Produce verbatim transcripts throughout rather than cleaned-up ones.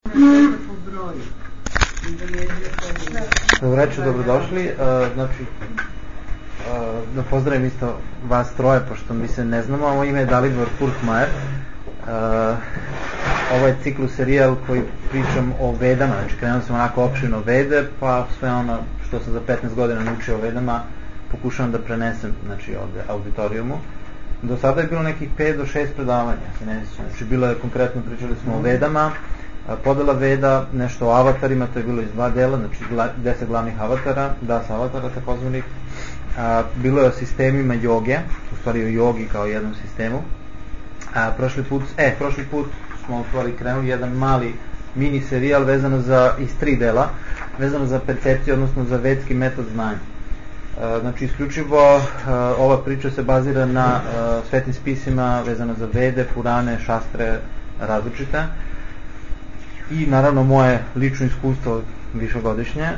Dobro večer, dobrodošli. Znači, da pozdravim isto vas troje, pošto mi se ne znamo. Ovo ime je Dalibor Furtmajer. Ovo je ciklus serijal koji pričam o Vedama. Znači, krenuo sam onako opširno Vede, pa sve ono što sam za petnaest godina naučio o Vedama pokušavam da prenesem, znači, ovde auditorijumu. Do sada je bilo nekih pet do šest predavanja, se ne sjećam. Znači, bilo je konkretno, pričali smo o Vedama, podela Veda, nešto o avatarima, to je bilo iz dva dela, znači deset glavnih avatara, das avatara takozvanih. Bilo je o sistemima joge, u stvari o jogi kao jednom sistemu. A, prošli put, e, prošli put smo u stvari krenuli jedan mali mini serijal vezano za, iz tri dela, vezano za percepciju, odnosno za vedski metod znanja. Znači, isključivo ova priča se bazira na svetim spisima vezano za Vede, Purane, šastre različite i naravno moje lično iskustvo višegodišnje.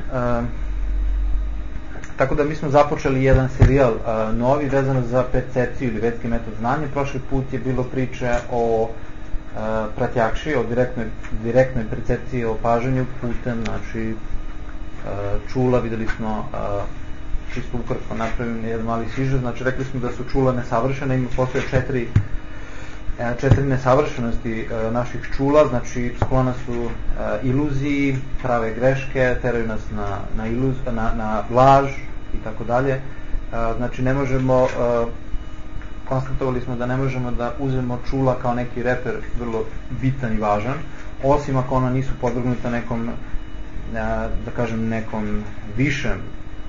Tako da mi smo započeli jedan serijal novi vezano za percepciju ili vedski metod znanja. Prošli put je bilo priče o pratjakši, o direktnoj, direktnoj percepciji, o opažanju putem, znači čula. Videli smo čisto ukratko napravim jedan mali sižet, znači rekli smo da su čula nesavršena, ima postoje četiri, četiri nesavršenosti naših čula, znači sklona su iluziji, prave greške, teraju nas na, na, iluz, na, na laž i tako dalje. Znači ne možemo, konstatovali smo da ne možemo da uzmemo čula kao neki reper vrlo bitan i važan, osim ako ona nisu podvrgnuta nekom, da kažem, nekom višem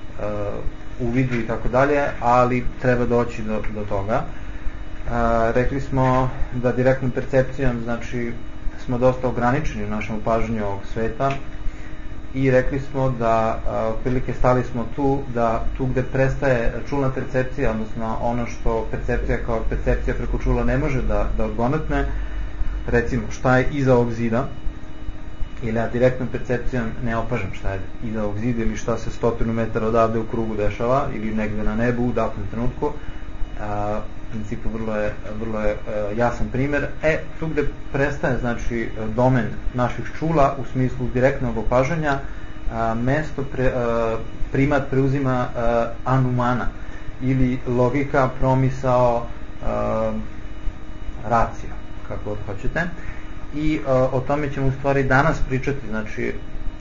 u vidu i tako dalje, ali treba doći do, do toga. A, rekli smo da direktnom percepcijom, znači, smo dosta ograničeni u našem opažanju ovog sveta i rekli smo da, otprilike stali smo tu, da tu gde prestaje čulna percepcija, odnosno ono što percepcija kao percepcija preko čula ne može da, da odgonetne, recimo šta je iza ovog zida, ili ja direktnom percepcijom ne opažam šta je iza ovog zida ili šta se stotinu metara odavde u krugu dešava ili negde na nebu u datom trenutku. A, u principu vrlo je, vrlo je a, jasan primer. E, tu gde prestaje, znači, domen naših čula u smislu direktnog opažanja, a, mesto pre, a, primat preuzima a, anumana ili logika, promisao, a, racio, kako god hoćete. I uh, o tome ćemo u stvari danas pričati, znači,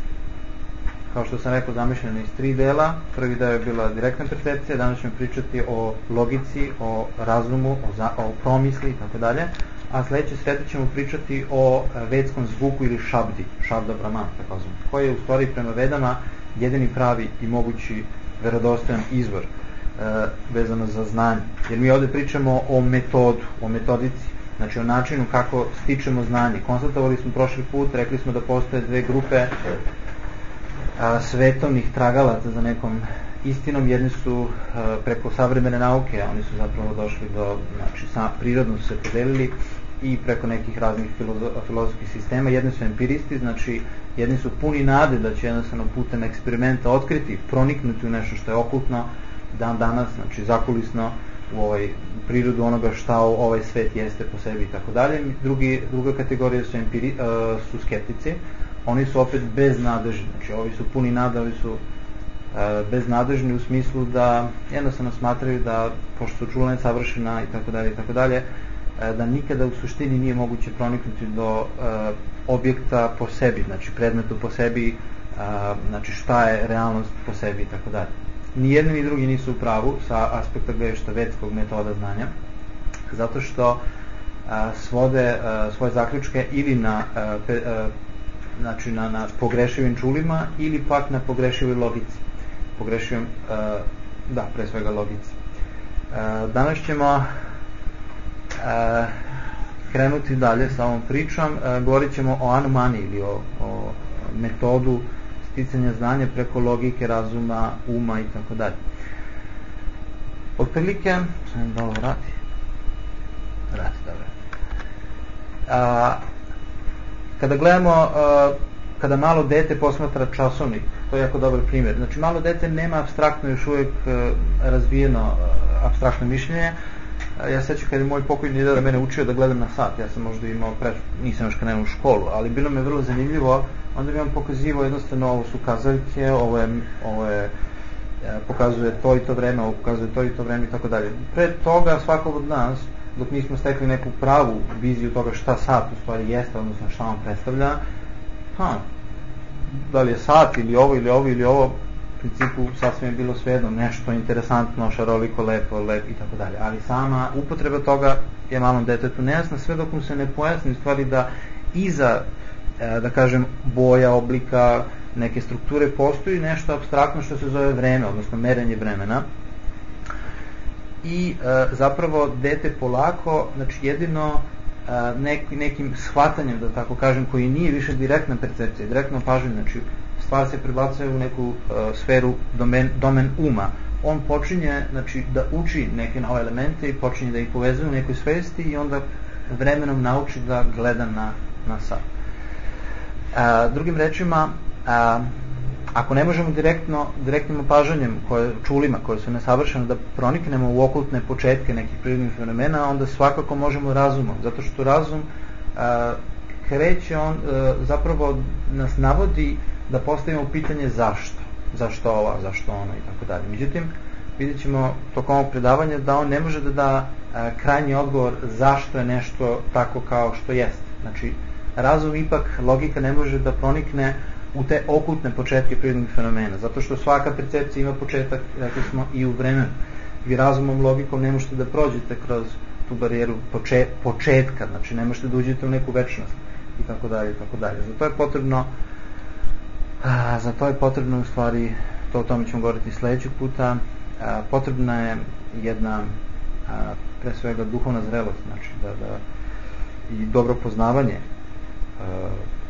kao što sam rekao, zamišljeno iz tri dela. Prvi deo je bila direktna percepcija, danas ćemo pričati o logici, o razumu, o, za, o promisli i tako dalje, a sledeće sredi ćemo pričati o vedskom zvuku ili šabdi, šabda brahman, tako znam, koji je u stvari prema Vedama jedini pravi i mogući verodostojan izvor uh, vezano za znanje. Jer mi ovde pričamo o metodu, o metodici, znači o načinu kako stičemo znanje. Konstatovali smo prošli put, rekli smo da postoje dve grupe a, svetovnih tragalaca za nekom istinom. Jedni su a, preko savremene nauke, oni su zapravo došli do, znači sa, prirodno su se podelili i preko nekih raznih filozo, filozofskih sistema. Jedni su empiristi, znači jedni su puni nade da će jednostavno putem eksperimenta otkriti, proniknuti u nešto što je okultno dan danas, znači zakulisno u ovaj prirodu onoga šta ovaj svet jeste po sebi i tako dalje. Drugi, druga kategorija su, empiri, uh, su skeptici. Oni su opet beznadežni, znači ovi su puni nada, ovi su uh, beznadežni u smislu da jednostavno smatraju da, pošto su čula nesavršena i tako dalje i tako dalje, da nikada u suštini nije moguće proniknuti do uh, objekta po sebi, znači predmetu po sebi, uh, znači šta je realnost po sebi i tako dalje. Ni jedni ni drugi nisu u pravu sa aspekta gledišta vedskog metoda znanja, zato što a, svode a, svoje zaključke ili na, a, pe, a, znači na, na pogrešivim čulima ili pak na pogrešivoj logici. Pogrešivim, a, da, pre svega logici. A, danas ćemo a, krenuti dalje sa ovom pričom. A, govorit ćemo o anumani ili o, o metodu sticanja znanja preko logike, razuma, uma i tako dalje. Otprilike, sam da ovo vrati. Vrati, dobro. A, kada gledamo, a, kada malo dete posmatra časovnik, to je jako dobar primjer. Znači, malo dete nema apstraktno još uvijek a, razvijeno a, apstraktno mišljenje, ja sećam kada je moj pokojni deda mene učio da gledam na sat, ja sam možda imao, pre, nisam još krenuo u školu, ali bilo me vrlo zanimljivo, onda mi on pokazivao jednostavno ovo su kazaljke, ovo je, ovo je pokazuje to i to vreme, ovo pokazuje to i to vreme i tako dalje. Pre toga svakog od nas, dok nismo stekli neku pravu viziju toga šta sat u stvari jeste, odnosno šta on predstavlja, ha, da li je sat ili ovo ili ovo ili ovo, u principu sasvim je bilo svejedno, nešto interesantno, šaroliko, lepo, lep i tako dalje. Ali sama upotreba toga je malom detetu nejasna, sve dok mu se ne pojasni u stvari da iza, da kažem, boja, oblika, neke strukture postoji nešto apstraktno što se zove vreme, odnosno merenje vremena. I e, zapravo dete polako, znači jedino e, nek, nekim shvatanjem, da tako kažem, koji nije više direktna percepcija, direktno opažanje, znači stvar se prebacuje u neku e, sferu domen, domen uma. On počinje, znači, da uči neke nove elemente i počinje da ih povezuje u nekoj svesti i onda vremenom nauči da gleda na, na sat. E, drugim rečima, a, ako ne možemo direktno, direktnim opažanjem, koje, čulima koje su nesavršene, da proniknemo u okultne početke nekih prirodnih fenomena, onda svakako možemo razumom, zato što razum a, kreće, on a, zapravo nas navodi da postavimo pitanje zašto, zašto ova, zašto ono i tako dalje. Međutim, vidjet ćemo tokom ovog predavanja da on ne može da da a, krajnji odgovor zašto je nešto tako kao što jeste. Znači, razum ipak, logika ne može da pronikne u te okultne početke prirodnih fenomena, zato što svaka percepcija ima početak, rekli smo, i u vremenu. Vi razumom, logikom ne možete da prođete kroz tu barijeru poče, početka, znači ne možete da uđete u neku večnost i tako dalje i tako dalje. Zato je potrebno a, za to je potrebno u stvari, to o tome ćemo govoriti sledećeg puta, a, potrebna je jedna a, pre svega duhovna zrelost, znači da, da i dobro poznavanje a,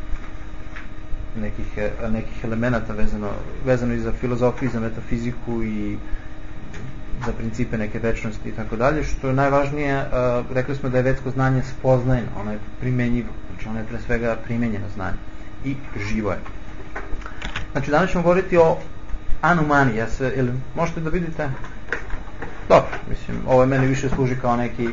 nekih, nekih elemenata vezano, vezano i za filozofiju, i za metafiziku i za principe neke večnosti i tako dalje, što je najvažnije, uh, rekli smo da je vetsko znanje spoznajno, ono je primenjivo, znači ono je pre svega primenjeno znanje i živo je. Znači danas ćemo govoriti o anumani, ja se, ili možete da vidite? Dobro, mislim, ovo je meni više služi kao neki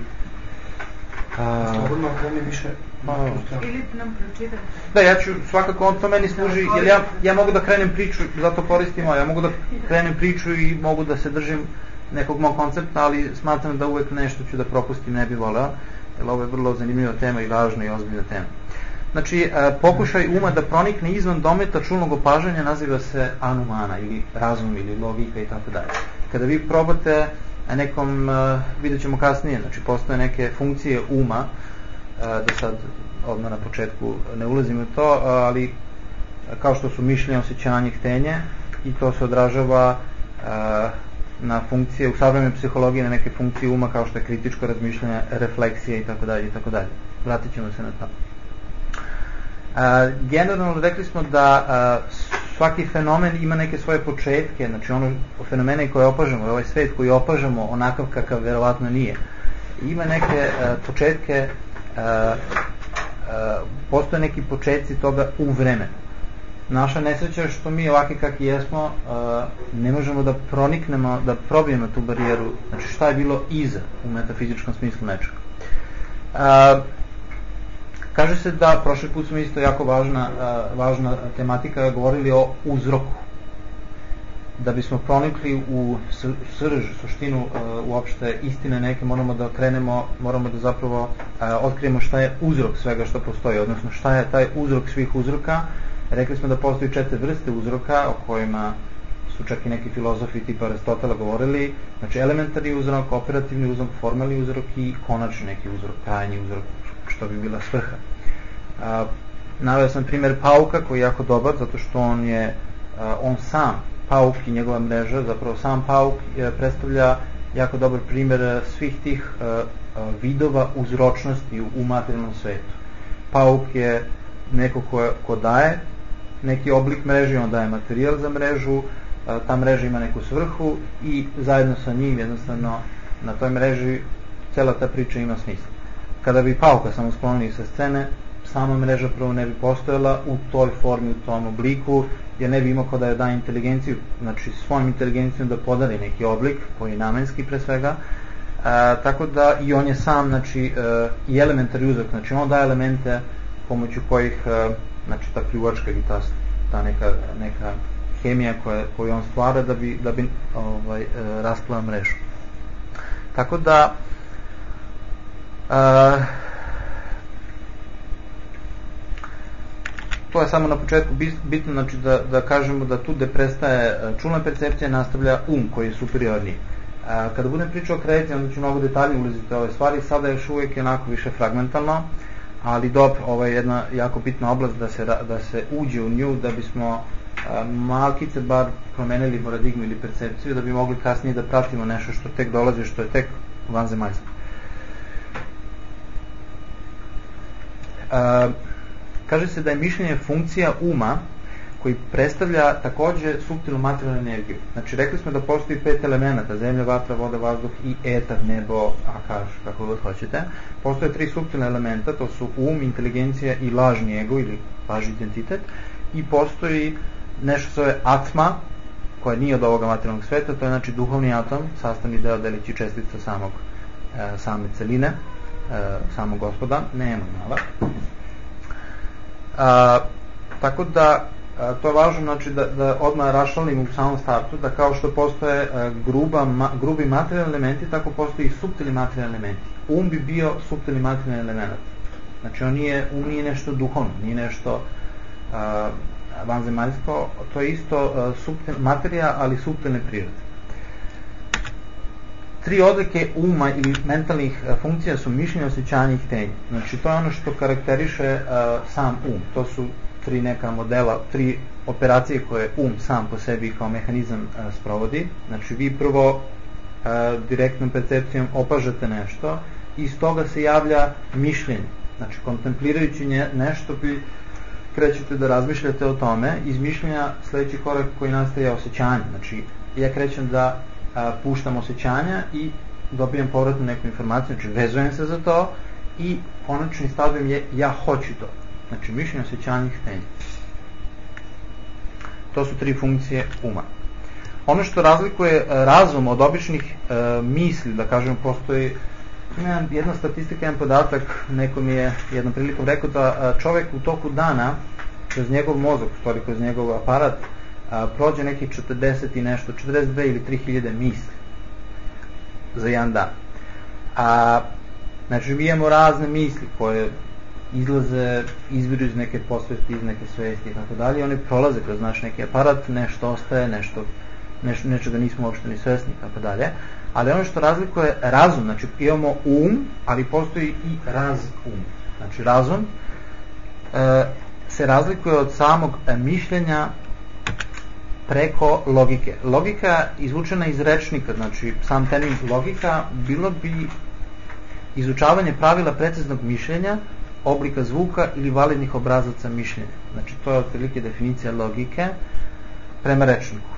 Slobodno, ako mi više ili nam pročitate. Da, ja ću, svakako on to meni služi, jer ja, ja mogu da krenem priču, zato koristim ovo, ja mogu da krenem priču i mogu da se držim nekog mog koncepta, ali smatram da uvek nešto ću da propustim, ne bi voleo, jer ovo je vrlo zanimljiva tema i važna i ozbiljna tema. Znači, pokušaj uma da pronikne izvan dometa čulnog opažanja naziva se anumana, ili razum, ili logika i tako dalje. Kada vi probate nekom, vidjet ćemo kasnije, znači postoje neke funkcije uma, da sad odmah na početku ne ulazim u to, ali kao što su mišljenje, osjećanje, htenje, i to se odražava na funkcije, u savremenoj psihologiji na neke funkcije uma kao što je kritičko razmišljanje, refleksije i tako dalje i tako dalje. Vratit ćemo se na to. Generalno rekli smo da svaki fenomen ima neke svoje početke, znači ono fenomene koje opažamo, ovaj svet koji opažamo onakav kakav verovatno nije, ima neke početke, postoje neki početci toga u vremenu. Naša nesreća je što mi ovakvi kakvi jesmo ne možemo da proniknemo, da probijemo tu barijeru, znači šta je bilo iza u metafizičkom smislu nečega. Kaže se da, prošli put smo isto jako važna, važna tematika, govorili o uzroku. Da bismo pronikli u srž, suštinu uopšte istine neke, moramo da krenemo, moramo da zapravo otkrijemo šta je uzrok svega što postoji, odnosno šta je taj uzrok svih uzroka. Rekli smo da postoji četiri vrste uzroka, o kojima su čak i neki filozofi tipa Aristotela govorili, znači elementarni uzrok, operativni uzrok, formalni uzrok i konačni neki uzrok, krajnji uzrok, što bi bila svrha. A, naveo sam primjer pauka koji je jako dobar, zato što on je, a, on sam, pauk i njegova mreža, zapravo sam pauk je, predstavlja jako dobar primjer svih tih a, a, vidova uzročnosti u, u materijalnom svetu. Pauk je neko ko, ko daje neki oblik mreže, on daje materijal za mrežu, a, ta mreža ima neku svrhu i zajedno sa njim jednostavno na toj mreži cela ta priča ima smisla. Kada bi pauka samo sklonili sa scene, sama mreža prvo ne bi postojala u toj formi, u tom obliku, jer ne bi imao ko da je da inteligenciju, znači svojom inteligencijom da podari neki oblik, koji je namenski pre svega, tako da i on je sam, znači, uh, i elementari uzrok, znači on daje elemente pomoću kojih, uh, znači ta pljuvačka ili ta, ta neka, neka hemija koja, koju on stvara da bi, da bi ovaj, uh, rasplao mrežu. Tako da uh, to je samo na početku bitno, znači da, da kažemo da tu gde prestaje čulna percepcija nastavlja um koji je superiorniji. A, kada budem pričao o kretnji, onda ću mnogo detaljnije ulaziti ove stvari, sada još uvijek je onako više fragmentalno, ali dobro, ovo je jedna jako bitna oblast da se, da se uđe u nju, da bismo a, malkice bar promenili paradigmu ili percepciju, da bi mogli kasnije da pratimo nešto što tek dolazi, što je tek vanzemaljsko. A, Kaže se da je mišljenje funkcija uma koji predstavlja takođe suptilnu materijalnu energiju. Znači, rekli smo da postoji pet elemenata, zemlja, vatra, voda, vazduh i etar, nebo, akaš, kako god hoćete. Postoje tri suptilne elementa, to su um, inteligencija i lažni ego ili lažni identitet. I postoji nešto zove atma, koja nije od ovoga materijalnog sveta, to je znači duhovni atom, sastavni deo delići čestica samog, e, same celine, e, samog gospoda, ne emocionala. A, tako da a, to je važno, znači da, da odmah rašalim u samom startu da kao što postoje a, gruba, ma, grubi materijalni elementi, tako postoji i suptilni materijalni elementi. Um bi bio suptilni materijalni element. Znači on nije, um nije nešto duhovno, nije nešto a, vanzemaljsko, to je isto a, suptil, materija, ali suptilne prirode. Tri odlike uma ili mentalnih a, funkcija su mišljenje, osjećanje i htenje. Znači to je ono što karakteriše a, sam um. To su tri neka modela, tri operacije koje um sam po sebi kao mehanizam a, sprovodi. Znači vi prvo a, direktnom percepcijom opažate nešto i iz toga se javlja mišljenje. Znači kontemplirajući nje, nešto vi krećete da razmišljate o tome. Iz mišljenja sledeći korak koji nastaje osjećanje. Znači ja krećem da A, puštam osjećanja i dobijam povratnu neku informaciju, znači vezujem se za to i konačni stadium je ja hoću to. Znači mišljenje, osjećanje i htenje. To su tri funkcije uma. Ono što razlikuje razum od običnih e, misli, da kažem, postoji jedna statistika, jedan podatak, neko mi je jednom prilikom rekao da čovjek u toku dana kroz njegov mozak, u stvari kroz njegov aparat, A, prođe nekih četrdeset i nešto, četrdeset dve ili tri hiljade misli za jedan dan. A, znači, mi imamo razne misli koje izlaze, izviru iz neke posvesti, iz neke svesti i tako dalje, oni prolaze kroz naš neki aparat, nešto ostaje, nešto, nešto, nešto da nismo uopšte ni svesni i tako dalje. Ali ono što razlikuje razum, znači imamo um, ali postoji i razum. Znači, razum e, se razlikuje od samog e, mišljenja preko logike. Logika izvučena iz rečnika, znači sam termin logika, bilo bi izučavanje pravila preciznog mišljenja, oblika zvuka ili validnih obrazaca mišljenja. Znači to je otprilike definicija logike prema rečniku.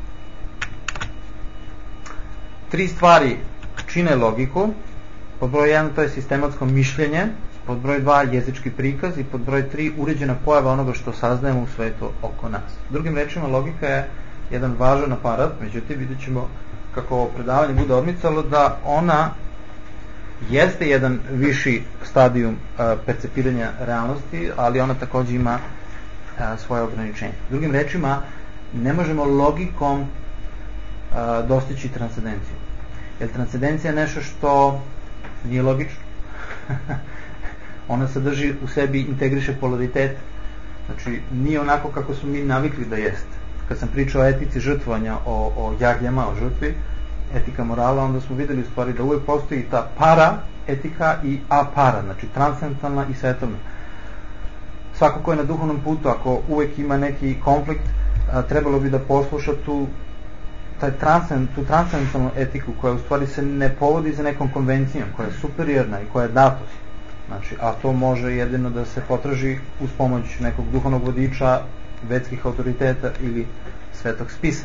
Tri stvari čine logiku. Pod broj jedan to je sistematsko mišljenje, pod broj dva jezički prikaz i pod broj tri uređena pojava onoga što saznajemo u svetu oko nas. Drugim rečima, logika je jedan važan aparat, međutim vidjet ćemo kako ovo predavanje bude odmicalo da ona jeste jedan viši stadijum a, percepiranja realnosti, ali ona također ima a, svoje ograničenje. Drugim rečima, ne možemo logikom a, dostići transcendenciju. Jer transcendencija je nešto što nije logično. Ona sadrži u sebi, integriše polaritet. Znači, nije onako kako smo mi navikli da jeste. Kad sam pričao o etici žrtvovanja, o, o jagljama, o žrtvi, etika morala, onda smo videli u stvari da uvijek postoji ta para etika i apara, znači transcendentalna i svetovna. Svako ko je na duhovnom putu, ako uvijek ima neki konflikt, a, trebalo bi da posluša tu, taj transcend, tu transcendentalnu etiku koja u stvari se ne povodi za nekom konvencijom, koja je superiorna i koja je datost. Znači, a to može jedino da se potraži uz pomoć nekog duhovnog vodiča, vedskih autoriteta ili svetog spisa.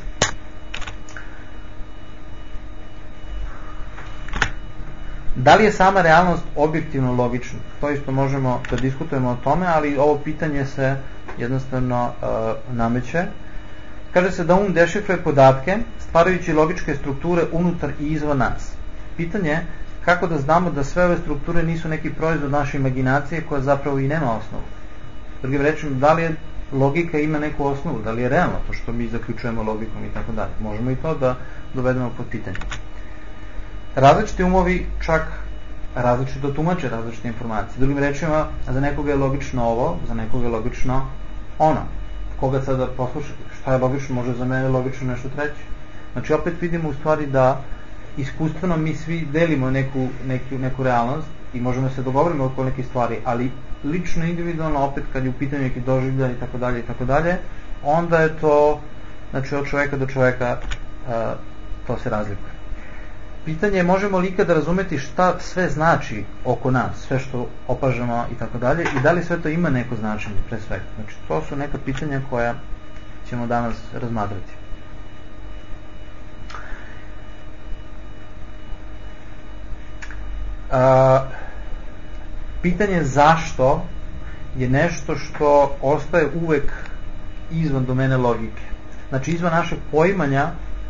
Da li je sama realnost objektivno logična? To isto možemo da diskutujemo o tome, ali ovo pitanje se jednostavno uh, nameće. Kaže se da um dešifruje podatke stvarajući logičke strukture unutar i izvan nas. Pitanje kako da znamo da sve ove strukture nisu neki proizvod naše imaginacije koja zapravo i nema osnovu. Drugim rečima, da li je logika ima neku osnovu, da li je realno to što mi zaključujemo logikom i tako dalje. Možemo i to da dovedemo pod pitanje. Različiti umovi čak različito tumače različite informacije. Drugim rečima, za nekoga je logično ovo, za nekoga je logično ono. Koga sada poslušati? Šta je logično? Može za mene logično nešto treće. Znači, opet vidimo u stvari da iskustveno mi svi delimo neku, neku, neku realnost i možemo se dogovoriti oko nekih stvari, ali lično, individualno, opet kad je u pitanju neki doživljaj i tako dalje i tako dalje, onda je to, znači, od čoveka do čoveka uh, to se razlikuje. Pitanje je možemo li ikada razumeti šta sve znači oko nas, sve što opažamo i tako dalje, i da li sve to ima neko značenje pre svega. Znači, to su neka pitanja koja ćemo danas razmatrati. Uh, pitanje zašto je nešto što ostaje uvek izvan domene logike. Znači, izvan našeg poimanja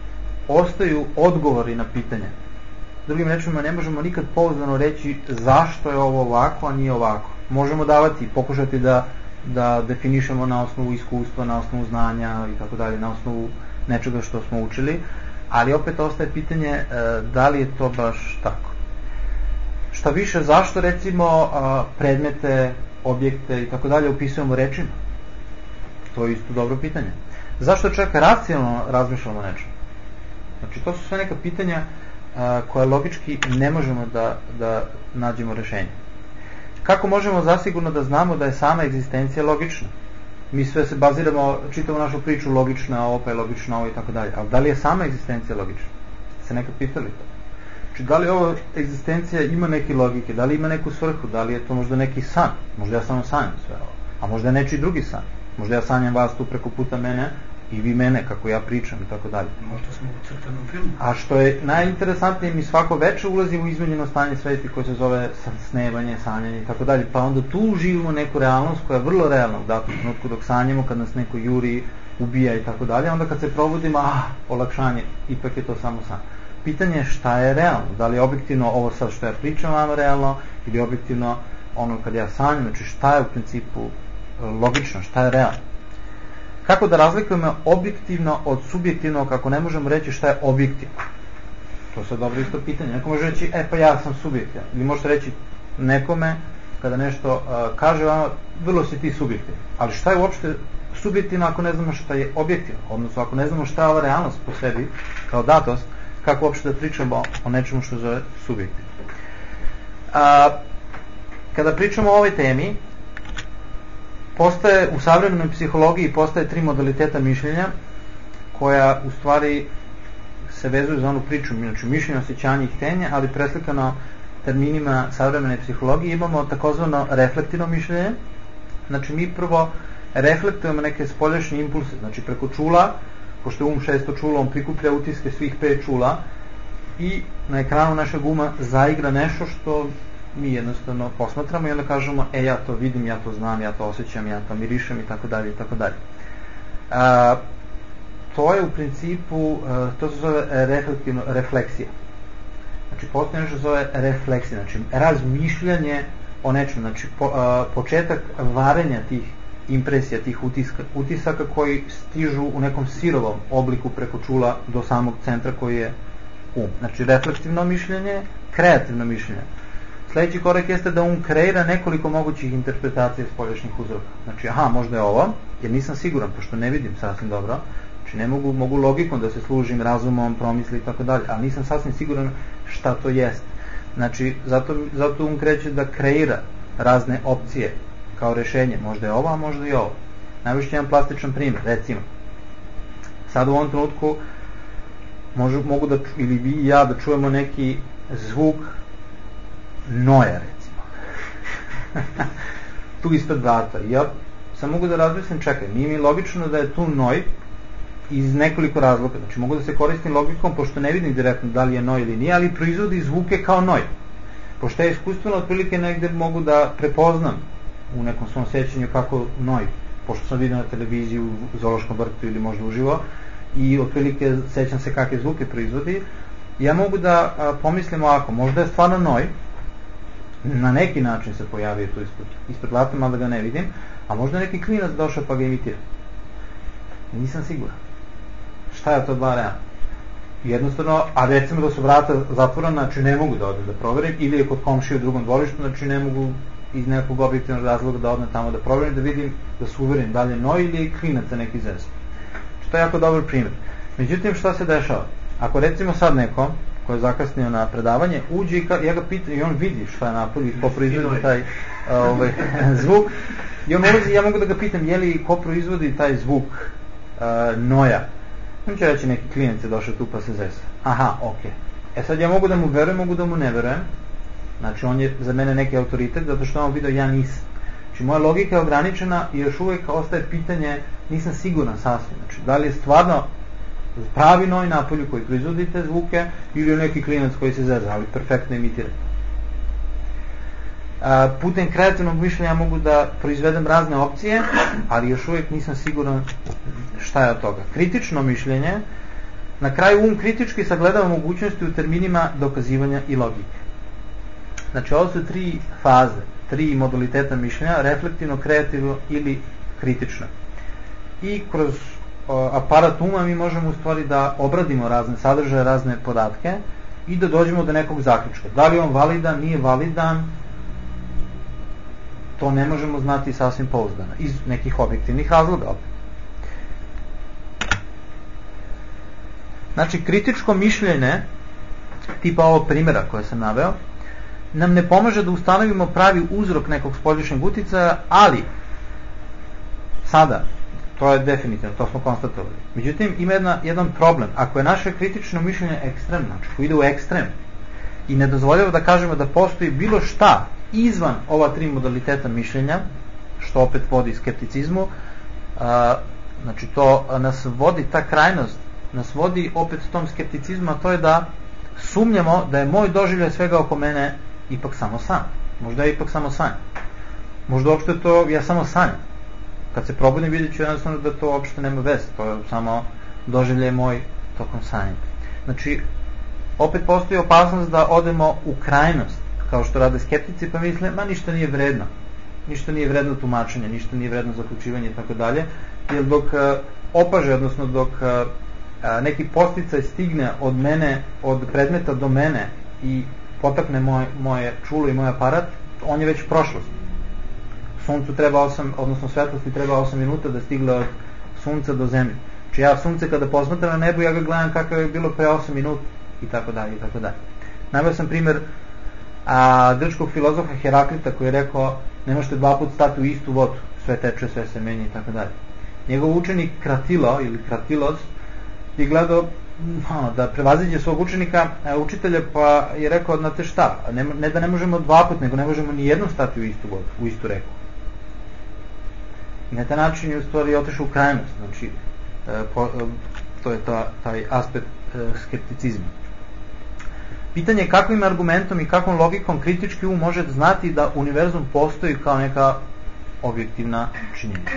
ostaju odgovori na pitanja. Drugim rečima, ne možemo nikad pouzdano reći zašto je ovo ovako, a nije ovako. Možemo davati, pokušati da, da definišemo na osnovu iskustva, na osnovu znanja i tako dalje, na osnovu nečega što smo učili, ali opet ostaje pitanje e, da li je to baš tako. Šta više, zašto recimo predmete, objekte i tako dalje upisujemo rečima? To je isto dobro pitanje. Zašto čak racionalno razmišljamo o nečemu? Znači, to su sve neka pitanja a, koja logički ne možemo da, da nađemo rešenje. Kako možemo zasigurno da znamo da je sama egzistencija logična? Mi sve se baziramo, čitamo našu priču logična, ovo pa je logično, ovo i tako dalje. Ali da li je sama egzistencija logična? Se nekad pitali to? Znači, da li ova egzistencija ima neke logike, da li ima neku svrhu, da li je to možda neki san, možda ja samo sanjam sve ovo, a možda je nečiji drugi san, možda ja sanjam vas tu preko puta mene i vi mene, kako ja pričam i tako dalje. Možda smo u crtanom filmu. A što je najinteresantnije, mi svako večer ulazimo u izmenjeno stanje sveti koje se zove snevanje, sanjanje i tako dalje, pa onda tu živimo neku realnost koja je vrlo realna u datom trenutku dok sanjamo, kad nas neko juri, ubija i tako dalje, onda kad se probudimo, ah, olakšanje, ipak je to samo san. Pitanje je šta je realno, da li je objektivno ovo sad što ja pričam vama realno ili objektivno ono kad ja sanjam, znači šta je u principu logično, šta je realno. Kako da razlikujemo objektivno od subjektivnog ako ne možemo reći šta je objektivno? To je sad dobro isto pitanje. Neko može reći, e pa ja sam subjektivan. Ili možete reći nekome kada nešto uh, kaže vama, vrlo si ti subjektivan. Ali šta je uopšte subjektivno ako ne znamo šta je objektivno? Odnosno ako ne znamo šta je ova realnost po sebi kao datost, kako uopšte da pričamo o nečemu što zove subjektivno. A, kada pričamo o ovoj temi, postaje u savremenoj psihologiji postaje tri modaliteta mišljenja koja u stvari se vezuju za onu priču, znači mišljenje, osjećanje i htenje, ali preslikano terminima savremene psihologije imamo takozvano reflektivno mišljenje. Znači mi prvo reflektujemo neke spoljašnje impulse, znači preko čula, pošto je um šesto čulo, on prikuplja utiske svih pet čula i na ekranu našeg uma zaigra nešto što mi jednostavno posmatramo i onda kažemo, e ja to vidim, ja to znam, ja to osjećam, ja to mirišem i tako dalje i tako dalje. A, to je u principu, a, to se zove reflektivno, refleksija. Znači postoje nešto se zove refleksija, znači razmišljanje o nečem, znači po, a, početak varenja tih impresija, tih utiska, utisaka koji stižu u nekom sirovom obliku preko čula do samog centra koji je um. Znači reflektivno mišljenje, kreativno mišljenje. Sljedeći korak jeste da um kreira nekoliko mogućih interpretacija spoljašnjih uzroka. Znači, aha, možda je ovo, jer nisam siguran, pošto ne vidim sasvim dobro, znači ne mogu, mogu logikom da se služim, razumom, promisli i tako dalje, ali nisam sasvim siguran šta to jest. Znači, zato, zato um kreće da kreira razne opcije kao rešenje, možda je ovo, a možda i ovo. Najviše jedan plastičan primjer, recimo, sad u ovom trenutku možu, mogu da, ili vi i ja da čujemo neki zvuk noja, recimo. Tu ispred vrata. I ja sam mogu da razmislim, čekaj, nije mi logično da je tu noj iz nekoliko razloga. Znači, mogu da se koristim logikom, pošto ne vidim direktno da li je noj ili nije, ali proizvodi zvuke kao noj. Pošto je iskustveno, otprilike negde mogu da prepoznam u nekom svom sećanju kako noj, pošto sam vidio na televiziji u zoološkom vrtu ili možda uživo, i otprilike sećam se kakve zvuke proizvodi, ja mogu da a, pomislim ovako, možda je stvarno noj, na neki način se pojavio tu ispod, ispod vrata, malo da ga ne vidim, a možda neki klinac došao pa ga imitira. Nisam siguran. Šta je to dva realno? Jednostavno, a recimo da su vrata zatvorena, znači ne mogu da odem da proverim, ili je kod komšije u drugom dvorištu, znači ne mogu iz nekog objektivnog razloga da odem tamo da proverim, da vidim, da se uverim da li je noj ili je klinaca neki zez. Što je jako dobar primjer. Međutim, šta se dešava? Ako recimo sad neko ko je zakasnio na predavanje, uđe i ka, ja ga pitam i on vidi šta je napolju i ko proizvodi taj ovaj, zvuk, i on ulazi, ja mogu da ga pitam je li ko proizvodi taj zvuk uh, noja. On će reći neki klinac je došao tu pa se zesa. Aha, ok. E sad ja mogu da mu verujem, mogu da mu ne verujem. Znači on je za mene neki autoritet zato što on video ja nisam. Znači moja logika je ograničena i još uvijek ostaje pitanje, nisam siguran sasvim. Znači da li je stvarno pravi noj napolju koji proizvodi te zvuke ili je neki klinac koji se zeza, ali perfektno imitira. A, putem kreativnog mišljenja mogu da proizvedem razne opcije, ali još uvijek nisam siguran šta je od toga. Kritično mišljenje, na kraju um kritički sagledava mogućnosti u terminima dokazivanja i logike. Znači ovo su tri faze, tri modaliteta mišljenja, reflektivno, kreativno ili kritično. I kroz o, aparat uma mi možemo u stvari da obradimo razne sadržaje, razne podatke i da dođemo do nekog zaključka. Da li je on validan, nije validan, to ne možemo znati sasvim pouzdano, iz nekih objektivnih razloga opet. Znači, kritičko mišljenje, tipa ovog primjera koje sam naveo, nam ne pomaže da ustanovimo pravi uzrok nekog spoljašnjeg uticaja, ali sada, to je definitivno, to smo konstatovali. Međutim, ima jedna, jedan problem. Ako je naše kritično mišljenje ekstremno, znači ko ide u ekstrem i ne dozvoljava da kažemo da postoji bilo šta izvan ova tri modaliteta mišljenja, što opet vodi skepticizmu, a, znači to nas vodi, ta krajnost nas vodi opet tom skepticizmu, a to je da sumnjamo da je moj doživljaj svega oko mene ipak samo san. Možda je ipak samo san. Možda uopšte to ja samo sanjam. Kad se probudim vidjet ću jednostavno da to uopšte nema veze. To je samo doživljaj moj tokom sanja. Znači, opet postoji opasnost da odemo u krajnost, kao što rade skeptici, pa misle, ma ništa nije vredno. Ništa nije vredno tumačenje, ništa nije vredno zaključivanje i tako dalje. Jer dok uh, opaže, odnosno dok uh, neki posticaj stigne od mene, od predmeta do mene i potakne moje, moje čulo i moj aparat, on je već prošlost. Suncu treba osam, odnosno svetlosti treba osam minuta da stigle od sunca do zemlje. Znači ja sunce kada posmatram na nebu, ja ga gledam kako je bilo pre osam minuta i tako dalje i tako dalje. Naveo sam primjer a, grčkog filozofa Heraklita koji je rekao ne možete dva put stati u istu vodu, sve teče, sve se menja i tako dalje. Njegov učenik Kratilo ili Kratilos je gledao no, da prevaziđe svog učenika, učitelja, pa je rekao, znate šta, ne, ne da ne možemo dva put, nego ne možemo ni jednom stati u istu vodu, u istu reku. I na taj način je u stvari otišao u krajnost, znači e, po, e, to je ta, taj aspekt e, skepticizma. Pitanje je kakvim argumentom i kakvom logikom kritički um može znati da univerzum postoji kao neka objektivna činjenica.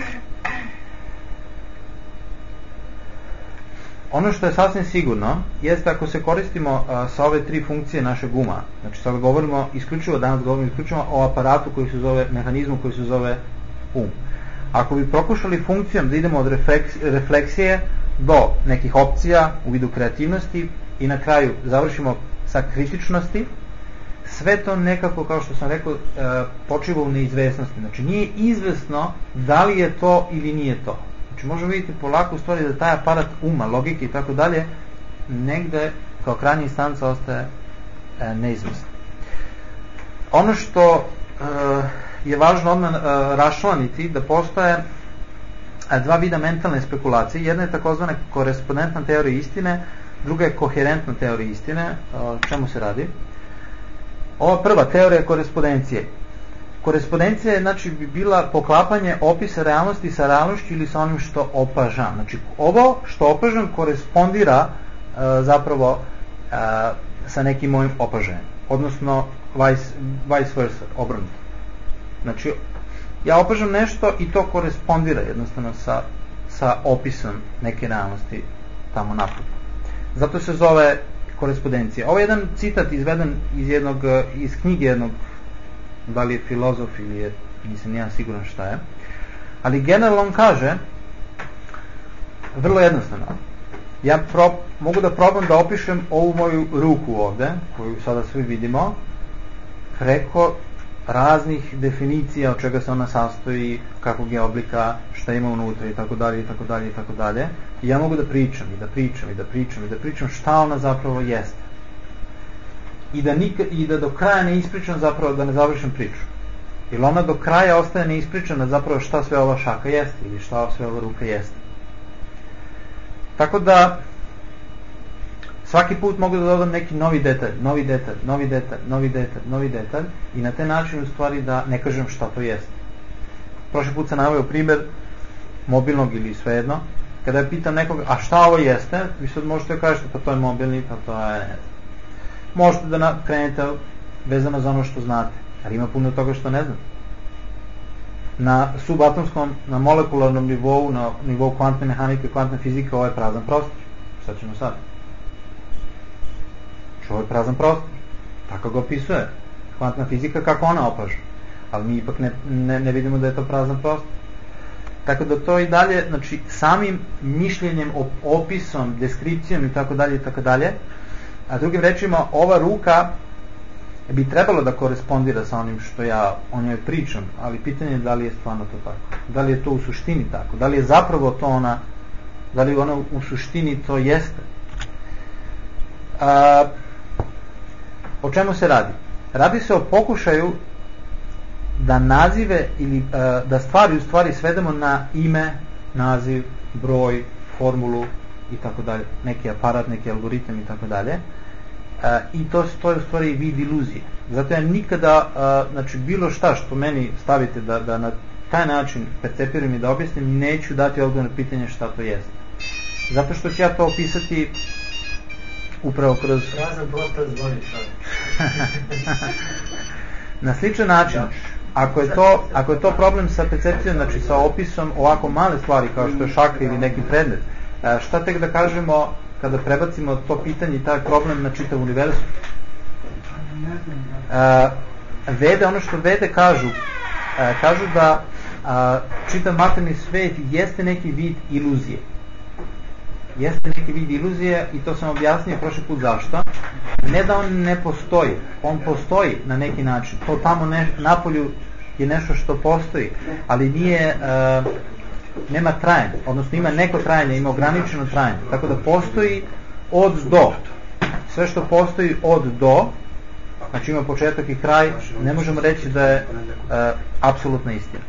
Ono što je sasvim sigurno jeste ako se koristimo a, sa ove tri funkcije našeg uma, znači sada govorimo isključivo, danas govorimo isključivo o aparatu koji se zove, mehanizmu koji se zove um. Ako bi prokušali funkcijom da idemo od refleksije, refleksije do nekih opcija u vidu kreativnosti i na kraju završimo sa kritičnosti, sve to nekako, kao što sam rekao, počiva u neizvesnosti. Znači nije izvesno da li je to ili nije to. Znači možemo vidjeti polako u stvari da taj aparat uma, logike i tako dalje negde kao krajnja instanca ostaje e, neizvesno. Ono što e, je važno odmah e, raščlaniti da postoje e, dva vida mentalne spekulacije. Jedna je takozvana korespondentna teorija istine, druga je koherentna teorija istine. O čemu se radi? Ova prva teorija korespondencije. Korespondencija je, znači, bi bila poklapanje opisa realnosti sa realnošću ili sa onim što opažam. Znači, ovo što opažam korespondira e, zapravo e, sa nekim mojim opažajem. Odnosno, vice, vice versa, obrnuto. Znači, ja opažam nešto i to korespondira jednostavno sa, sa opisom neke realnosti tamo napred. Zato se zove korespondencije. Ovo je jedan citat izveden iz jednog, iz knjige jednog, da li je filozof ili je, nisam ja siguran šta je, ali generalno on kaže vrlo jednostavno. Ja pro, mogu da probam da opišem ovu moju ruku ovde, koju sada svi vidimo, preko raznih definicija od čega se ona sastoji, kakvog je oblika, šta ima unutra i tako dalje i tako dalje i tako dalje. I ja mogu da pričam i da pričam i da pričam i da pričam šta ona zapravo jeste. I da, nik, i da do kraja ne ispričam, zapravo da ne završim priču. Jer ona do kraja ostaje neispričana zapravo šta sve ova šaka jeste ili šta sve ova ruka jeste. Tako da svaki put mogu da dodam neki novi detalj, novi detalj, novi detalj, novi detalj, novi detalj i na taj način u stvari da ne kažem šta to jeste. Prošli put sam naveo primjer mobilnog ili svejedno. Kada ja pitam nekoga, a šta ovo jeste, vi sad možete da kažete, pa to je mobilni, pa to je, ne znam. Možete da krenete vezano za ono što znate, ali ima puno toga što ne znate. Na subatomskom, na molekularnom nivou, na nivou kvantne mehanike, kvantne fizike, ovo je prazan prostor. Šta ćemo sad? Ovo je prazan prostor. Tako ga opisuje kvantna fizika, kako ona opaža. Ali mi ipak ne, ne, ne vidimo da je to prazan prostor. Tako da to i dalje, znači samim mišljenjem, opisom, deskripcijom i tako dalje i tako dalje, a drugim rečima, ova ruka bi trebalo da korespondira sa onim što ja o njoj pričam, ali pitanje je da li je stvarno to tako. Da li je to u suštini tako? Da li je zapravo to ona, da li ona u suštini to jeste? A, o čemu se radi? Radi se o pokušaju da nazive ili a, da stvari u stvari svedemo na ime, naziv, broj, formulu i tako dalje, neki aparat, neki algoritam i tako dalje. I to, to je u stvari vid iluzije. Zato ja nikada, a, znači bilo šta što meni stavite da, da na taj način percepiram i da objasnim, neću dati odgovor na pitanje šta to jeste. Zato što ću ja to opisati upravo kroz... Prazan prostor zvoni čovjek. Na sličan način, ako je, to, ako je to problem sa percepcijom, znači sa opisom ovako male stvari kao što je šaka ili neki predmet, šta tek da kažemo kada prebacimo to pitanje i taj problem na čitav univerzum? Vede, ono što Vede kažu, kažu da čitav materijalni svet jeste neki vid iluzije. Jeste neki vid iluzije i to sam objasnio prošli put zašto. Ne da on ne postoji, on postoji na neki način. To tamo ne, napolju je nešto što postoji, ali nije... Uh, nema trajanje, odnosno ima neko trajanje, ima ograničeno trajanje. Tako da postoji od do. Sve što postoji od do, znači ima početak i kraj, ne možemo reći da je uh, apsolutna istina.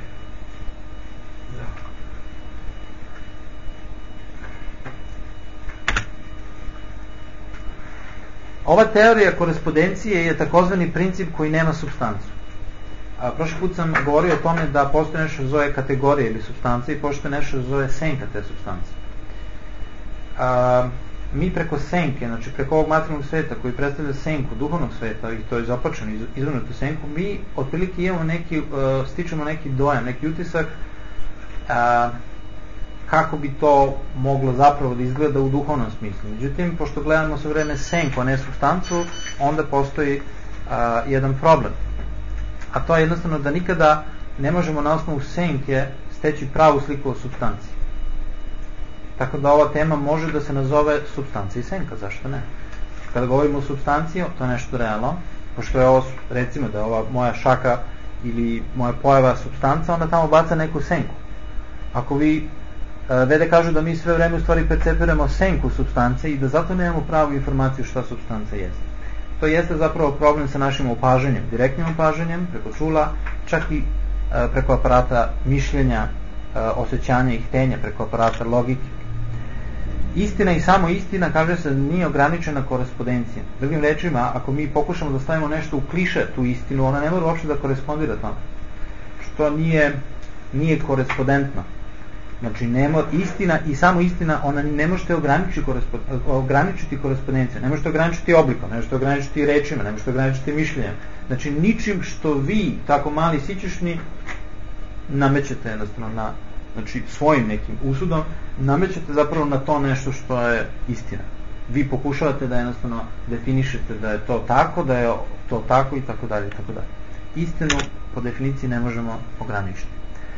Ova teorija korespondencije je takozvani princip koji nema supstancu. A prošli put sam govorio o tome da postoje nešto zove kategorije ili supstance i postoje nešto zove senka te supstance. A, mi preko senke, znači preko ovog materijalnog sveta koji predstavlja senku duhovnog sveta i to je započeno iz, izvrnutu senku, mi otprilike imamo neki, uh, stičemo neki dojam, neki utisak uh, kako bi to moglo zapravo da izgleda u duhovnom smislu. Međutim, pošto gledamo sve vreme senku, a ne supstancu, onda postoji uh, jedan problem. A to je jednostavno da nikada ne možemo na osnovu senke steći pravu sliku o supstanciji. Tako da ova tema može da se nazove supstancija i senka, zašto ne? Kada govorimo o supstanciji, to je nešto realno, pošto je ovo, recimo da je ova moja šaka ili moja pojava supstanca, onda tamo baca neku senku. Ako vi Vede kažu da mi sve vreme u stvari percepiramo senku supstance i da zato nemamo pravu informaciju šta supstanca jeste. To jeste zapravo problem sa našim opažanjem, direktnim opažanjem, preko čula, čak i e, preko aparata mišljenja, e, osjećanja i htenja, preko aparata logike. Istina i samo istina, kaže se, nije ograničena korespondencija. Drugim rečima, ako mi pokušamo da stavimo nešto u kliše, tu istinu, ona ne mora uopšte da korespondira tome. Što nije, nije korespondentno. Znači, nema, istina i samo istina, ona ne možete ograničiti, korespo, ograničiti korespondenciju, ne možete ograničiti oblikom, ne možete ograničiti rečima, ne možete ograničiti mišljenjem. Znači, ničim što vi, tako mali sićešni, namećete jednostavno na, znači, svojim nekim usudom, namećete zapravo na to nešto što je istina. vi pokušavate da jednostavno definišete da je to tako, da je to tako i tako dalje i tako dalje. Istinu po definiciji ne možemo ograničiti.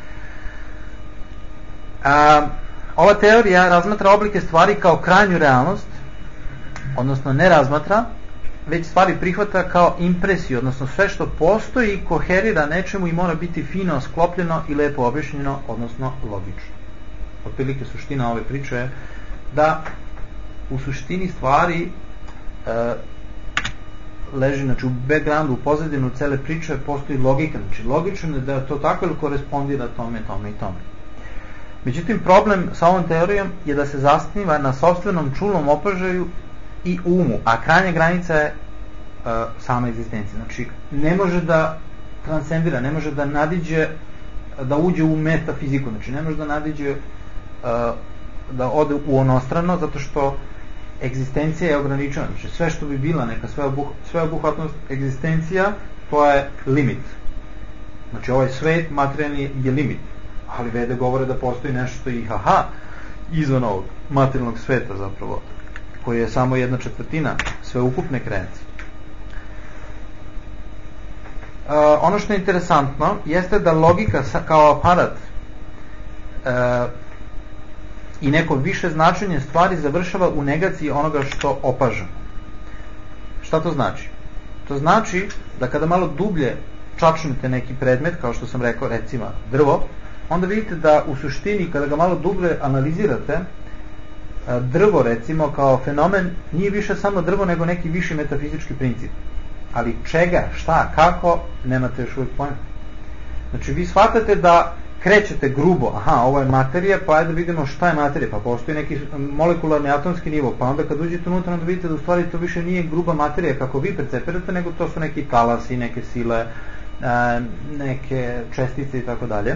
A, ova teorija razmatra oblike stvari kao krajnju realnost, odnosno ne razmatra, već stvari prihvata kao impresiju, odnosno sve što postoji i koherira nečemu i mora biti fino sklopljeno i lepo objašnjeno, odnosno logično. Otprilike suština ove priče je da u suštini stvari e, leži, znači u backgroundu, u pozadinu cele priče postoji logika, znači logično je da je to tako ili korespondira tome, tome i tome. Međutim, problem sa ovom teorijom je da se zasniva na sopstvenom čulnom opažaju i umu, a krajnja granica je uh, sama egzistencija. Znači, ne može da transcendira, ne može da nadiđe, da uđe u metafiziku, znači ne može da nadiđe, uh, da ode u onostrano, zato što egzistencija je ograničena. Znači, sve što bi bila neka sveobuh, sveobuhvatnost egzistencija, to je limit. Znači, ovaj svet materijalni je limit. Ali Vede govore da postoji nešto i haha, izvan ovog materijalnog sveta zapravo, koji je samo jedna četvrtina sveukupne kreacije. Uh, ono što je interesantno jeste da logika kao aparat uh, i neko više značenje stvari završava u negaciji onoga što opažamo. Šta to znači? To znači da kada malo dublje čačnete neki predmet, kao što sam rekao, recimo drvo, onda vidite da u suštini kada ga malo dublje analizirate, drvo recimo kao fenomen nije više samo drvo nego neki viši metafizički princip. Ali čega, šta, kako, nemate još uvijek pojma. Znači vi shvatate da krećete grubo, aha, ovo je materija, pa ajde da vidimo šta je materija, pa postoji neki molekularni atomski nivo, pa onda kad uđete unutra onda vidite da u stvari to više nije gruba materija kako vi percepirate, nego to su neki talasi, neke sile, neke čestice i tako dalje.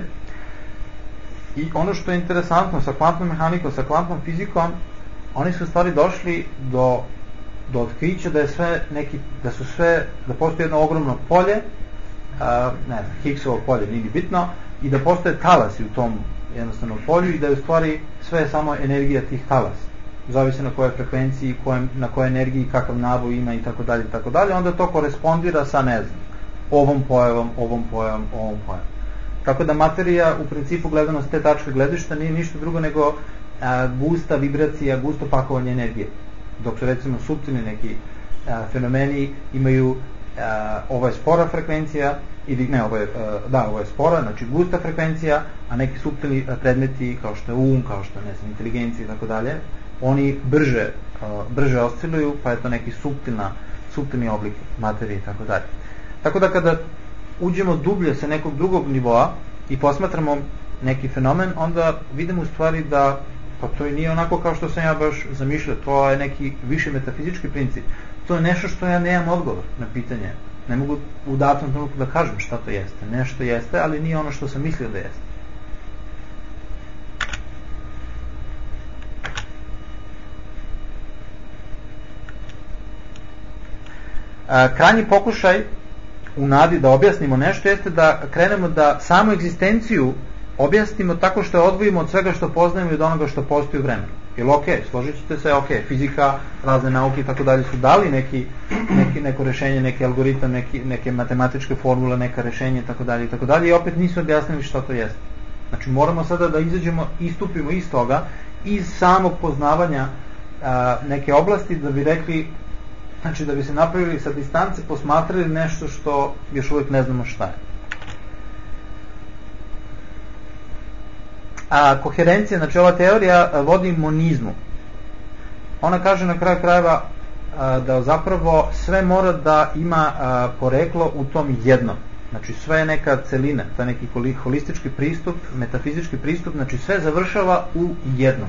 I ono što je interesantno sa kvantnom mehanikom, sa kvantnom fizikom, oni su u stvari došli do, do otkrića da je sve neki, da su sve, da postoji jedno ogromno polje, a, ne znam, Higgsovo polje, nije bitno, i da postoje talasi u tom jednostavnom polju i da je u stvari sve samo energija tih talasa. Zavisi na kojoj frekvenciji, kojem, na kojoj energiji, kakav naboj ima i tako dalje i tako dalje, onda to korespondira sa, ne znam, ovom pojavom, ovom pojavom, ovom pojavom. Tako da materija u principu gledano s te tačke gledišta nije ništa drugo nego a, gusta vibracija, gusto pakovanje energije. Dok su recimo suptilni neki a, fenomeni imaju a, ovo je spora frekvencija ili ne, ovo je, a, da, ovo je spora, znači gusta frekvencija, a neki suptilni predmeti kao što je um, kao što je ne znam, inteligencija i tako dalje, oni brže, a, brže osciluju, pa je to neki suptilna, suptilni oblik materije i tako dalje. Tako da kada uđemo dublje sa nekog drugog nivoa i posmatramo neki fenomen, onda vidimo u stvari da pa to i nije onako kao što sam ja baš zamišljao, to je neki viši metafizički princip. To je nešto što ja nemam odgovor na pitanje. Ne mogu u datom trenutku da kažem šta to jeste. Nešto jeste, ali nije ono što sam mislio da jeste. A, krajnji pokušaj u nadi da objasnimo nešto jeste da krenemo da samu egzistenciju objasnimo tako što je odvojimo od svega što poznajemo i od onoga što postoji u vremenu. Jel ok, složit ćete se, ok, fizika, razne nauke i tako dalje su dali neki, neki, neko rešenje, neki algoritam, neki, neke matematičke formule, neka rešenje i tako dalje i tako dalje i opet nisu objasnili što to jeste. Znači moramo sada da izađemo, istupimo iz toga, iz samog poznavanja a, neke oblasti da bi rekli, znači da bi se napravili sa distance, posmatrali nešto što još uvijek ne znamo šta je. A koherencija, znači ova teorija vodi monizmu. Ona kaže na kraju krajeva a, da zapravo sve mora da ima a, poreklo u tom jednom. Znači sve je neka celina, to je neki holistički pristup, metafizički pristup, znači sve završava u jednom.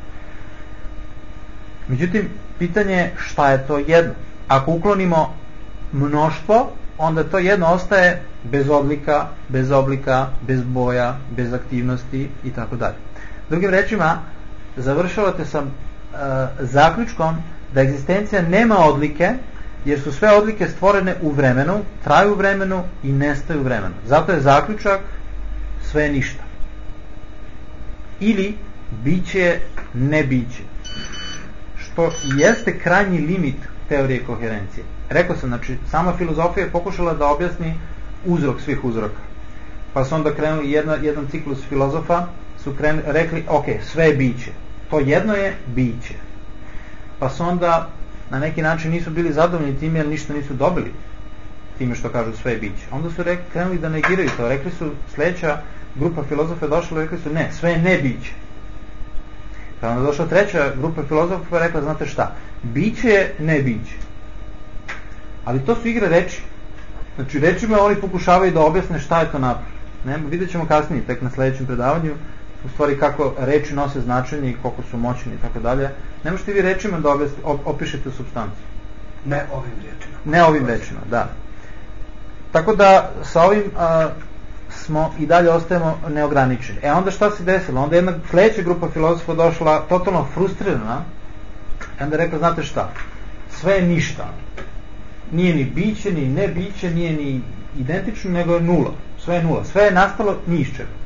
Međutim, pitanje je šta je to jedno. Ako uklonimo mnoštvo, onda to jedno ostaje bez odlika, bez oblika, bez boja, bez aktivnosti i tako dalje. Drugim rečima, završavate sa uh, zaključkom da egzistencija nema odlike, jer su sve odlike stvorene u vremenu, traju u vremenu i nestaju u vremenu. Zato je zaključak sve je ništa. Ili biće ne biće. što jeste krajnji limit teorije koherencije. Rekao sam, znači, sama filozofija je pokušala da objasni uzrok svih uzroka. Pa su onda krenuli jedna, jedan ciklus filozofa, su krenuli, rekli, ok, sve je biće. To jedno je biće. Pa su onda na neki način nisu bili zadovoljni time jer ništa nisu dobili time što kažu sve je biće. Onda su rekli, krenuli da negiraju to. Rekli su, sljedeća grupa filozofa je došla i rekli su, ne, sve je ne biće. Pa onda došla treća grupa filozofa pa rekla, znate šta, biće je ne biće. Ali to su igre reči. Znači rečima oni pokušavaju da objasne šta je to napor. Ne, vidjet ćemo kasnije, tek na sljedećem predavanju, u stvari kako reči nose značenje i koliko su moćni i tako dalje. Ne možete vi rečima da objasni, opišete supstancu. Ne ovim rečima. Ne ovim rečima, da. Tako da sa ovim a, smo i dalje ostajemo neograničeni. E onda šta se desilo? Onda jedna sljedeća grupa filozofa došla totalno frustrirana i onda rekla, znate šta, sve je ništa. Nije ni biće, ni ne biće, nije ni identično, nego je nula. Sve je nula. Sve je nastalo ni iz čega.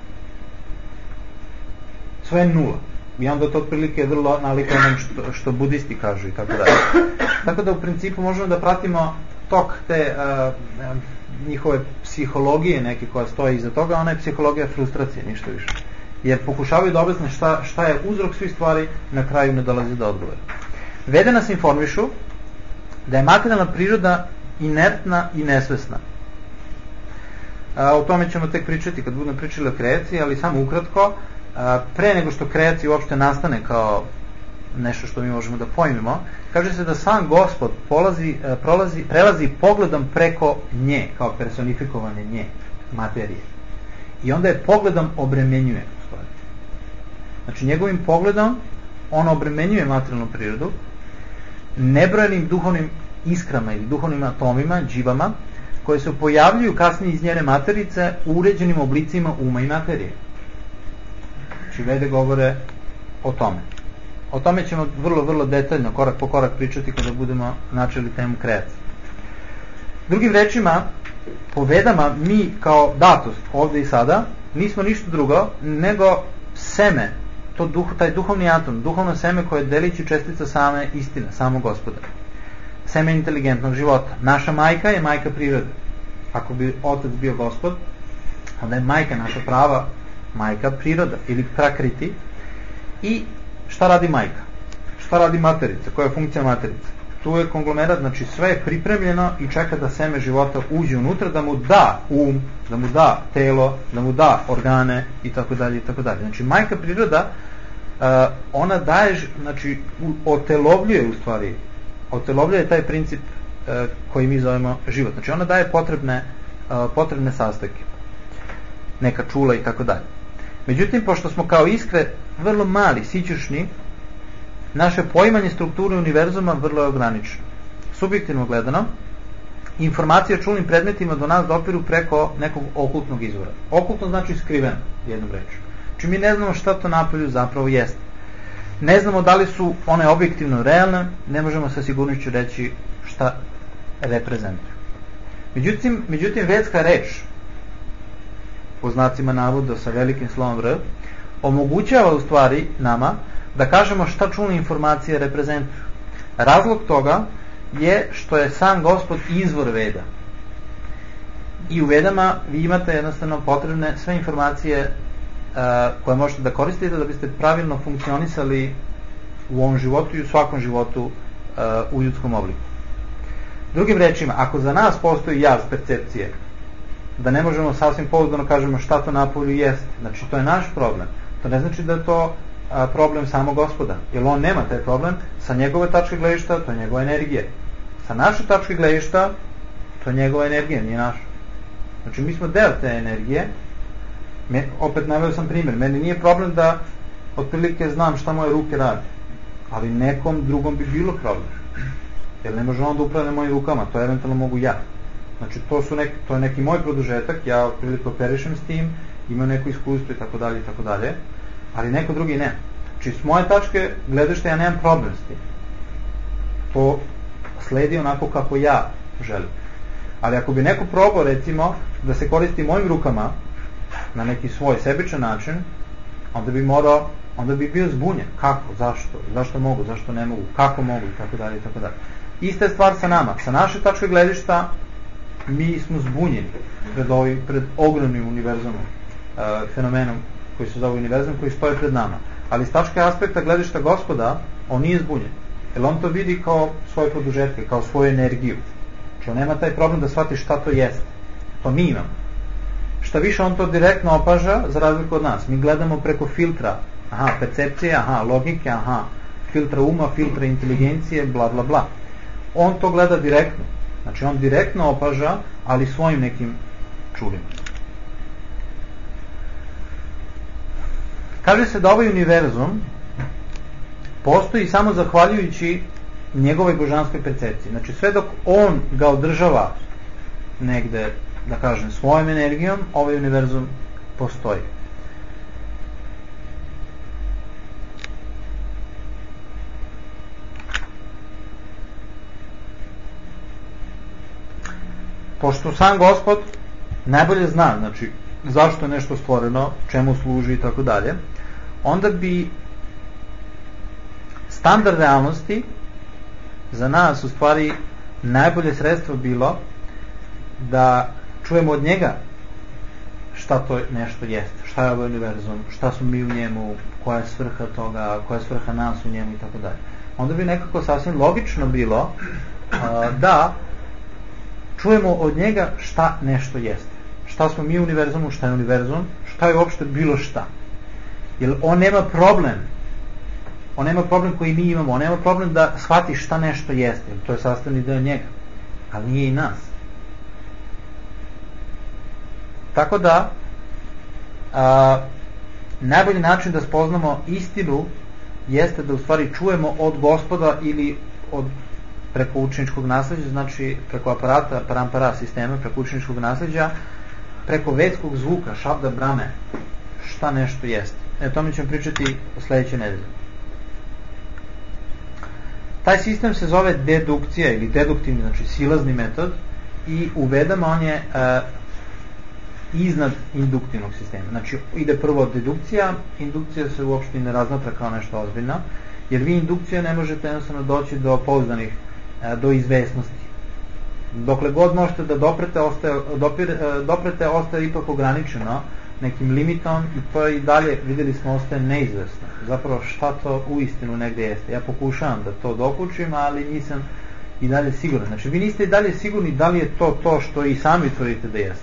Sve je nula. I onda to otprilike vrlo naliko onom što, što budisti kažu i tako dalje. Tako da u principu možemo da pratimo tok te uh, njihove psihologije neke koja stoji iza toga, ona je psihologija frustracije, ništa više. Jer pokušavaju da objasne šta, šta je uzrok svih stvari, na kraju ne dolazi do odgovora. Vede nas informišu da je materijalna priroda inertna i nesvesna. A, o tome ćemo tek pričati kad budemo pričali o kreaciji, ali samo ukratko, a, pre nego što kreacija uopšte nastane kao nešto što mi možemo da pojmimo, kaže se da sam Gospod polazi, prolazi, prelazi pogledom preko nje, kao personifikovanje nje, materije. I onda je pogledom obremenjuje. Znači njegovim pogledom on obremenjuje materijalnu prirodu nebrojenim duhovnim iskrama ili duhovnim atomima, dživama, koje se pojavljuju kasnije iz njene materice u uređenim oblicima uma i materije. Znači vede govore o tome. O tome ćemo vrlo, vrlo detaljno, korak po korak pričati kada budemo načeli temu kreacije. Drugim rečima, po vedama mi kao datost ovdje i sada nismo ništa drugo nego seme, to duh, taj duhovni atom, duhovno seme koje je delići čestica same istine, samog Gospoda. Seme inteligentnog života. Naša majka je majka prirode. Ako bi otac bio Gospod, onda je majka naša prava majka priroda ili prakriti. I šta radi majka? Šta radi materica? Koja je funkcija materice? Tu je konglomerat, znači sve je pripremljeno i čeka da seme života uđe unutra, da mu da um, da mu da telo, da mu da organe i tako dalje i tako dalje. Znači majka priroda, uh, ona daje, znači otelovljuje u stvari, otelovljuje taj princip uh, koji mi zovemo život. Znači ona daje potrebne, uh, potrebne sastojke, neka čula i tako dalje. Međutim, pošto smo kao iskre vrlo mali, sićušni, naše poimanje strukture univerzuma vrlo je ograničeno. Subjektivno gledano, informacije o čulnim predmetima do nas dopiru preko nekog okultnog izvora. Okultno znači skriveno, jednom rečju. Znači mi ne znamo šta to napolju zapravo jeste. Ne znamo da li su one objektivno realne, ne možemo sa sigurnošću reći šta reprezentuju. Međutim, međutim vedska reč, po znacima navoda sa velikim slovom R, omogućava u stvari nama da kažemo šta čulne informacije reprezentuju. Razlog toga je što je sam Gospod izvor veda. I u vedama vi imate jednostavno potrebne sve informacije uh, koje možete da koristite da biste pravilno funkcionisali u ovom životu i u svakom životu uh, u ljudskom obliku. Drugim rečima, ako za nas postoji jaz percepcije, da ne možemo sasvim pouzdano kažemo šta to napolju jeste, znači to je naš problem. To ne znači da je to a, problem samo Gospoda, jer on nema taj problem. Sa njegove tačke gledišta to je njegova energija. Sa naše tačke gledišta to je njegova energija, nije naša. Znači mi smo deo te energije. Me, opet naveo sam primjer, meni nije problem da otprilike znam šta moje ruke rade, ali nekom drugom bi bilo problem, jer ne može on da upravlja mojim rukama, to eventualno mogu ja. Znači to, su neki, to je neki moj produžetak, ja otprilike operišem s tim, imam neko iskustvo i tako dalje i tako dalje, ali neko drugi ne. Znači s moje tačke gledašte ja nemam problem s tim. To sledi onako kako ja želim. Ali ako bi neko probao recimo da se koristi mojim rukama na neki svoj sebičan način, onda bi morao onda bi bio zbunjen. Kako? Zašto? Zašto mogu? Zašto ne mogu? Kako mogu? I tako dalje, i tako dalje. Ista je stvar sa nama. Sa naše tačke gledišta mi smo zbunjeni pred, ovim, pred ogromnim univerzumom, uh, fenomenom koji se zove univerzum, koji stoji pred nama. Ali s tačke aspekta gledišta Gospoda, on nije zbunjen. Jer on to vidi kao svoje produžetke, kao svoju energiju. Znači on nema taj problem da shvati šta to jeste. To mi imamo. Šta više, on to direktno opaža za razliku od nas. Mi gledamo preko filtra, aha, percepcije, aha, logike, aha, filtra uma, filtra inteligencije, bla bla bla. On to gleda direktno. Znači on direktno opaža, ali svojim nekim čulima. Kaže se da ovaj univerzum postoji samo zahvaljujući njegovoj božanskoj percepciji. Znači sve dok on ga održava negde, da kažem, svojom energijom, ovaj univerzum postoji. Pošto sam Gospod najbolje zna, znači, zašto je nešto stvoreno, čemu služi i tako dalje, onda bi standard realnosti za nas u stvari najbolje sredstvo bilo da čujemo od njega šta to nešto jeste, šta je ovaj univerzum, šta smo mi u njemu, koja je svrha toga, koja je svrha nas u njemu i tako dalje. Onda bi nekako sasvim logično bilo a, da čujemo od njega šta nešto jeste. Šta smo mi u univerzumu, šta je univerzum, šta je uopšte bilo šta. Jer on nema problem, on nema problem koji mi imamo, on nema problem da shvati šta nešto jeste, to je sastavni deo njega, ali nije i nas. Tako da a, najbolji način da spoznamo istinu jeste da u stvari čujemo od Gospoda ili od preko učeničkog nasleđa, znači preko aparata, parampara sistema, preko učeničkog nasleđa, preko vedskog zvuka, šabda brame, šta nešto jeste. E, o tome ćemo pričati u sledeće nedelje. Taj sistem se zove dedukcija ili deduktivni, znači silazni metod, i u Vedama on je e, iznad induktivnog sistema. Znači ide prvo dedukcija, indukcija se uopšte ne razmatra kao nešto ozbiljno, jer vi indukcija ne možete jednostavno doći do pouzdanih, e, do izvesnosti. Dokle god možete da doprete, ostaje, dopir, doprete, ostaje ipak ograničeno nekim limitom i to i dalje, videli smo, ostaje neizvesno. Zapravo šta to u istinu negde jeste. Ja pokušavam da to dokučim, ali nisam i dalje siguran. Znači vi niste i dalje sigurni da li je to to što i sami tvrdite da jeste.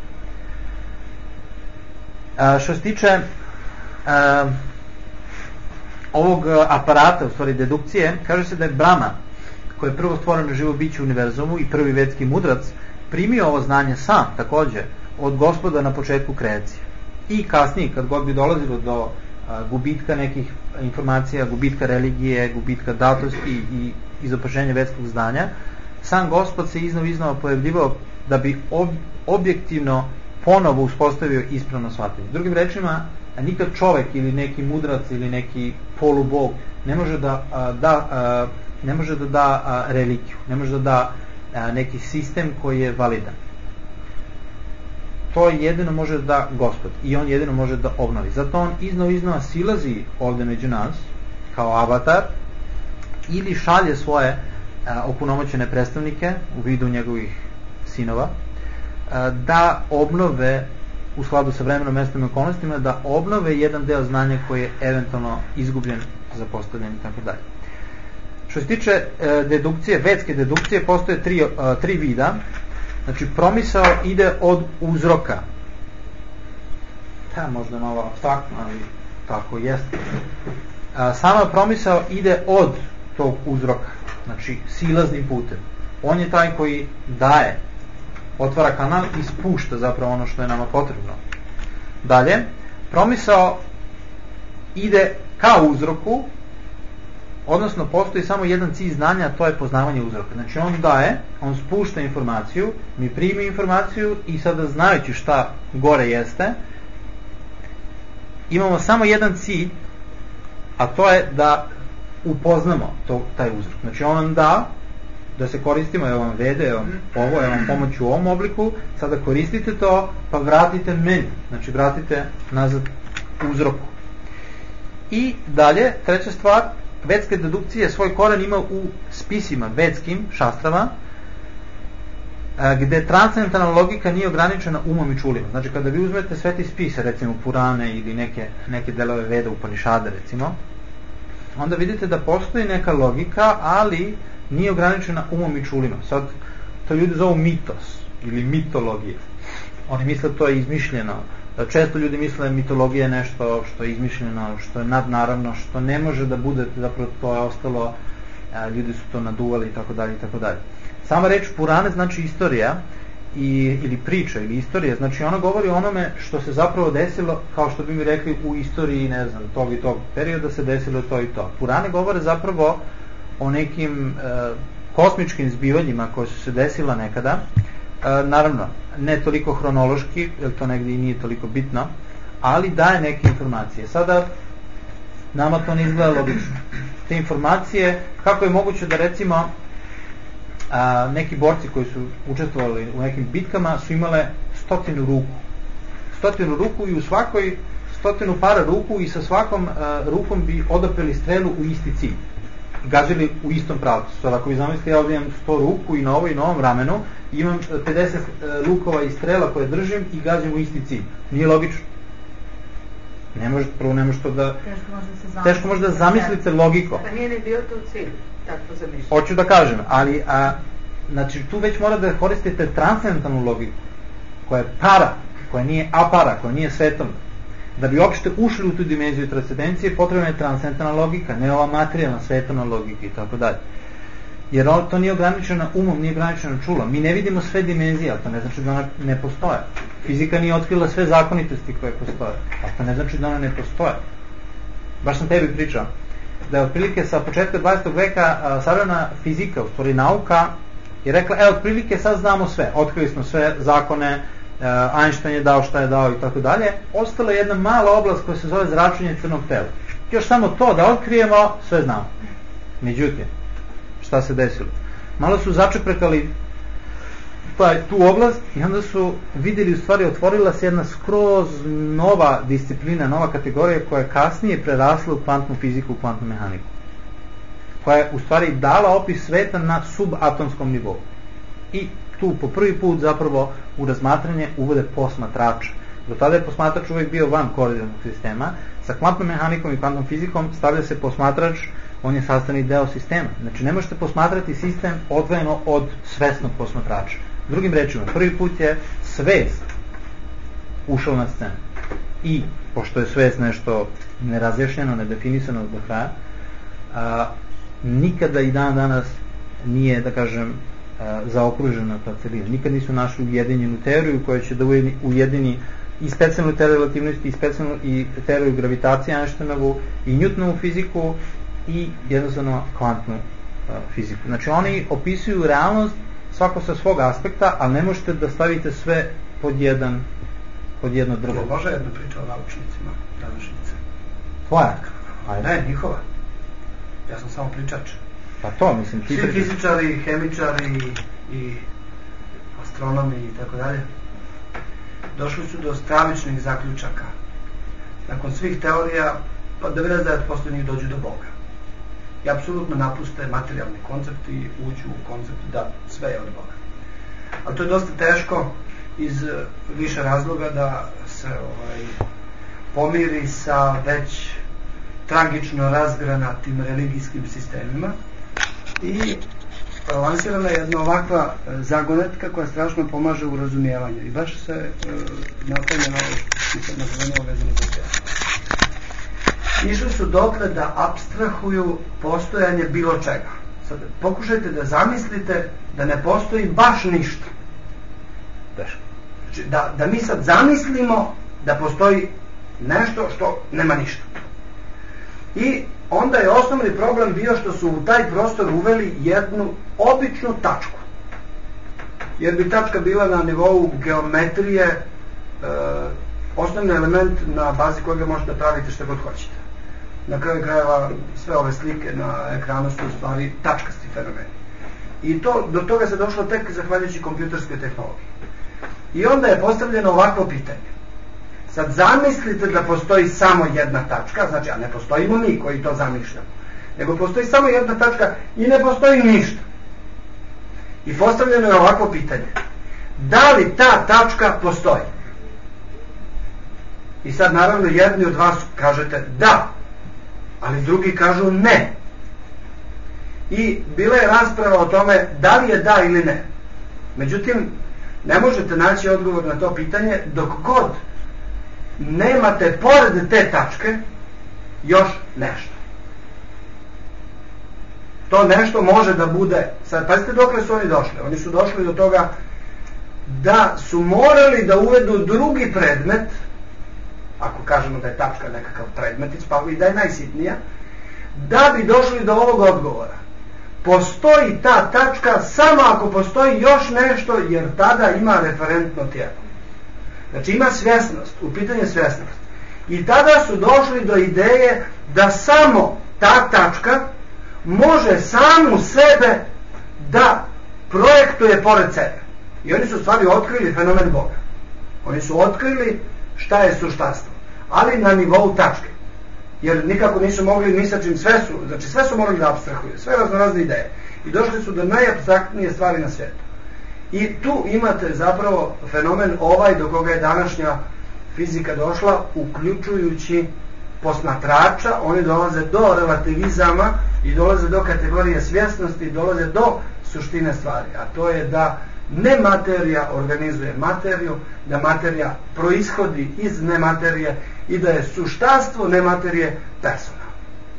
A, što se tiče a, ovog aparata, u stvari dedukcije, kaže se da je Brahma, koji je prvo stvoreno živo biće u univerzumu i prvi vedski mudrac, primio ovo znanje sam, takođe, od Gospoda na početku kreacije. I kasnije, kad god bi dolazilo do a, gubitka nekih informacija, gubitka religije, gubitka datosti i izopaženja vedskog znanja, sam Gospod se iznova iznova pojavljivao da bi ob, objektivno ponovo uspostavio ispravno shvatanje. Drugim rečima, nikad čovek ili neki mudrac ili neki polubog ne može da a, da a, ne može da da a, religiju, ne može da da a, neki sistem koji je validan. To jedino može da da Gospod i on jedino može da obnovi. Zato on iznova iznova silazi ovde među nas kao avatar ili šalje svoje a, opunomoćene predstavnike u vidu njegovih sinova a, da obnove u skladu sa vremenom, mestom i okolnostima, da obnove jedan deo znanja koji je eventualno izgubljen, zapostavljen i tako dalje. Što se tiče e, dedukcije, vedske dedukcije, postoje tri, a, tri vida. Znači, promisao ide od uzroka. Ta, možda je malo apstraktno, ali tako jeste. A, sama promisao ide od tog uzroka, znači silaznim putem. On je taj koji daje, otvara kanal i spušta zapravo ono što je nama potrebno. Dalje, promisao ide ka uzroku, odnosno postoji samo jedan cilj znanja, a to je poznavanje uzroka. Znači on daje, on spušta informaciju, mi primi informaciju i sada znajući šta gore jeste, imamo samo jedan cilj, a to je da upoznamo to, taj uzrok. Znači on nam da, da se koristimo, evo vam vede, evo vam ovo, evo vam pomoć u ovom obliku, sada koristite to, pa vratite meni, znači vratite nazad uzroku. I dalje, treća stvar, vedske dedukcije svoj koren ima u spisima, vedskim, šastrama, gde transcendentalna logika nije ograničena umom i čulima. Znači, kada vi uzmete sveti spise, recimo Purane ili neke, neke delove Veda, Upanišade, recimo, onda vidite da postoji neka logika, ali nije ograničena umom i čulima. Sad, to ljudi zovu mitos ili mitologija. Oni misle da to je izmišljeno. Često ljudi misle da mitologija je nešto što je izmišljeno, što je nadnaravno, što ne može da bude, zapravo to je ostalo, ljudi su to naduvali i tako dalje i tako dalje. Sama reč Purane znači istorija i, ili priča ili istorija, znači ona govori o onome što se zapravo desilo, kao što bi mi rekli u istoriji, ne znam, tog i tog perioda se desilo to i to. Purane govore zapravo o nekim e, kosmičkim zbivanjima koje su se desila nekada, e, naravno, ne toliko hronološki, jer to negdje i nije toliko bitno, ali daje neke informacije. Sada, nama to ne izgleda logično. Te informacije, kako je moguće da recimo a, neki borci koji su učestvovali u nekim bitkama su imale stotinu ruku. Stotinu ruku i u svakoj stotinu para ruku i sa svakom a, rukom bi odapeli strelu u isti cilj. Gađali u istom pravcu. Sada ako vi zamislite, ja ovdje imam sto ruku i na ovoj i na ovom ramenu, imam pedeset lukova i strela koje držim i gađam u isti cilj. Nije logično. Ne može, prvo ne može to da... Teško može da se zamislite. Teško može da zamislite logiko. Pa nije ne bio to cilj, tako zamišljati. Hoću da kažem, ali a, znači, tu već mora da koristite transcendentalnu logiku, koja je para, koja nije apara, koja nije svetovna. Da bi uopšte ušli u tu dimenziju transcendencije, potrebna je transcendentalna logika, ne ova materijalna, svetovna logika i tako dalje. Jer to nije ograničeno umom, nije ograničeno čulom. Mi ne vidimo sve dimenzije, ali to ne znači da ona ne postoje. Fizika nije otkrila sve zakonitosti koje postoje, ali to ne znači da ona ne postoje. Baš sam tebi pričao da je otprilike sa početka dvadesetog veka savremena fizika, u stvari nauka, je rekla, e, otprilike sad znamo sve, otkrili smo sve zakone, Einstein je dao šta je dao i tako dalje. Ostala je jedna mala oblast koja se zove zračenje crnog tela. Još samo to da otkrijemo, sve znamo. Međutim, šta se desilo? Malo su začeprekali tu oblast i onda su vidjeli, u stvari otvorila se jedna skroz nova disciplina, nova kategorija koja je kasnije prerasla u kvantnu fiziku, u kvantnu mehaniku, koja je u stvari dala opis sveta na subatomskom nivou. I tu po prvi put zapravo u razmatranje uvode posmatrača. Do tada je posmatrač uvijek bio van koordinatnog sistema. Sa kvantnom mehanikom i kvantnom fizikom stavlja se posmatrač, on je sastavni deo sistema. Znači ne možete posmatrati sistem odvojeno od svesnog posmatrača. Drugim rečima, prvi put je svest ušao na scenu. I, pošto je svest nešto nerazjašnjeno, nedefinisano do kraja, a, nikada i dan danas nije, da kažem, zaokružena ta celina. Nikad nisu našli ujedinjenu teoriju koja će da ujedini i specijalnu teoriju relativnosti i specijalnu i teoriju gravitacije Einsteinovu i Newtonovu fiziku i jednostavno kvantnu uh, fiziku. Znači oni opisuju realnost svako sa svog aspekta, ali ne možete da stavite sve pod jedan pod jedno drugo. Može jedna priča o naučnicima današnjice? Tvoja? Ajde. Ne, njihova. Ja sam samo pričač. Pa to, mislim, ti svi fizičari, hemičari i astronomi i tako dalje došli su do stravičnih zaključaka. Nakon svih teorija, pa devedeset devet posto njih dođu do Boga. I apsolutno napuste materijalni koncept i uđu u koncept da sve je od Boga. Ali to je dosta teško iz više razloga da se ovaj, pomiri sa već tragično razgranatim religijskim sistemima. I lansirana je jedna ovakva zagonetka koja strašno pomaže u razumijevanju i baš se e, napravlja na ovo što na zvanjeno vezano za sve. Išli su dotle da apstrahuju postojanje bilo čega. Sad pokušajte da zamislite da ne postoji baš ništa. Znači, da, da mi sad zamislimo da postoji nešto što nema ništa. I onda je osnovni problem bio što su u taj prostor uveli jednu običnu tačku. Jer bi tačka bila na nivou geometrije e, osnovni element na bazi kojega možete praviti što god hoćete. Na kraju krajeva sve ove slike na ekranu su u stvari tačkasti fenomeni. I to, do toga se došlo tek zahvaljujući kompjuterskoj tehnologiji. I onda je postavljeno ovakvo pitanje. Sad zamislite da postoji samo jedna tačka, znači, a ne postojimo mi koji to zamišljamo, nego postoji samo jedna tačka i ne postoji ništa. I postavljeno je ovako pitanje: da li ta tačka postoji? I sad naravno jedni od vas kažete da, ali drugi kažu ne. I bila je rasprava o tome da li je da ili ne. Međutim, ne možete naći odgovor na to pitanje dok god nemate pored te tačke još nešto. To nešto može da bude, sad pazite dokle su oni došli. Oni su došli do toga da su morali da uvedu drugi predmet, ako kažemo da je tačka nekakav predmetić, pa i da je najsitnija, da bi došli do ovog odgovora. Postoji ta tačka samo ako postoji još nešto, jer tada ima referentno tijelo. Znači ima svjesnost, u pitanju svjesnost. I tada su došli do ideje da samo ta tačka može samu sebe da projektuje pored sebe. I oni su u stvari otkrili fenomen Boga. Oni su otkrili šta je suštanstvo, ali na nivou tačke. Jer nikako nisu mogli ni sa čim, sve su, znači sve su morali da apstrahuju, sve raznorazne ideje. I došli su do najapstraktnije stvari na svijetu. I tu imate zapravo fenomen ovaj do koga je današnja fizika došla, uključujući posmatrača. Oni dolaze do relativizama i dolaze do kategorije svjesnosti i dolaze do suštine stvari. A to je da nematerija organizuje materiju, da materija proishodi iz nematerije i da je suštanstvo nematerije personalno.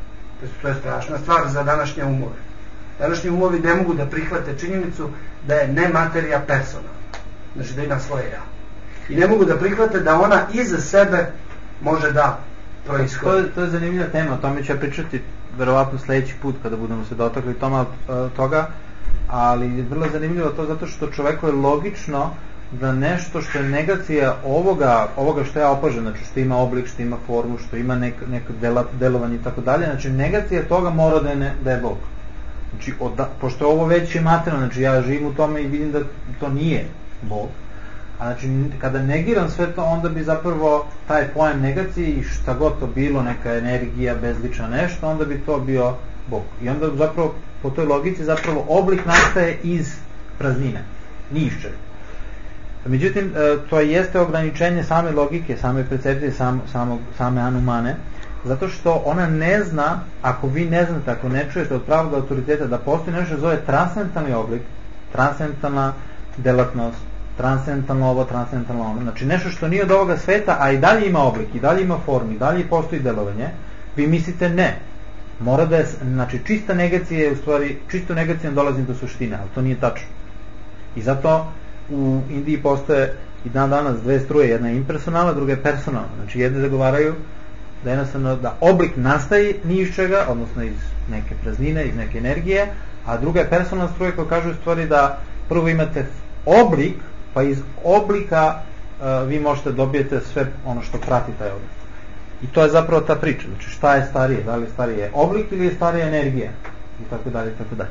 To je strašna stvar za današnje umove. Današnji umovi ne mogu da prihvate činjenicu da je nematerija personalna. Znači da ima svoje ja. I ne mogu da prihvate da ona iza sebe može da proishodi. To je, to je zanimljiva tema, o tome ću ja pričati verovatno sljedeći put kada budemo se dotakli toma, toga, ali je vrlo zanimljivo to zato što čoveku je logično da nešto što je negacija ovoga, ovoga što je opaženo, znači što ima oblik, što ima formu, što ima nek, neko dela, delovanje i tako dalje, znači negacija toga mora da je, ne, da je Bog. Znači, od, pošto je ovo već je materijalno, znači ja živim u tome i vidim da to nije Bog. A znači, kada negiram sve to, onda bi zapravo taj pojam negacije i šta god to bilo, neka energija, bezlična nešto, onda bi to bio Bog. I onda zapravo, po toj logici, zapravo oblik nastaje iz praznine, ni iz čega. Međutim, to jeste ograničenje same logike, same percepcije, sam, samog, same anumane, zato što ona ne zna, ako vi ne znate, ako ne čujete od pravog autoriteta da postoji nešto zove transcendentalni oblik, transcendentalna delatnost, transcendentalno ovo, transcendentalno ono, znači nešto što nije od ovoga sveta, a i dalje ima oblik, i dalje ima formu, i dalje postoji delovanje, vi mislite ne. Mora da je, znači čista negacija je u stvari, čisto negacijom dolazi do suštine, ali to nije tačno. I zato u Indiji postoje i dan danas dve struje, jedna je impersonalna, druga je personalna. Znači jedne zagovaraju da jednostavno da oblik nastaje ni iz čega, odnosno iz neke praznine, iz neke energije, a druga je personalna struja koja kaže u stvari da prvo imate oblik, pa iz oblika uh, vi možete dobijete sve ono što prati taj oblik. I to je zapravo ta priča, znači šta je starije, da li je starije oblik ili je starija energija i tako dalje i tako dalje.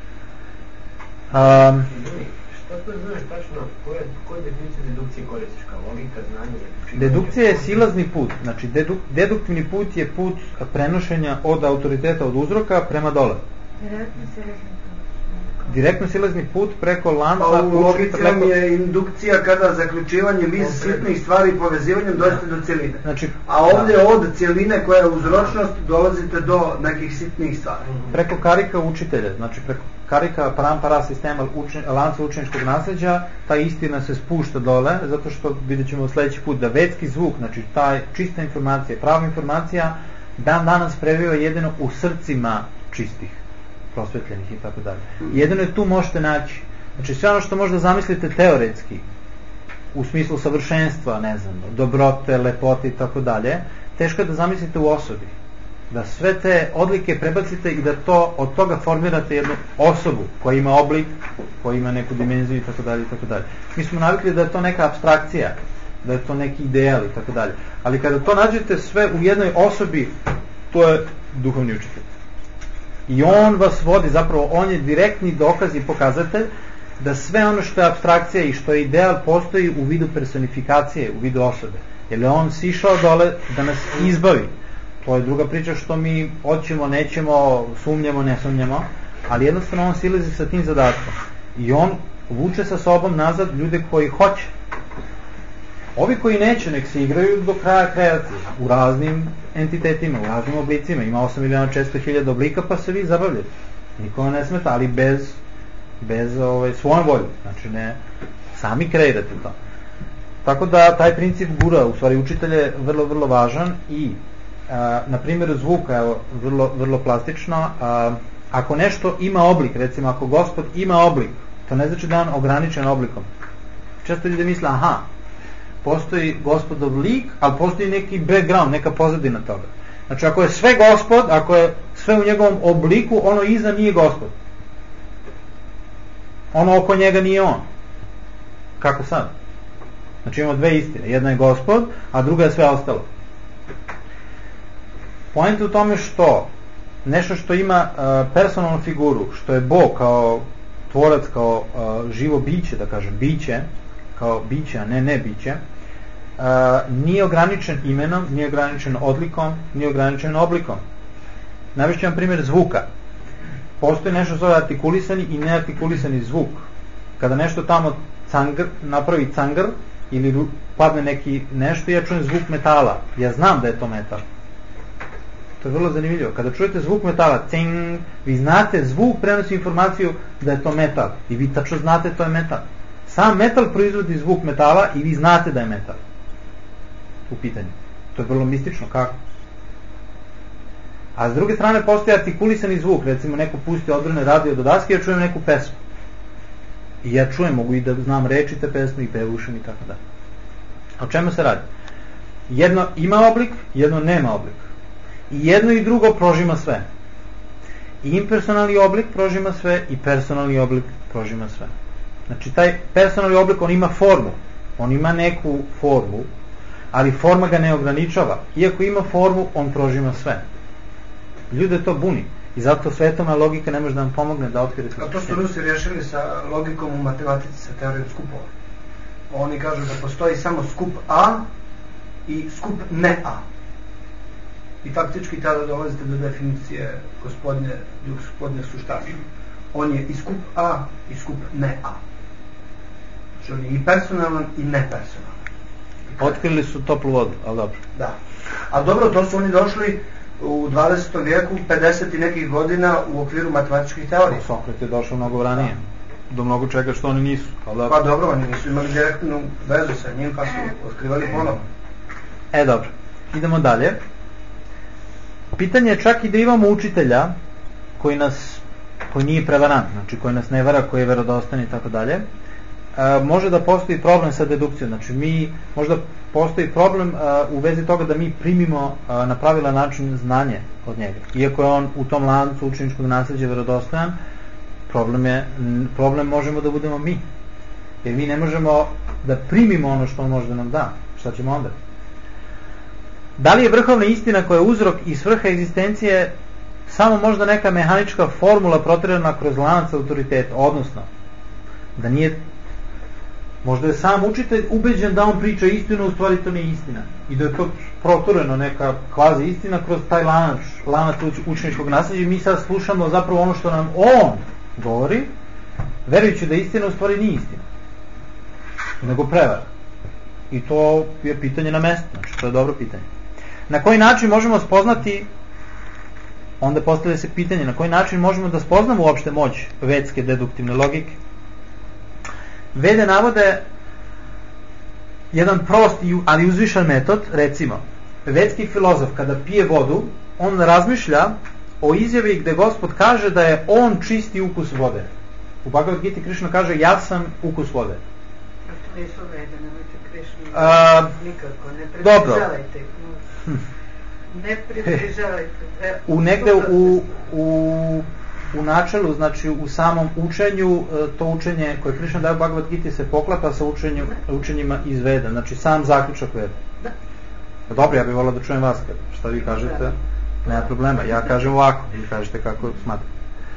Um, Šta to znaš tačno, koje, koje definicije dedukcije koristiš, kao logika, znanje? Dedukcija je silazni put, znači deduk, deduktivni put je put prenošenja od autoriteta, od uzroka prema dole. Direktno silazni put. Direktno silazni put preko lanca. Pa u logici preko... je indukcija kada zaključivanjem iz sitnih stvari i povezivanjem dođete do cijeline. Znači, a ovdje da. Od cijeline koja je uzročnost dolazite do nekih sitnih stvari. Preko karika učitelja, znači preko karika parampara sistema učen, lanca učeničkog nasljeđa, ta istina se spušta dole, zato što vidjet ćemo sljedeći put da vedski zvuk, znači ta čista informacija, prava informacija, dan danas prebiva jedino u srcima čistih, prosvetljenih i tako dalje. Jedino je tu možete naći. Znači sve ono što možda zamislite teoretski, u smislu savršenstva, ne znam, dobrote, lepote i tako dalje, teško je da zamislite u osobi. Da sve te odlike prebacite i da to od toga formirate jednu osobu koja ima oblik, koja ima neku dimenziju i tako dalje i tako dalje. Mi smo navikli da je to neka apstrakcija, da je to neki ideal i tako dalje. Ali kada to nađete sve u jednoj osobi, to je duhovni učitelj. I on vas vodi, zapravo on je direktni dokaz i pokazatelj da sve ono što je apstrakcija i što je ideal postoji u vidu personifikacije, u vidu osobe. Jer je on sišao dole da nas izbavi. To je druga priča što mi hoćemo, nećemo, sumnjamo, ne sumnjamo, ali jednostavno on silazi sa tim zadatkom. I on vuče sa sobom nazad ljude koji hoće. Ovi koji neće, nek se igraju do kraja kreacije, u raznim entitetima, u raznim oblicima. Ima osam miliona četiristo hiljada oblika, pa se vi zabavljate. Nikoga ne smeta, ali bez, bez ovaj, svojom volju. Znači, ne, sami kreirate to. Tako da, taj princip gura, u stvari učitelj je vrlo, vrlo važan i, a, na primjer, zvuka, evo, vrlo, vrlo plastično, a, ako nešto ima oblik, recimo, ako Gospod ima oblik, to ne znači da je on ograničen oblikom. Često ljudi misle, aha, postoji Gospodov lik, ali postoji neki background, neka pozadina toga. Znači, ako je sve Gospod, ako je sve u njegovom obliku, ono iza nije Gospod. Ono oko njega nije on. Kako sad? Znači, imamo dve istine. Jedna je Gospod, a druga je sve ostalo. Poenta u tome što nešto što ima uh, personalnu figuru, što je Bog kao tvorac, kao uh, živo biće, da kažem, biće, kao biće, a ne ne biće, uh, nije ograničen imenom, nije ograničen odlikom, nije ograničen oblikom. Navešću vam primjer zvuka. Postoji nešto zove artikulisani i neartikulisani zvuk. Kada nešto tamo cangr, napravi cangr ili padne neki nešto, ja čujem zvuk metala. Ja znam da je to metal. To je vrlo zanimljivo. Kada čujete zvuk metala, cing, vi znate, zvuk prenosi informaciju da je to metal. I vi tačno znate to je metal. Sam metal proizvodi zvuk metala i vi znate da je metal. U pitanju. To je vrlo mistično. Kako? A s druge strane postoji artikulisani zvuk. Recimo neko pusti odbrane radio do daske, ja čujem neku pesmu. I ja čujem, mogu i da znam reči te pesme i pevušem i tako da. O čemu se radi? Jedno ima oblik, jedno nema oblik. I jedno i drugo prožima sve. I impersonalni oblik prožima sve i personalni oblik prožima sve. Znači taj personalni oblik, on ima formu. On ima neku formu, ali forma ga ne ograničava. Iako ima formu, on prožima sve. Ljude to buni. I zato svetovna logika ne može da nam pomogne da otkrije to. A to su Rusi rješili sa logikom u matematici, sa teorijom skupova. Oni kažu da postoji samo skup A i skup ne A. I faktički tada dolazite do definicije gospodnje, gospodnje suštanstva. On je i skup A i skup ne A. Znači on je i personalan i nepersonalan. Otkrili su toplu vodu, ali dobro. Da. Ali dobro, to su oni došli u dvadesetom vijeku, pedeset i nekih godina u okviru matematičkih teorija. Sokrat je došao mnogo ranije. Da. Do mnogo čega što oni nisu. Ali dobro. Pa dobro, oni nisu imali direktnu vezu sa njim, pa su otkrivali ponovno. E dobro, idemo dalje. Pitanje je čak i da imamo učitelja koji nas, koji nije prevarant, znači koji nas ne vara, koji je verodostan i tako dalje, može da postoji problem sa dedukcijom. Znači mi, možda postoji problem a, u vezi toga da mi primimo a, na pravilan način znanje od njega. Iako je on u tom lancu učeničkog nasljeđa verodostojan, problem, je, problem možemo da budemo mi. Jer mi ne možemo da primimo ono što on može da nam da. Šta ćemo onda? Da li je vrhovna istina koja je uzrok i svrha egzistencije samo možda neka mehanička formula protirana kroz lanac autoriteta, odnosno da nije, možda je sam učitelj ubeđen da on priča istinu, u stvari to nije istina i da je to protureno neka kvazi istina kroz taj lanac, lanac učeničkog nasljeđa i mi sad slušamo zapravo ono što nam on govori, verujući da istina u stvari nije istina, nego prevara. I to je pitanje na mestu, znači to je dobro pitanje. Na koji način možemo spoznati, onda postavlja se pitanje, na koji način možemo da spoznamo uopšte moć vedske deduktivne logike? Vede navode jedan prost, ali uzvišan metod, recimo, vedski filozof kada pije vodu, on razmišlja o izjavi gde Gospod kaže da je on čisti ukus vode. U Bhagavad Gita Krišna kaže, ja sam ukus vode. A to nisu vede, nemojte Krišnu, A, nikako, ne približavajte. Hm. Ne približavajte. U negde u, u, u načelu, znači u samom učenju, to učenje koje Krišna daje u Bhagavad Gita se poklapa sa učenju, učenjima iz Veda, znači sam zaključak Veda. Da. Dobro, ja bih volao da čujem vas, šta vi kažete, nema problema, ja kažem ovako, vi kažete kako smatrate.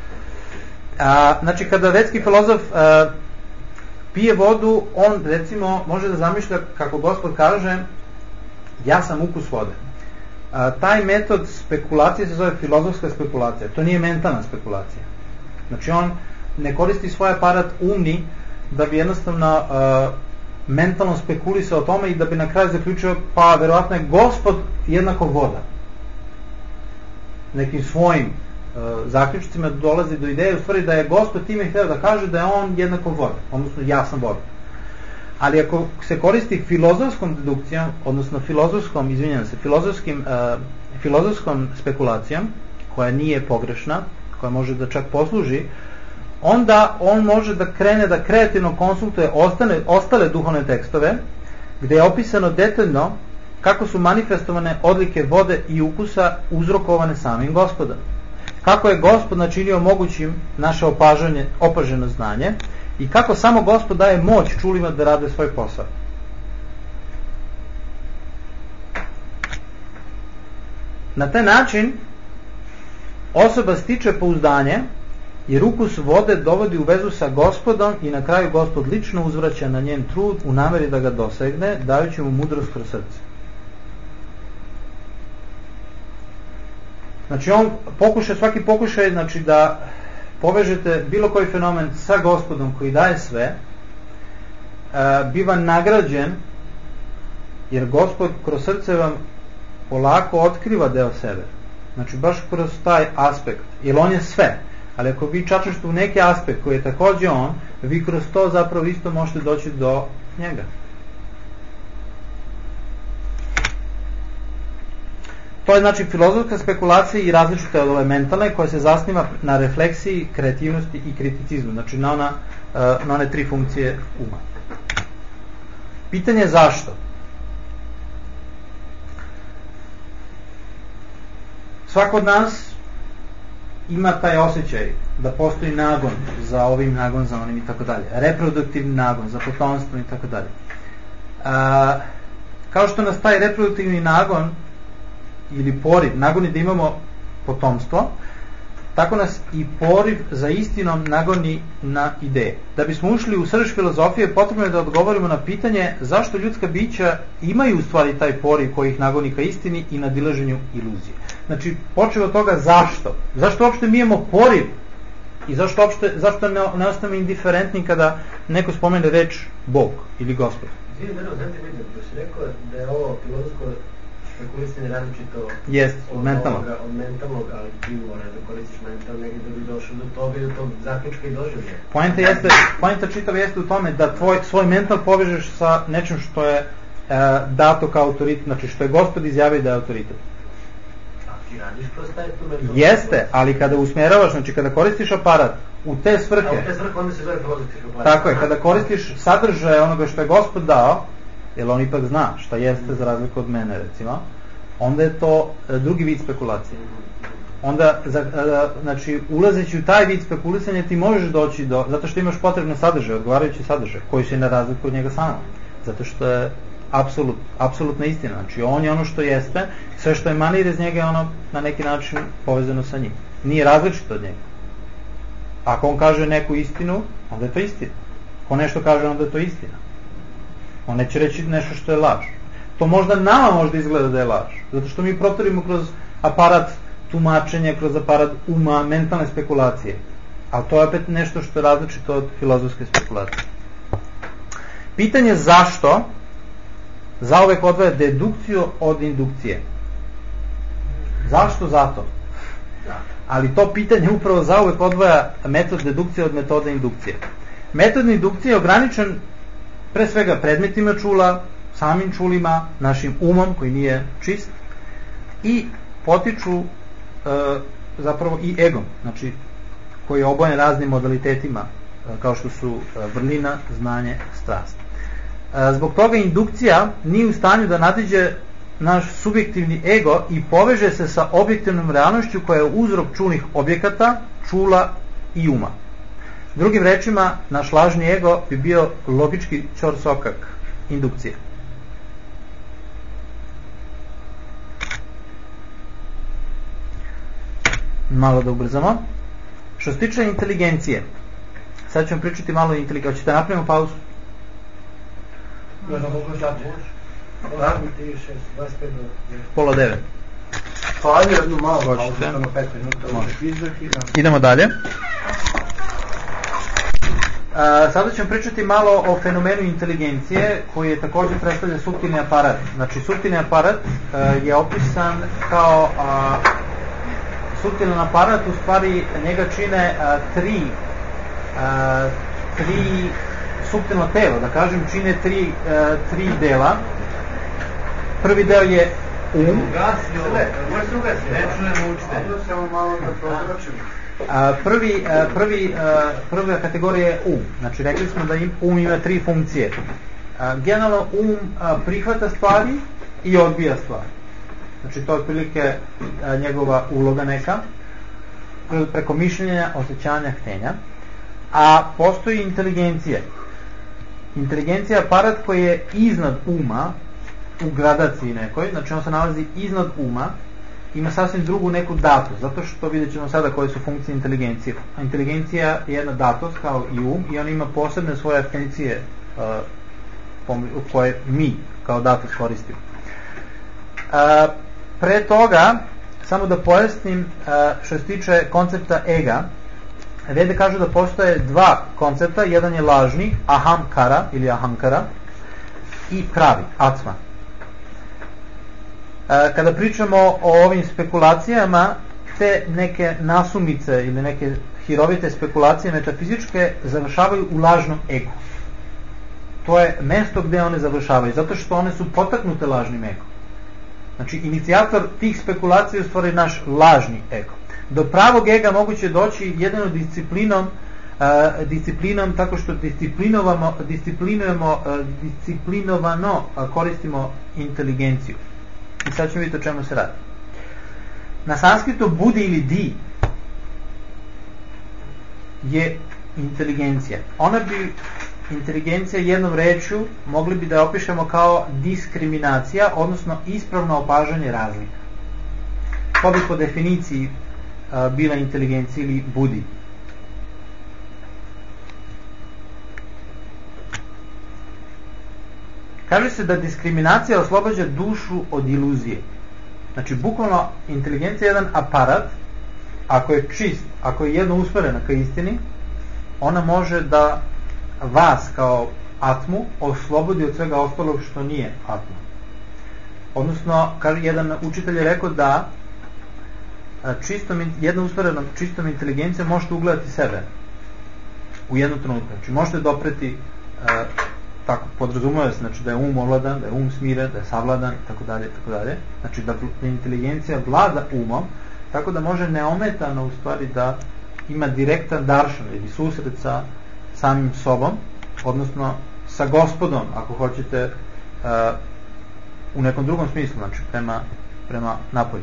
A, znači kada vedski filozof a, pije vodu, on recimo može da zamišlja, kako Gospod kaže, Ja sam ukus vode. A, taj metod spekulacije se zove filozofska spekulacija. To nije mentalna spekulacija. Znači on ne koristi svoj aparat umni da bi jednostavno a, mentalno spekulisao o tome i da bi na kraju zaključio, pa verovatno je Gospod jednako voda. Nekim svojim uh, zaključcima dolazi do ideje u stvari da je Gospod time hteo da kaže da je on jednako voda, odnosno ja sam voda. Ali ako se koristi filozofskom dedukcijom, odnosno filozofskom, izvinjam se, filozofskim, uh, filozofskom spekulacijom, koja nije pogrešna, koja može da čak posluži, onda on može da krene da kreativno konsultuje ostane, ostale duhovne tekstove, gde je opisano detaljno kako su manifestovane odlike vode i ukusa uzrokovane samim Gospodom. Kako je Gospod načinio mogućim naše opažanje, opaženo znanje i kako samo Gospod daje moć čulima da rade svoj posao. Na taj način osoba stiče pouzdanje jer ukus vode dovodi u vezu sa Gospodom i na kraju Gospod lično uzvraća na njen trud u nameri da ga dosegne, dajući mu mudrost kroz srce. Znači on pokuša, svaki pokušaj znači da povežete bilo koji fenomen sa Gospodom koji daje sve, biva nagrađen jer Gospod kroz srce vam polako otkriva deo sebe. Znači baš kroz taj aspekt, jer on je sve. Ali ako vi čačete u neki aspekt koji je takođe on, vi kroz to zapravo isto možete doći do njega. To je znači filozofska spekulacija i različite od ove mentalne koja se zasniva na refleksiji, kreativnosti i kriticizmu. Znači na, ona, na one tri funkcije uma. Pitanje je zašto? Svako od nas ima taj osjećaj da postoji nagon za ovim, nagon za onim i tako dalje. Reproduktivni nagon za potomstvo i tako dalje. Kao što nas taj reproduktivni nagon ili poriv, nagoni da imamo potomstvo, tako nas i poriv za istinom nagoni na ideje. Da bismo ušli u srž filozofije, potrebno je da odgovorimo na pitanje zašto ljudska bića imaju u stvari taj poriv koji ih nagoni ka istini i nadilaženju iluzije. Znači, počeo od toga zašto. Zašto uopšte mi imamo poriv i zašto, uopšte, zašto ne, ne ostavimo indiferentni kada neko spomene reč Bog ili Gospod. Zvijem, ne, znate mi da si rekao da je ovo filozofsko spekulisanje različito yes, od mentalnog, ovoga, od mentalnog, ali ti moraš da koristiš mental negdje da bi došao do toga i do tog zaključka i doživlja. Poenta jeste, poenta čitava jeste u tome da tvoj, svoj mental povežeš sa nečim što je e, dato kao autoritet, znači što je Gospod izjavio da je autoritet. Ti radiš kroz taj tu metodu. Jeste, ali kada usmjeravaš, znači kada koristiš aparat u te svrhe, a u te svrhe onda se zove filozofski aparat. Tako je, kada koristiš sadržaje onoga što je Gospod dao, jer on ipak zna šta jeste za razliku od mene recimo, onda je to drugi vid spekulacije. Onda, za, znači, ulazeći u taj vid spekulisanja ti možeš doći do, zato što imaš potrebne sadržaje, odgovarajući sadržaje, koji se na razliku od njega samog. Zato što je apsolut, apsolutna istina. Znači, on je ono što jeste, sve što je manir iz njega je ono na neki način povezano sa njim. Nije različito od njega. Ako on kaže neku istinu, onda je to istina. Ako nešto kaže, onda je to istina. On neće reći nešto što je laž. To možda nama možda izgleda da je laž. Zato što mi protorimo kroz aparat tumačenja, kroz aparat uma, mentalne spekulacije. Ali to je opet nešto što je različito od filozofske spekulacije. Pitanje zašto zauvek odvaja dedukciju od indukcije. Zašto? Zato. Ali to pitanje upravo zauvek odvaja metod dedukcije od metode indukcije. Metod indukcije je ograničen pre svega predmetima čula, samim čulima, našim umom koji nije čist i potiču e, zapravo i egom, znači koji je obojen raznim modalitetima e, kao što su e, vrlina, znanje, strast. E, zbog toga indukcija nije u stanju da nadiđe naš subjektivni ego i poveže se sa objektivnom realnošću koja je uzrok čulnih objekata, čula i uma. Drugim rečima, naš lažni ego bi bio logički ćorsokak indukcije. Malo da ubrzamo. Što se tiče inteligencije, sad ćemo pričati malo o inteligenciji. Hoćete napravimo pauzu? osam i šest, dvadeset pet do Pola devet. Pa ajde jednu malo pauzu, Hoćete? samo pet minuta, Može. izdah i da. Idemo dalje. A, sada ćemo pričati malo o fenomenu inteligencije koji je također predstavlja suptilni aparat. Znači, suptilni aparat a, je opisan kao a, suptilan aparat, u stvari njega čine a, tri a, tri suptilno telo, da kažem, čine tri, a, tri dela. Prvi deo je um. Može se ugasi, ne čujemo učitelj. Ajde samo malo da prozračimo. A, prvi, a, prvi, a, prva kategorija je um. Znači, rekli smo da im, um ima tri funkcije. A, generalno, um a, prihvata stvari i odbija stvari. Znači, to je otprilike a, njegova uloga neka, preko mišljenja, osjećanja, htenja. A postoji inteligencija. Inteligencija je aparat koji je iznad uma, u gradaciji nekoj, znači on se nalazi iznad uma, ima sasvim drugu neku datost, zato što vidjet ćemo sada koje su funkcije inteligencije. A inteligencija je jedna datost kao i um i on ima posebne svoje definicije uh, koje mi kao datost koristimo. Uh, pre toga, samo da pojasnim uh, što se tiče koncepta ega, Vede kažu da postoje dva koncepta, jedan je lažni, ahamkara ili ahankara, i pravi, atma. Kada pričamo o ovim spekulacijama, te neke nasumice ili neke hirovite spekulacije metafizičke završavaju u lažnom egu. To je mesto gde one završavaju, zato što one su potaknute lažnim egom. Znači, inicijator tih spekulacija je u stvari naš lažni ego. Do pravog ega moguće doći jedino disciplinom, uh, disciplinom tako što disciplinovamo, disciplinujemo, uh, disciplinovano uh, koristimo inteligenciju. I sad ćemo vidjeti o čemu se radi. Na sanskritu budi ili di je inteligencija. Ona bi, inteligencija jednom rečju, mogli bi da je opišemo kao diskriminacija, odnosno ispravno opažanje razlika. To bi po definiciji uh, bila inteligencija ili budi. Kaže se da diskriminacija oslobađa dušu od iluzije. Znači, bukvalno, inteligencija je jedan aparat, ako je čist, ako je jedno usmerena ka istini, ona može da vas kao atmu oslobodi od svega ostalog što nije atma. Odnosno, kaže, jedan učitelj je rekao da čistom, jednom usmerenom čistom inteligencijom možete ugledati sebe u jednu trenutku. Znači, možete dopreti uh, tako, podrazumuje se, znači da je um ovladan, da je um smiren, da je savladan, tako dalje, tako dalje. Znači da inteligencija vlada umom, tako da može neometano u stvari da ima direktan daršan ili susret sa samim sobom, odnosno sa gospodom, ako hoćete, uh, u nekom drugom smislu, znači prema, prema napolju.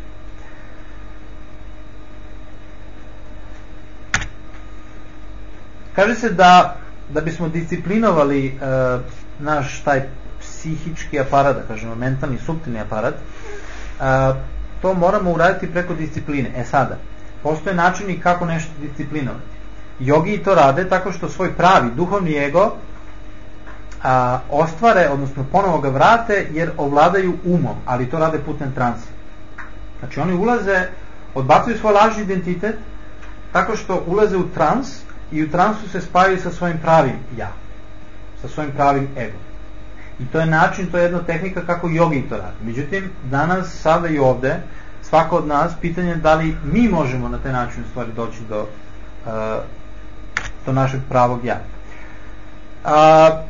Kaže se da da bismo disciplinovali e, naš taj psihički aparat, da kažemo mentalni, suptilni aparat, e, to moramo uraditi preko discipline. E sada, postoje načini kako nešto disciplinovati. Jogi to rade tako što svoj pravi duhovni ego a, ostvare, odnosno ponovo ga vrate, jer ovladaju umom, ali to rade putem transa. Znači oni ulaze, odbacuju svoj lažni identitet tako što ulaze u trans i u transu se spajaju sa svojim pravim ja, sa svojim pravim egom. I to je način, to je jedna tehnika kako jogi to radi. Međutim, danas, sada i ovde, svako od nas, pitanje je da li mi možemo na taj način u stvari doći do, uh, do našeg pravog ja. Uh,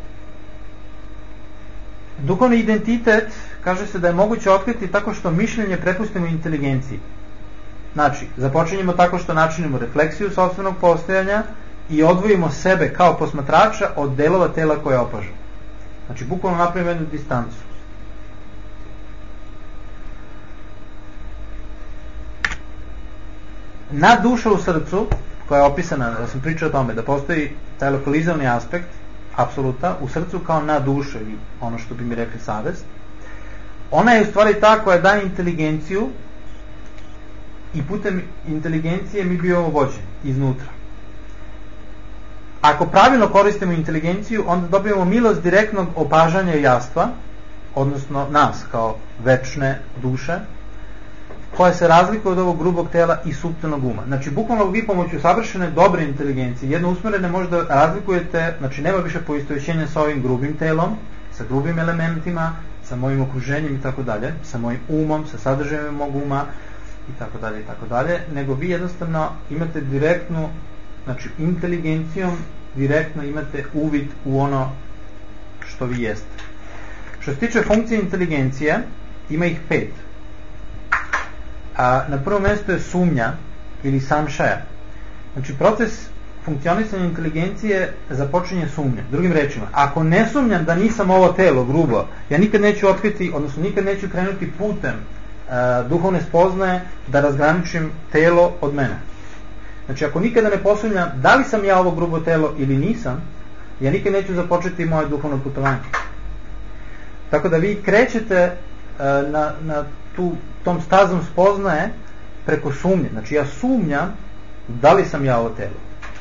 duhovni identitet, kaže se da je moguće otkriti tako što mišljenje prepustimo inteligenciji. Znači, započinjemo tako što načinimo refleksiju sopstvenog postojanja i odvojimo sebe kao posmatrača od delova tela koje opažamo. Znači, bukvalno napravimo jednu distancu. Na duša u srcu, koja je opisana, da sam pričao o tome, da postoji taj lokalizovni aspekt, apsoluta, u srcu kao na dušu, ili ono što bi mi rekli savest, ona je u stvari ta koja daje inteligenciju i putem inteligencije mi bivamo vođeni iznutra. Ako pravilno koristimo inteligenciju, onda dobijemo milost direktnog opažanja jastva odnosno nas kao večne duše, koja se razlikuje od ovog grubog tela i suptilnog uma. Znači, bukvalno vi pomoću savršene dobre inteligencije, jedno usmerene možda razlikujete, znači nema više poistovećenja sa ovim grubim telom, sa grubim elementima, sa mojim okruženjem i tako dalje, sa mojim umom, sa sadržajem mog uma i tako dalje i tako dalje, nego vi jednostavno imate direktnu, znači inteligencijom direktno imate uvid u ono što vi jeste. Što se tiče funkcije inteligencije, ima ih pet. A na prvom mjestu je sumnja ili samšaja. Znači proces funkcionisanja inteligencije započinje sumnje. Drugim rečima, ako ne sumnjam da nisam ovo telo grubo, ja nikad neću otkriti, odnosno nikad neću krenuti putem uh, duhovne spoznaje da razgraničim telo od mene. Znači ako nikada ne posumnjam da li sam ja ovo grubo telo ili nisam, ja nikad neću započeti moje duhovno putovanje. Tako da vi krećete uh, na, na tu, tom stazom spoznaje preko sumnje. Znači ja sumnjam da li sam ja ovo telo.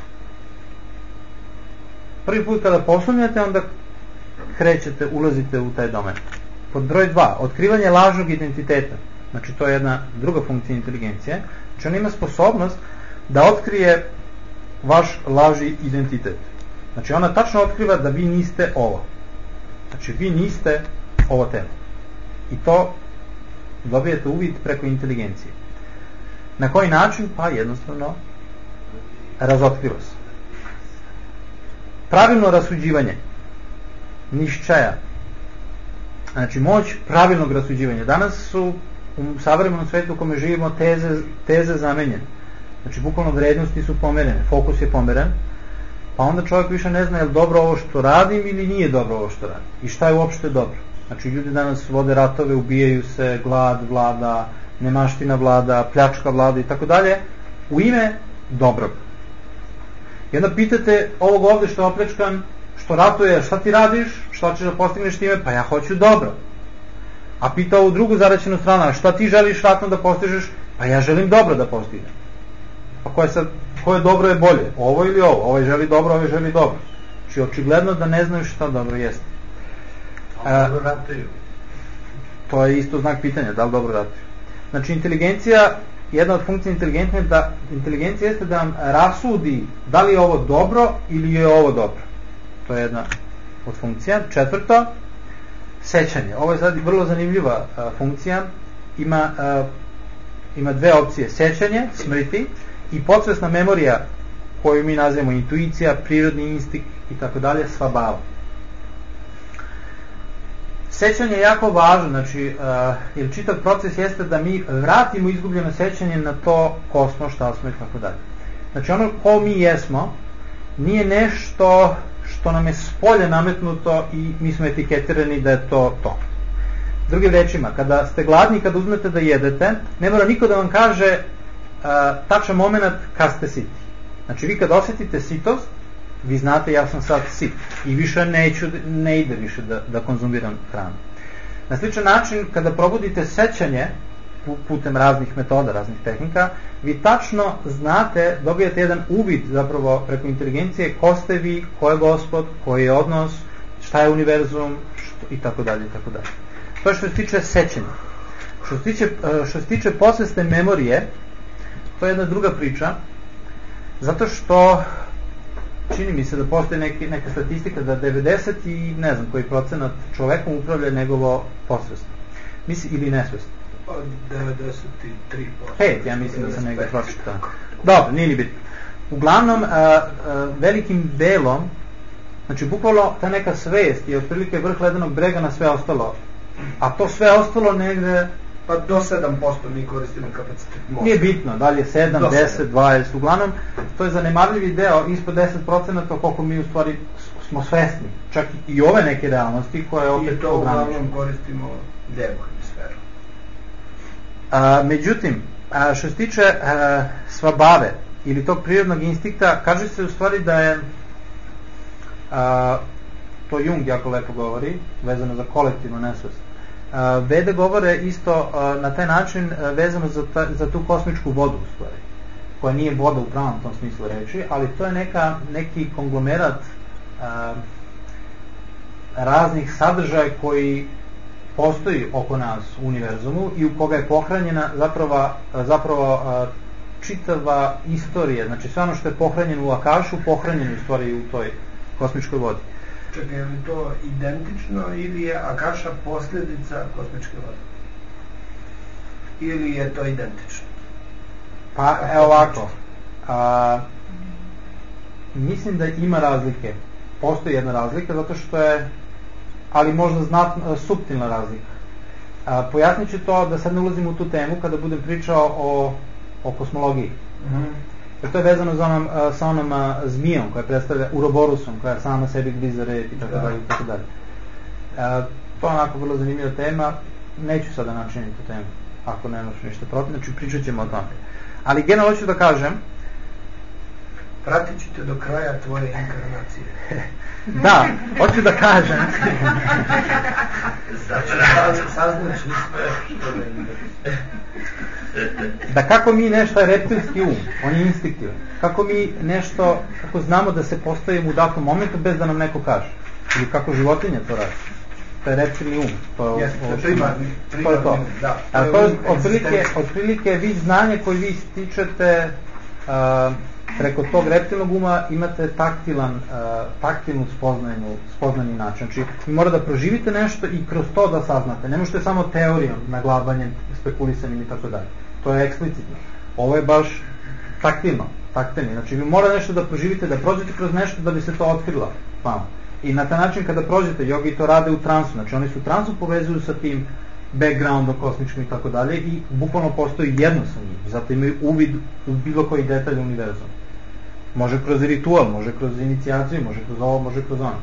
Prvi put kada posumnjate, onda krećete, ulazite u taj domen. Pod broj dva, otkrivanje lažnog identiteta. Znači to je jedna druga funkcija inteligencije. Znači on ima sposobnost da otkrije vaš lažni identitet. Znači ona tačno otkriva da vi niste ovo. Znači vi niste ovo telo. I to dobijete uvid preko inteligencije. Na koji način? Pa jednostavno razotkriva se. Pravilno rasuđivanje. Nišćaja. Znači moć pravilnog rasuđivanja. Danas su u savremenom svetu u kome živimo teze, teze zamenjene. Znači bukvalno vrednosti su pomerene, fokus je pomeren, pa onda čovjek više ne zna je li dobro ovo što radim ili nije dobro ovo što radim. I šta je uopšte dobro. Znači ljudi danas vode ratove, ubijaju se, glad vlada, nemaština vlada, pljačka vlada i tako dalje, u ime dobrog. I onda pitate ovog ovdje što je opljačkan, što ratuje, šta ti radiš, šta ćeš da postigneš time, pa ja hoću dobro. A pita ovu drugu zaraćenu stranu, šta ti želiš ratno da postižeš, pa ja želim dobro da postignem. Pa koje, sad, koje dobro je bolje, ovo ili ovo, ovaj želi dobro, ovaj želi dobro. Znači očigledno da ne znaju šta dobro jeste. A dobro ratuju. To je isto znak pitanja, da li dobro ratuju. Znači inteligencija, jedna od funkcija inteligencije da inteligencija jeste da vam rasudi da li je ovo dobro ili je ovo dobro. To je jedna od funkcija. Četvrto, sećanje. Ovo je sad vrlo zanimljiva a, funkcija. Ima, a, ima dve opcije. Sećanje, smrti, i podsvesna memorija koju mi nazivamo intuicija, prirodni instinkt i tako dalje, svabava. Sećanje je jako važno, znači, uh, jer čitav proces jeste da mi vratimo izgubljeno sećanje na to ko smo, šta smo i tako dalje. Znači ono ko mi jesmo nije nešto što nam je spolje nametnuto i mi smo etiketirani da je to to. Drugim rečima, kada ste gladni, kada uzmete da jedete, ne mora niko da vam kaže uh, tačan moment kad ste siti. Znači vi kad osjetite sitost, vi znate ja sam sad sit i više neću, ne ide više da, da konzumiram hranu. Na sličan način, kada probudite sećanje putem raznih metoda, raznih tehnika, vi tačno znate, dobijete jedan uvid zapravo preko inteligencije ko ste vi, ko je gospod, koji je odnos, šta je univerzum što, i tako dalje i tako dalje. To je što se tiče sećanja. Što se tiče, što se tiče posvesne memorije, to je jedna druga priča, zato što čini mi se da postoji neki, neka statistika da devedeset i ne znam koji procenat čovekom upravlja njegovo posvesno. Misli ili nesvesno. Pa devedeset tri posto. Pet, ja mislim da sam negdje pročitao. Dobro, nije ni bitno. Uglavnom, a, a, velikim delom, znači bukvalno ta neka svest je otprilike vrh ledenog brega na sve ostalo. A to sve ostalo negde... Pa do sedam posto mi koristimo kapacitet mozga. Nije bitno, da li je sedam, deset, dvadeset, uglavnom, to je zanemarljivi deo, ispod deset procenta koliko mi u stvari smo svesni. Čak i ove neke realnosti koje opet i to uglavnom koristimo lijevu hemisferu. A, međutim, a, što se tiče a, svabave ili tog prirodnog instinkta, kaže se u stvari da je a, to Jung jako lepo govori, vezano za kolektivnu nesvest. Uh, Vede govore isto uh, na taj način uh, vezano za, ta, za tu kosmičku vodu u stvari, koja nije voda u pravom tom smislu reči, ali to je neka, neki konglomerat uh, raznih sadržaja koji postoji oko nas u univerzumu i u koga je pohranjena zapravo, zapravo čitava istorija, znači sve ono što je pohranjeno u Akašu, pohranjeno u stvari u toj kosmičkoj vodi. Čekaj, je li to identično ili je Akaša posljedica kosmičke vode? Ili je to identično? Pa, evo ovako, a, mislim da ima razlike. Postoji jedna razlika zato što je, ali možda znatno, suptilna razlika. A, pojasnit ću to da sad ne ulazim u tu temu kada budem pričao o, o kosmologiji. Mm-hmm. Jer to je vezano za onom, sa onom a, zmijom koja predstavlja, Uroborusom, koja je sama sebi griza rep i tako dalje i tako dalje. A, to je onako vrlo zanimljiva tema, neću sada načiniti tu temu, ako nemaš ništa protiv, znači pričat ćemo o tome. Ali generalno ću da kažem, pratit ću te do kraja tvoje inkarnacije. Da, hoću da kažem. Znači, saznaću sve što da ima. Da kako mi nešto je reptilski um, on je instinktivan. Kako mi nešto, kako znamo da se postavimo u datom momentu bez da nam neko kaže. Ili kako životinja to radi. To je reptilni um. To je, Jeste, to je primarni, to je to. Da, to je, to je otprilike, otprilike vi znanje koje vi stičete uh, preko tog reptilnog uma imate taktilan, uh, taktilnu spoznanju, spoznani način. Znači, vi morate da proživite nešto i kroz to da saznate. Ne možete samo teorijom, naglabanjem, spekulisanjem i tako dalje. To je eksplicitno. Ovo je baš taktilno, taktilno. Znači, vi morate nešto da proživite, da prođete kroz nešto da bi se to otkrilo vama. I na taj način kada prođete, jogi to rade u transu. Znači, oni su u transu povezuju sa tim backgroundom kosmičkim i tako dalje i bukvalno postoji jedno sa njim. Zato imaju uvid u bilo koji detalj univerzuma. Može kroz ritual, može kroz inicijaciju, može kroz ovo, može kroz ono.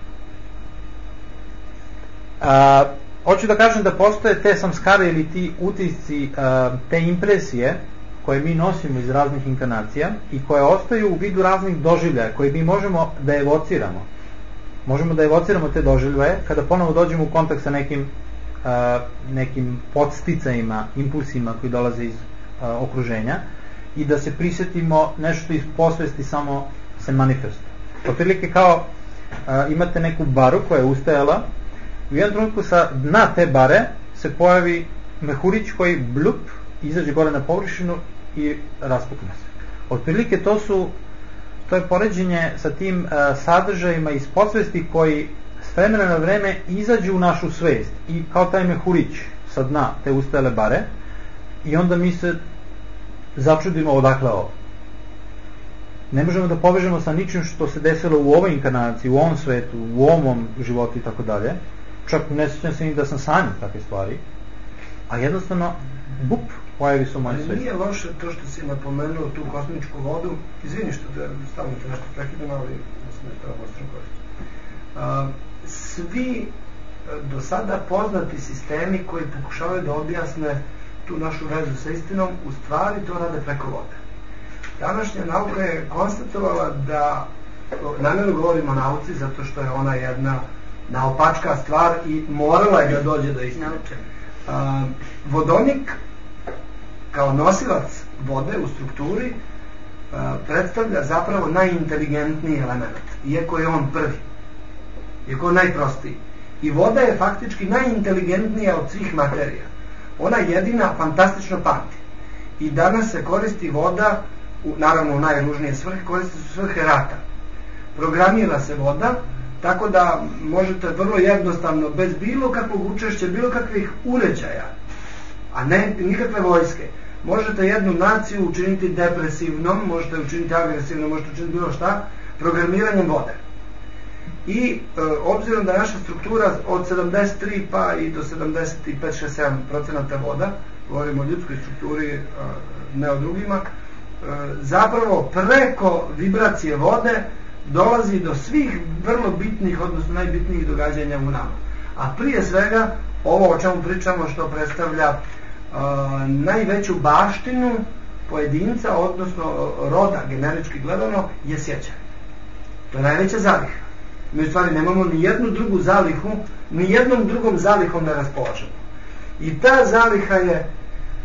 A, hoću da kažem da postoje te samskare ili ti utisci, a, te impresije koje mi nosimo iz raznih inkarnacija i koje ostaju u vidu raznih doživljaja koje mi možemo da evociramo. Možemo da evociramo te doživljaje kada ponovo dođemo u kontakt sa nekim, a, nekim podsticajima, impulsima koji dolaze iz a, okruženja i da se prisjetimo nešto iz posvesti samo se manifestuje. Otprilike kao a, imate neku baru koja je ustajala u jednom trenutku sa dna te bare se pojavi mehurić koji blup izađe gore na površinu i raspukne se. Otprilike to su to je poređenje sa tim a, sadržajima iz podsvesti koji s vremena na vreme izađu u našu svest i kao taj mehurić sa dna te ustajale bare i onda mi se začudimo odakle ovo. Ne možemo da povežemo sa ničim što se desilo u ovoj inkarnaciji, u ovom svetu, u ovom životu i tako dalje. Čak ne sjećam se ni da sam sanjao takve stvari. A jednostavno, bup, pojavi se u mojoj sveti. Nije loše to što si napomenuo tu kosmičku vodu. Izvini što te stavno te nešto prekidam, ali mislim da je to ostro koristiti. Svi do sada poznati sistemi koji pokušavaju da objasne tu našu vezu sa istinom, u stvari to rade preko vode. Današnja nauka je konstatovala da, namjerno govorimo o nauci zato što je ona jedna naopačka stvar i morala je da dođe do istine. A, vodonik kao nosilac vode u strukturi a, predstavlja zapravo najinteligentniji element, iako je on prvi, iako je najprostiji. I voda je faktički najinteligentnija od svih materija. Ona jedina fantastično pamti. I danas se koristi voda, u, naravno u najružnije svrhe, koristi se svrhe rata. Programira se voda, tako da možete vrlo jednostavno, bez bilo kakvog učešća, bilo kakvih uređaja, a ne nikakve vojske, možete jednu naciju učiniti depresivnom, možete učiniti agresivnom, možete učiniti bilo šta, programiranjem vode. I e, obzirom da naša struktura od sedamdeset tri pa i do sedamdeset pet, šest, sedam procenata voda, govorimo o ljudskoj strukturi, e, ne o drugima, e, zapravo preko vibracije vode dolazi do svih vrlo bitnih, odnosno najbitnijih događanja u nama. A prije svega, ovo o čemu pričamo što predstavlja e, najveću baštinu pojedinca, odnosno roda, generički gledano, je sjećanje. To je najveća zaliha. Mi u stvari nemamo ni jednu drugu zalihu, ni jednom drugom zalihom ne raspolažemo. I ta zaliha je, e,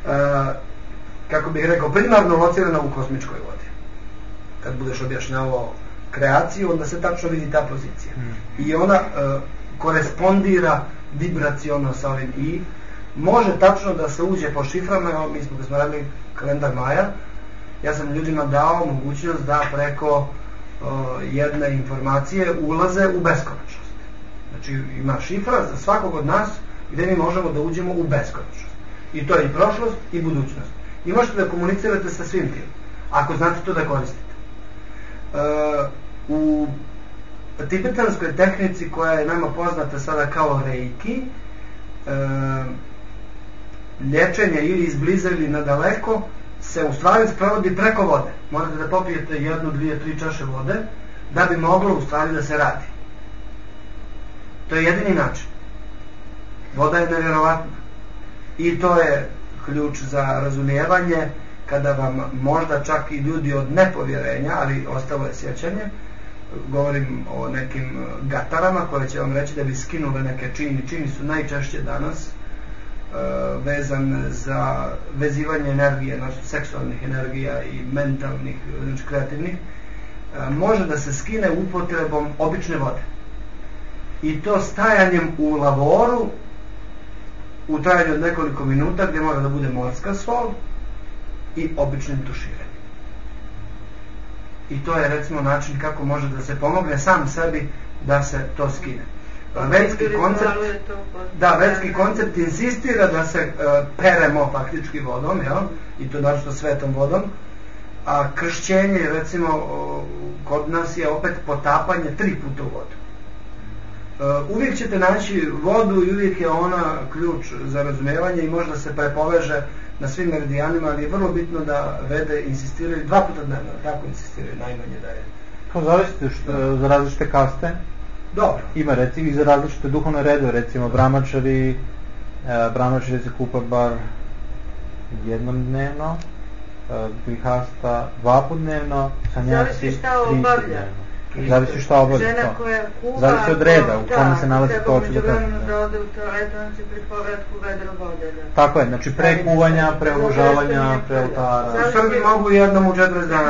kako bih rekao, primarno locirana u kosmičkoj vodi. Kad budeš objašnjavao kreaciju, onda se tačno vidi ta pozicija. I ona e, korespondira vibraciono sa ovim i može tačno da se uđe po šiframa. Evo, mi smo, kad smo radili kalendar Maja, ja sam ljudima dao mogućnost da preko uh, jedne informacije ulaze u beskonačnost. Znači ima šifra za svakog od nas gde mi možemo da uđemo u beskonačnost. I to je i prošlost i budućnost. I možete da komunicirate sa svim tim, ako znate to da koristite. Uh, u tibetanskoj tehnici koja je nama poznata sada kao reiki, uh, liječenje ili izbliza ili nadaleko se u stvari sprovodi preko vode. Morate da popijete jednu, dvije, tri čaše vode da bi moglo u stvari da se radi. To je jedini način. Voda je nevjerovatna. I to je ključ za razumijevanje kada vam možda čak i ljudi od nepovjerenja, ali ostalo je sjećanje, govorim o nekim gatarama koje će vam reći da bi skinule neke čini. Čini su najčešće danas uh, vezan za vezivanje energije, znači seksualnih energija i mentalnih, znači kreativnih, uh, može da se skine upotrebom obične vode. I to stajanjem u lavoru u trajanju od nekoliko minuta gdje mora da bude morska sol i običnim tuširanjem. I to je recimo način kako može da se pomogne sam sebi da se to skine. Vedski koncept, da, vedski koncept insistira da se uh, peremo faktički vodom, jel? I to naravno svetom vodom, a kršćenje recimo uh, kod nas je opet potapanje tri puta u vodu. Uh, uvijek ćete naći vodu i uvijek je ona ključ za razumijevanje i možda se prepoveže na svim meridijanima, ali je vrlo bitno da vede insistiraju dva puta dnevno, tako insistiraju najmanje da je. Kao zavisite što, za različite kaste? Dobro. Ima recimo i za različite duhovne redove, recimo brahmačari, e, brahmačari se kupa bar jednom dnevno, e, grihasta dva put dnevno, sanjasi tri put dnevno. Zavisi šta obavlja Žena to. koja kuva, Zavisi od reda u kome se nalazi to će da treba da ode u toalet, on će pri povratku vedro vode. Da. Tako je, znači pre kuvanja, pre obožavanja, pre oltara. U Srbiji mogu jednom u četrdeset dana.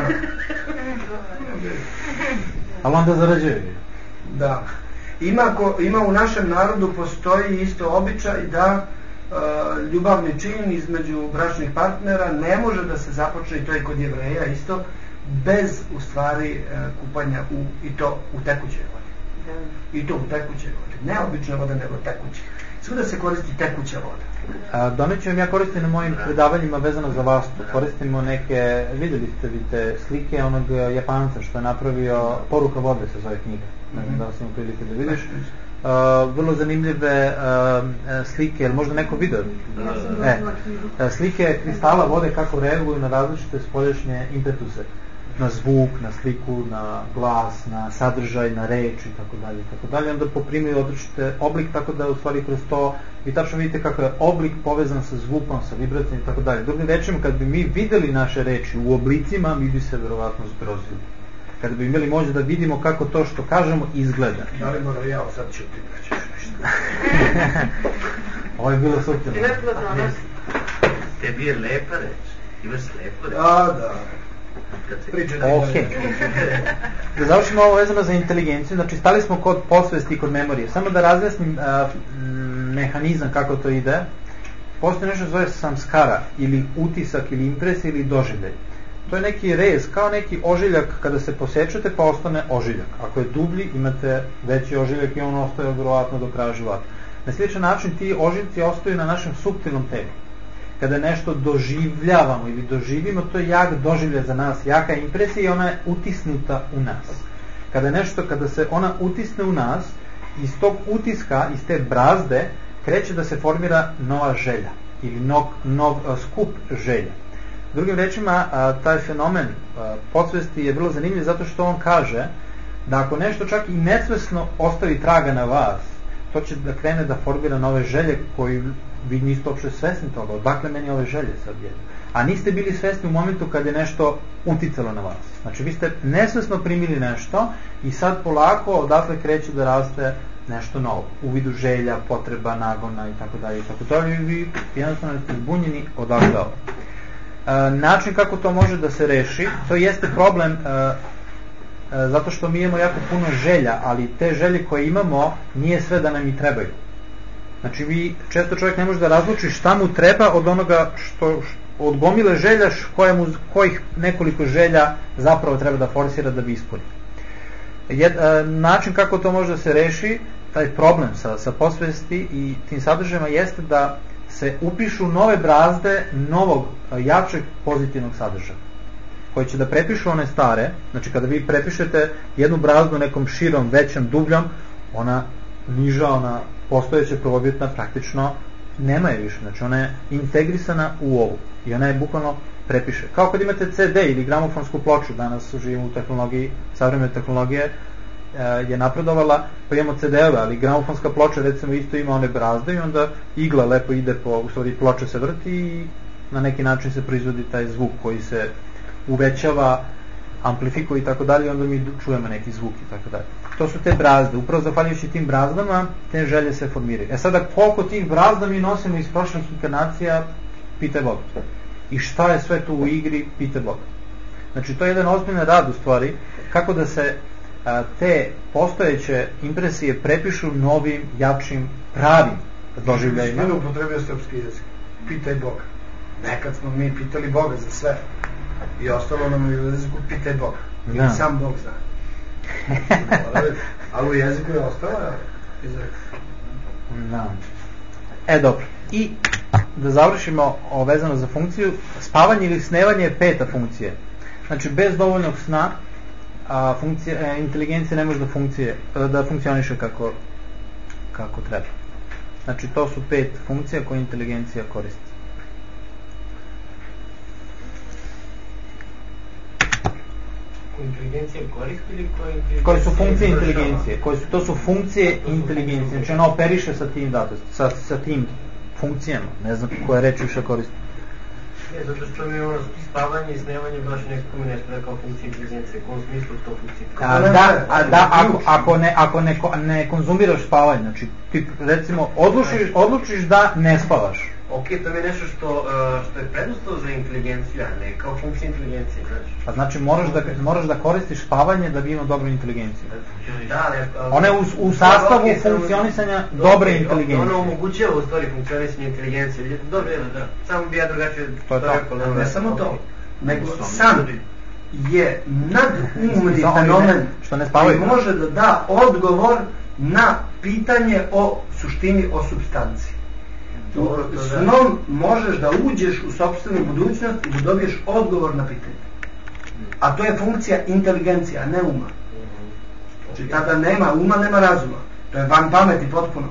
Ali onda zarađuju. Da. Ima, ko, ima u našem narodu postoji isto običaj da uh, ljubavni čin između bračnih partnera ne može da se započne, i to je kod Jevreja isto, bez u stvari uh, kupanja u, i to u tekućoj vodi. Da. I to u tekućoj vodi. Ne obična voda, nego tekuća. Svuda se koristi tekuća voda. A, doneću vam, ja koristim na mojim predavanjima vezano za vastu. Koristimo neke, vidjeli ste vidite, slike onog Japanca što je napravio, Poruka vode se zove knjiga. Ne znam da li sam u prilike da vidiš. Uh, vrlo zanimljive uh, slike, ili možda neko video? E, uh, slike kristala vode kako reaguju na različite spoljašnje impetuse. Na zvuk, na sliku, na glas, na sadržaj, na reč i tako dalje, tako dalje. Onda poprimaju odličite oblik, tako da u stvari kroz to vi tačno vidite kako je oblik povezan sa zvukom, sa vibracijom i tako dalje. Drugim rečima, kad bi mi videli naše reči u oblicima, mi bi se verovatno zgrozili. Kada bi imali moć da vidimo kako to što kažemo izgleda. Da li moram ja, sad ću ti reći nešto. Ovo je bilo suptilno. Tebi je lepa reč. Imaš lepo reč. Da, da. Ok. Da završimo ovo vezano za inteligenciju, znači stali smo kod podsvesti i kod memorije. Samo da razjasnim uh, mehanizam kako to ide. Postoji nešto zove samskara, ili utisak, ili impresija, ili doživljaj. To je neki rez, kao neki ožiljak kada se posečete pa ostane ožiljak. Ako je dublji imate veći ožiljak i on ostaje vjerovatno do kraja života. Na sličan način ti ožiljci ostaju na našem suptilnom telu. Kada nešto doživljavamo ili doživimo, to je jak doživljaj za nas, jaka impresija i ona je utisnuta u nas. Kada nešto, kada se ona utisne u nas, iz tog utiska, iz te brazde, kreće da se formira nova želja ili nov, nov uh, skup želja. Drugim rečima, a, taj fenomen a, podsvesti je vrlo zanimljiv zato što on kaže da ako nešto čak i nesvesno ostavi traga na vas, to će da krene da formira nove želje koji vi niste uopšte svesni toga. Odakle meni ove želje sad jedno? A niste bili svesni u momentu kad je nešto uticalo na vas. Znači vi ste nesvesno primili nešto i sad polako odatle kreće da raste nešto novo. U vidu želja, potreba, nagona i tako dalje i tako dalje. I vi jednostavno ste zbunjeni odakle ovo. E, način kako to može da se reši, to jeste problem e, e, zato što mi imamo jako puno želja, ali te želje koje imamo nije sve da nam i trebaju. Znači vi, često čovjek ne može da razluči šta mu treba od onoga što, od gomile želja koje mu, kojih nekoliko želja zapravo treba da forsira da bi ispuni. Jed, a, način kako to može da se reši, taj problem sa, sa posvesti i tim sadržajima jeste da se upišu nove brazde novog, jačeg pozitivnog sadržaja koji će da prepišu one stare. Znači kada vi prepišete jednu brazdu nekom širom, većom, dubljom, ona niža, ona postojeća prvobitna praktično nema je više, znači ona je integrisana u ovu i ona je bukvalno prepiše. Kao kad imate ce de ili gramofonsku ploču, danas živimo u tehnologiji, savremene tehnologije je napredovala, pa imamo ce de-ove, ali gramofonska ploča recimo isto ima one brazde i onda igla lepo ide po, u stvari ploča se vrti i na neki način se proizvodi taj zvuk koji se uvećava, amplifikuje i tako dalje i onda mi čujemo neki zvuk i tako dalje. To su te brazde, upravo zahvaljujući tim brazdama te želje se formiraju. E sada koliko tih brazda mi nosimo iz prošlih inkarnacija, pitaj Boga. I šta je sve tu u igri, pitaj Boga. Znači to je jedan ozbiljan rad u stvari, kako da se a, te postojeće impresije prepišu novim, jačim, pravim doživljajima. Svino upotrebio srpski jezik. Pitaj Boga. Nekad smo mi pitali Boga za sve. I ostalo nam je u jeziku pitaj Boga. I sam Bog zna. Ali u jeziku je ostalo izrek. Da. E dobro. I da završimo o vezano za funkciju, spavanje ili snevanje je peta funkcija. Znači bez dovoljnog sna a, funkcija, e, inteligencija ne može da, funkcije, da funkcioniše kako, kako treba. Znači to su pet funkcija koje inteligencija koristi. Inteligencija koristi ili koje inteligencije? Koje su funkcije inteligencije? Koje su, to su funkcije inteligencije. Znači ona operiše sa tim datom, sa, sa tim funkcijama. Ne znam koja reč više koristi. Ne, zato što mi ono spavanje i snevanje baš ne spomene nešto kao funkcije inteligencije. U kom smislu to funkcije? A, da, a, da, ako, ako, ne, ako ne, ne konzumiraš spavanje, znači ti recimo odlučiš, odlučiš da ne spavaš. Ok, to je nešto što, uh, što je preduslov za inteligenciju, a ne kao funkcija inteligencije, znači. Pa znači moraš da, moraš da koristiš spavanje da bi imao dobru inteligenciju. Da, ali... Ona je u, u sastavu okay, funkcionisanja dobre, dobre inteligencije. Ona omogućava u stvari funkcionisanje inteligencije. Vidite, dobro je da, samo bi ja drugačije to rekao. Ne, ne samo to, nego san je nadumni fenomen što ne spavaju, koji može da da odgovor na pitanje o suštini, o supstanciji. Snom možeš da uđeš u sopstvenu budućnost i da dobiješ odgovor na pitanje. A to je funkcija inteligencija, a ne uma. Znači tada nema uma, nema razuma. To je van pameti potpuno.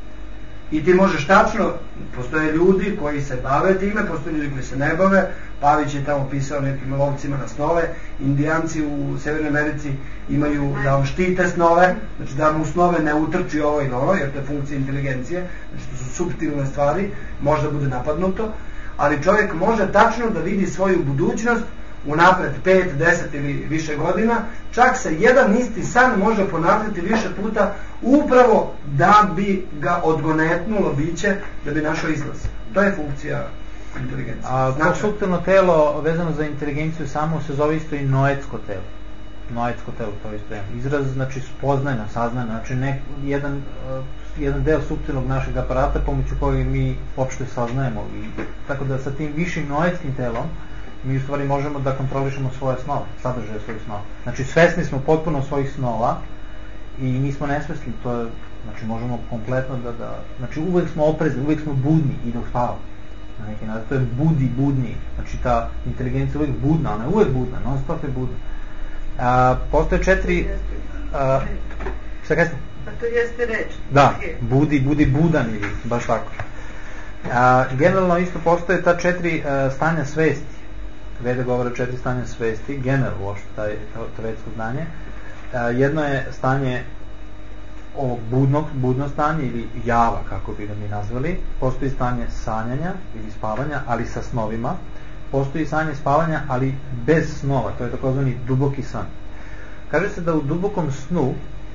I ti možeš tačno, postoje ljudi koji se bave time, postoje ljudi koji se ne bave. Pavić je tamo pisao nekim lovcima na snove. Indijanci u Severnoj Americi imaju da vam štite snove, znači da mu snove ne utrči ovo i ono, jer to je funkcija inteligencije, znači to su suptilne stvari, možda bude napadnuto, ali čovjek može tačno da vidi svoju budućnost unapred pet, deset ili više godina, čak se jedan isti san može ponavljati više puta upravo da bi ga odgonetnulo biće, da bi našao izlaz. To je funkcija inteligencije. A to suptilno telo vezano za inteligenciju samo se zove isto i noetsko telo. Noetsko telo, to je isto jedan izraz, znači spoznajno, saznajno, znači ne, jedan, uh, jedan deo suptilnog našeg aparata pomoću kojeg mi uopšte saznajemo. I, tako da sa tim višim noetskim telom mi u stvari možemo da kontrolišemo svoje snove, sadržaje svojih snova. Znači svesni smo potpuno svojih snova i nismo nesvesni, to je, znači možemo kompletno da, da, znači uvek smo oprezni, uvek smo budni i dok spavamo. Na neki način, to je budi, budni, znači ta inteligencija uvek budna, ona je uvek budna, non stop je budna. A, postoje četiri... A, šta kaj ste? Pa to jeste reč. Da, budi, budi budan ili baš tako. A, generalno isto postoje ta četiri a, stanja svesti. Vede govore četiri stanja svesti, generalno uopšte taj, to, to vedsko znanje. A, jedno je stanje ovog budnog, budno stanje ili java, kako bi ga mi nazvali. Postoji stanje sanjanja ili spavanja, ali sa snovima. Postoji stanje spavanja, ali bez snova, to je takozvani duboki san. Kaže se da u dubokom snu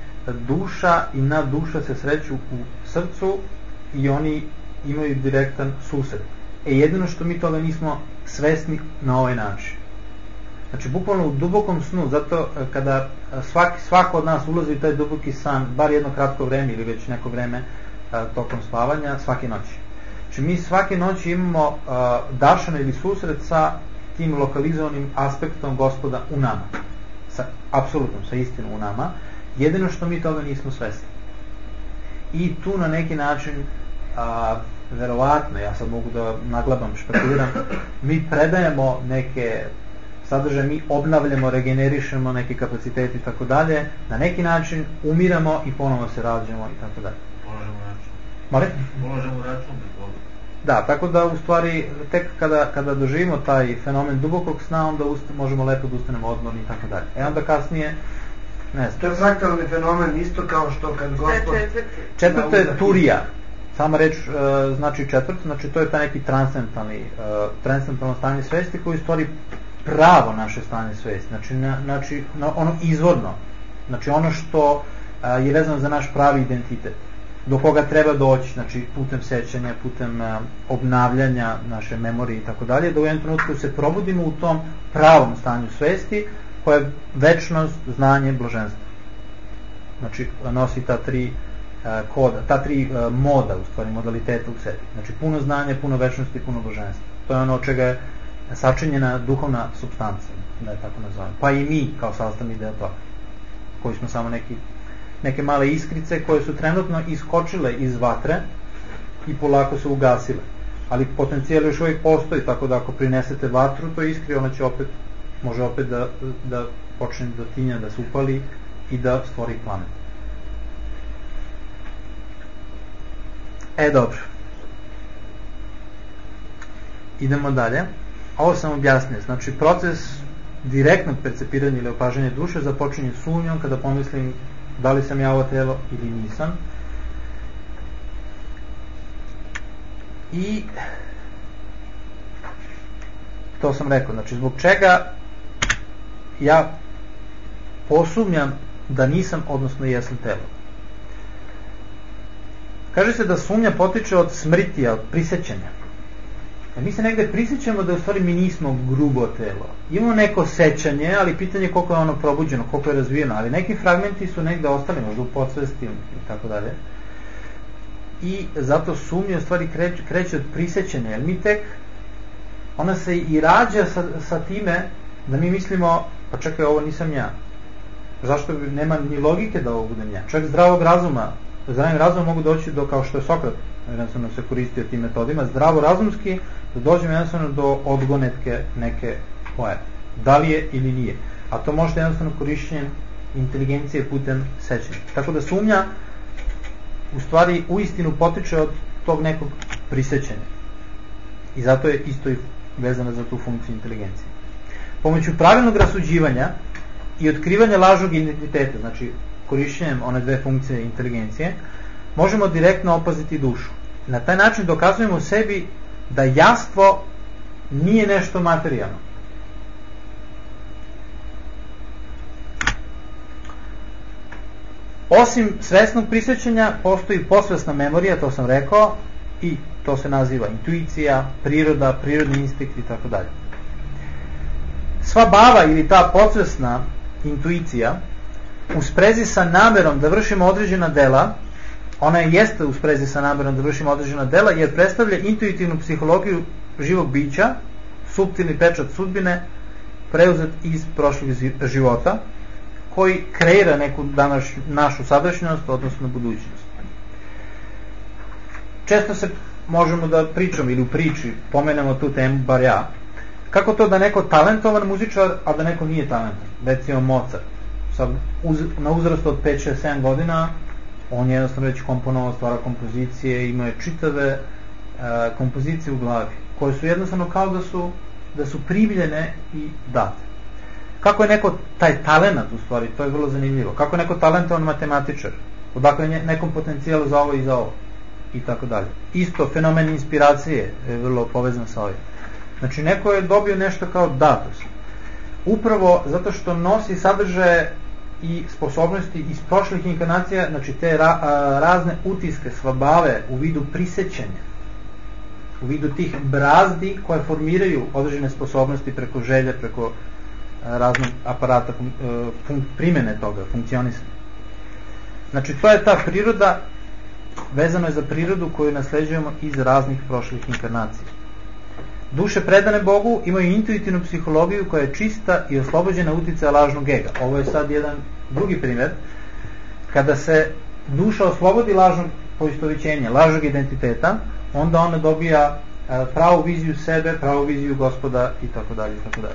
duša i nadduša se sreću u srcu i oni imaju direktan susret. E jedino što mi toga nismo svesni na ovaj način. Znači bukvalno u dubokom snu, zato kada svaki, svako od nas ulazi u taj duboki san, bar jedno kratko vreme ili već neko vreme, a, tokom spavanja svake noći. Znači mi svake noći imamo a, dašan ili susret sa tim lokalizovanim aspektom Gospoda u nama. Sa, apsolutno, sa istinom u nama. Jedino što mi toga nismo svesni. I tu na neki način, a, verovatno, ja sad mogu da naglabam, špekuliram, mi predajemo neke sadržaje, mi obnavljamo, regenerišemo neke kapacitete i tako dalje, na neki način umiramo i ponovno se rađamo i tako dalje. Položemo račun. Molim? Položemo račun bez Boga. Da, tako da u stvari tek kada, kada doživimo taj fenomen dubokog sna, onda usta, možemo lepo da ustanemo odmorni i tako dalje. E onda kasnije, ne znam. To je fraktalni fenomen, isto kao što kad Gospod... Četvrto je turija. Sama reč uh, znači četvrto, znači to je taj neki transcendentalni, uh, transcendentalno stanje svesti koji je u stvari pravo naše stanje svesti. Znači, na, znači na ono izvorno. Znači ono što uh, je vezano za naš pravi identitet. Do koga treba doći, znači putem sećanja, putem uh, obnavljanja naše memorije i tako dalje, da u jednom trenutku se probudimo u tom pravom stanju svesti koje je večnost, znanje, blaženstvo. Znači nosi ta tri uh, koda, ta tri uh, moda, u stvari modaliteta u sebi. Znači puno znanja, puno večnosti, puno blaženstva. To je ono od čega je sačinjena duhovna supstanca, da je tako nazovem. Pa i mi kao sastavni deo toga, koji smo samo neki neke male iskrice koje su trenutno iskočile iz vatre i polako se ugasile. Ali potencijal još uvijek postoji, tako da ako prinesete vatru, to iskri, ona će opet, može opet da, da počne da tinja, da se upali i da stvori planet. E, dobro. Idemo dalje. Ovo sam objasnio. Znači, proces direktnog percepiranja ili opažanja duše započinje sumnjom kada pomislim da li sam ja ovo telo ili nisam. I to sam rekao, znači zbog čega ja posumnjam da nisam, odnosno jesam telo. Kaže se da sumnja potiče od smrtija, od prisećanja. E mi se negde prisjećamo da u stvari mi nismo grubo telo. Imamo neko sećanje, ali pitanje je koliko je ono probuđeno, koliko je razvijeno, ali neki fragmenti su negde ostali, možda u podsvesti i tako dalje. I zato sumnja u stvari kreće, kreće od prisjećanja, jer mi tek, ona se i rađa sa, sa time da mi mislimo, pa čekaj, ovo nisam ja. Zašto nema ni logike da ovo budem ja? Čovjek zdravog razuma, zdravim razumom mogu doći do, kao što je Sokrat, jednostavno se koristio tim metodima, zdravorazumski, da dođemo jednostavno do odgonetke neke pojave. Da li je ili nije. A to možete jednostavno korišćenjem inteligencije putem sećanja. Tako da sumnja u stvari uistinu potiče od tog nekog prisećanja. I zato je isto i vezana za tu funkciju inteligencije. Pomoću pravilnog rasuđivanja i otkrivanja lažnog identiteta, znači korišćenjem one dve funkcije inteligencije, možemo direktno opaziti dušu. Na taj način dokazujemo sebi da jastvo nije nešto materijalno. Osim svesnog prisjećanja, postoji posvesna memorija, to sam rekao, i to se naziva intuicija, priroda, prirodni instinkt i tako dalje. Sva bava ili ta podsvesna intuicija u sprezi sa namerom da vršimo određena dela, ona jeste u sprezi sa namerom da vršimo određena dela, jer predstavlja intuitivnu psihologiju živog bića, suptilni pečat sudbine, preuzet iz prošlog života, koji kreira neku današnju našu sadašnjost, odnosno budućnost. Često se možemo da pričamo ili u priči pomenemo tu temu, bar ja, kako to da neko talentovan muzičar, a da neko nije talentovan. Recimo Mozart. Sad, uz, na uzrastu od pet, šest, sedam godina, on je jednostavno već komponovao, stvara kompozicije, imao je čitave e, kompozicije u glavi, koje su jednostavno kao da su, da su primljene i date. Kako je neko taj talenat, u stvari, to je vrlo zanimljivo. Kako je neko talentovan matematičar, odakle je nekom potencijalu za ovo i za ovo, i tako dalje. Isto, fenomen inspiracije je vrlo povezan sa ovim. Znači, neko je dobio nešto kao datost. Upravo zato što nosi sadržaje i sposobnosti iz prošlih inkarnacija, znači te ra, a, razne utiske, svabave u vidu prisećanja, u vidu tih brazdi koje formiraju određene sposobnosti preko želje, preko a, raznog aparata fun, primjene toga, funkcionisanja. Znači, to je ta priroda vezano je za prirodu koju nasleđujemo iz raznih prošlih inkarnacija. Duše predane Bogu imaju intuitivnu psihologiju koja je čista i oslobođena uticaja lažnog ega. Ovo je sad jedan drugi primjer. Kada se duša oslobodi lažnog poistovećenja, lažnog identiteta, onda ona dobija pravu viziju sebe, pravu viziju Gospoda i tako dalje, i tako dalje.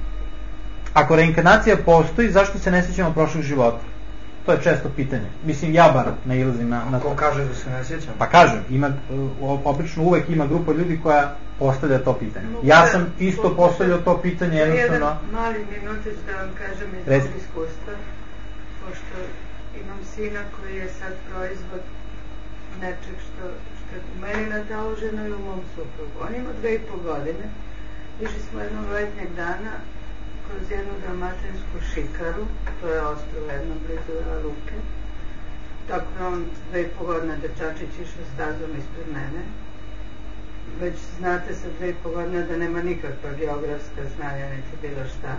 Ako reinkarnacija postoji, zašto se ne sjećamo prošlog života? To je često pitanje. Mislim, ja bar ne ilazim na, na to. Ko kaže da se ne sjećam? Pa kažem, ima, obično uvek ima grupa ljudi koja postavlja to pitanje. Ja sam isto postavljao to pitanje, jednostavno... Jedan mali minutić da vam kažem iz Reci. tog iskustva, pošto imam sina koji je sad proizvod nečeg što, što je u meni nataloženo i u mom suprugu. On ima dve i po godine. Išli smo jednog letnjeg dana kroz jednu dalmatinsku šikaru, to je ostrvo jedno blizu Luke. Tako je on dve i po godine dečačić išao stazom ispred mene. Već znate sa dve i po godine da nema nikakva geografska znanja, niti bilo šta.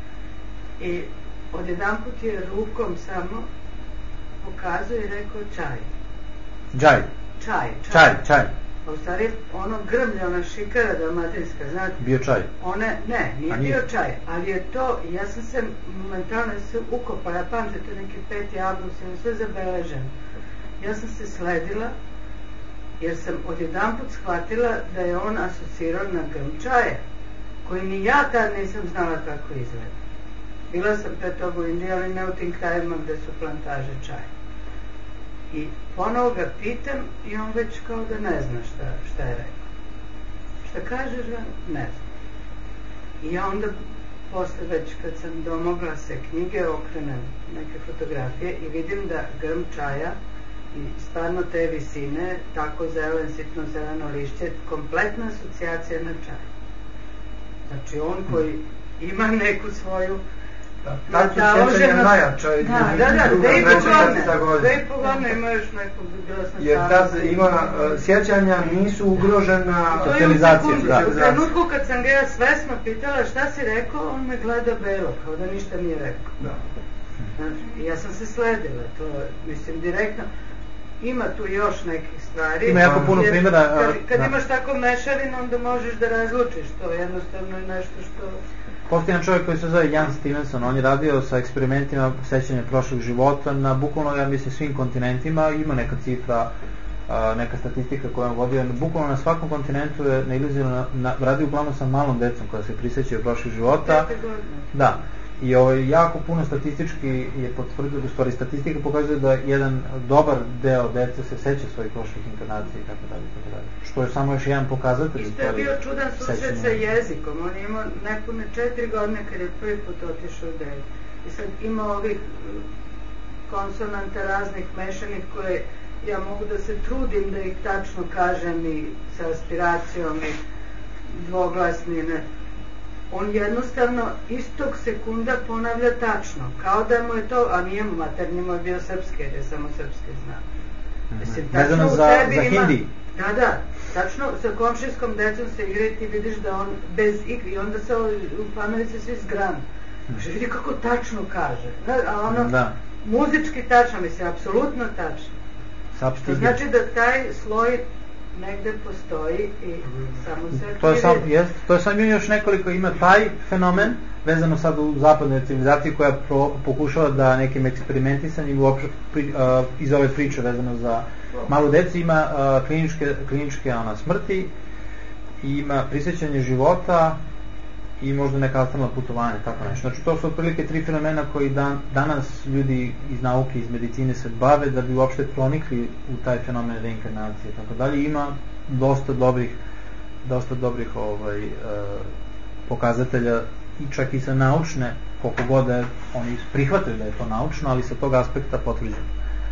I odjedanput je rukom samo pokazao i rekao čaj. Džaj. Čaj, Čaj, čaj. A u stvari ono grmlje, ona šikara dalmatinska, znate? Bio čaj. One, ne, nije, A nije bio čaj, ali je to, ja sam se momentalno se ukopala, ja pamte, to je neki peti avgust, je sve zabeleženo. Ja sam se sledila, jer sam odjedanput shvatila da je on asocirao na grm čaja, koji ni ja tad nisam znala kako izgleda. Bila sam pre toga u Indiji, ali ne u tim krajima gde su plantaže čaja. I ponovo ga pitam i on već kao da ne zna šta, šta je rekao. Šta kažeš, ne znam. I ja onda posle već kad sam domogla se knjige, okrenem neke fotografije i vidim da grm čaja i stvarno te visine, tako zelen, sitno zeleno lišće, kompletna asocijacija na čaj. Znači on koji ima neku svoju Tad su sjećanja najjača. Da, da, da, dve i po godine. Dve i po godine ima još nekog grosna jer tad ima, sjećanja nisu ugrožena socijalizacija. U trenutku kad sam ga ja svesno pitala šta si rekao, on me gleda belo, kao da ništa nije rekao. Da. Znači, ja sam se sledila, to mislim direktno. Ima tu još nekih stvari. Ima jako puno primjera. Kad, kad imaš tako mešavinu, onda možeš da razlučiš to, jednostavno je nešto što... Postoji jedan čovjek koji se zove Jan Stevenson, on je radio sa eksperimentima sećanja prošlog života na bukvalno, ja mislim, svim kontinentima, ima neka cifra, neka statistika koju on vodio, bukvalno na svakom kontinentu je nailazio, na, radio uglavnom sa malom decom koja se prisjećaju prošlog života. Da. I ovaj, jako puno statistički je potvrdio, u stvari statistika pokazuje da jedan dobar deo dece se seća svojih prošlih inkarnacija i tako dalje, tako dalje. Što je samo još jedan pokazatelj. Isto je bio čudan susret sa jezikom. On je imao nepune četiri godine kad je prvi put otišao u Delhi. I sad ima ovih konsonanta raznih mešanih koje ja mogu da se trudim da ih tačno kažem i sa aspiracijom i dvoglasni, ne. On jednostavno istog sekunda ponavlja tačno, kao da mu je to, a nije mu maternji, mu je bio srpski, jer je samo srpski znao. Mislim, tačno u sebi za ima... hindi. Da, da, tačno sa komšijskom decom se igra i ti vidiš da on bez igri, i onda se u panovice svi zgranu. Kaže, vidi kako tačno kaže. A ono, da. Muzički tačno, mislim, apsolutno tačno. To znači da taj sloj negde postoji i samo se aktivira. To je sam, jest, to je sam još nekoliko, ima taj fenomen vezano sad u zapadnoj civilizaciji koja pro, pokušava da nekim eksperimentisanjem uopšte pri, uh, iz ove priče vezano za malu decu ima uh, kliničke, kliničke ona, smrti, ima prisjećanje života i možda neka astralna putovanja, tako nešto. Znači to su otprilike tri fenomena koji dan, danas ljudi iz nauke, iz medicine se bave da bi uopšte pronikli u taj fenomen reinkarnacije, tako dalje. Ima dosta dobrih dosta dobrih ovaj, e, pokazatelja i čak i sa naučne, koliko god da oni prihvataju da je to naučno, ali sa tog aspekta potvrđeno.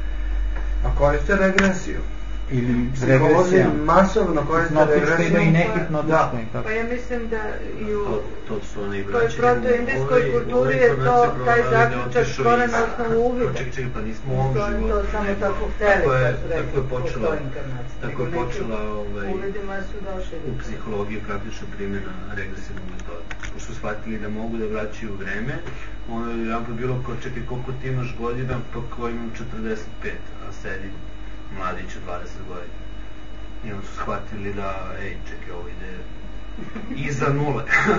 A koriste regresiju? Ili psiholozi masovno koriste regresiju? Ima i nehipnotičko. Da. Pa ja mislim da i u to, to su one toj protoindijskoj kulturi je to, taj zaključak skoro na osnovu uvida. Čekaj, čekaj, pa nismo u ovom životu. To samo tako hteli, tako je počela, tako je počela ovaj, uvidima su došli. U psihologiji praktično primjena regresivnog metoda. Pošto su shvatili da mogu da vraćaju vreme, ono je jedan bilo kao, čekaj, koliko ti imaš godina, pa ko imam četrdeset pet, a sedi mladić od dvadeset godina. I onda su shvatili da, ej, čekaj, ovo ide iza nule.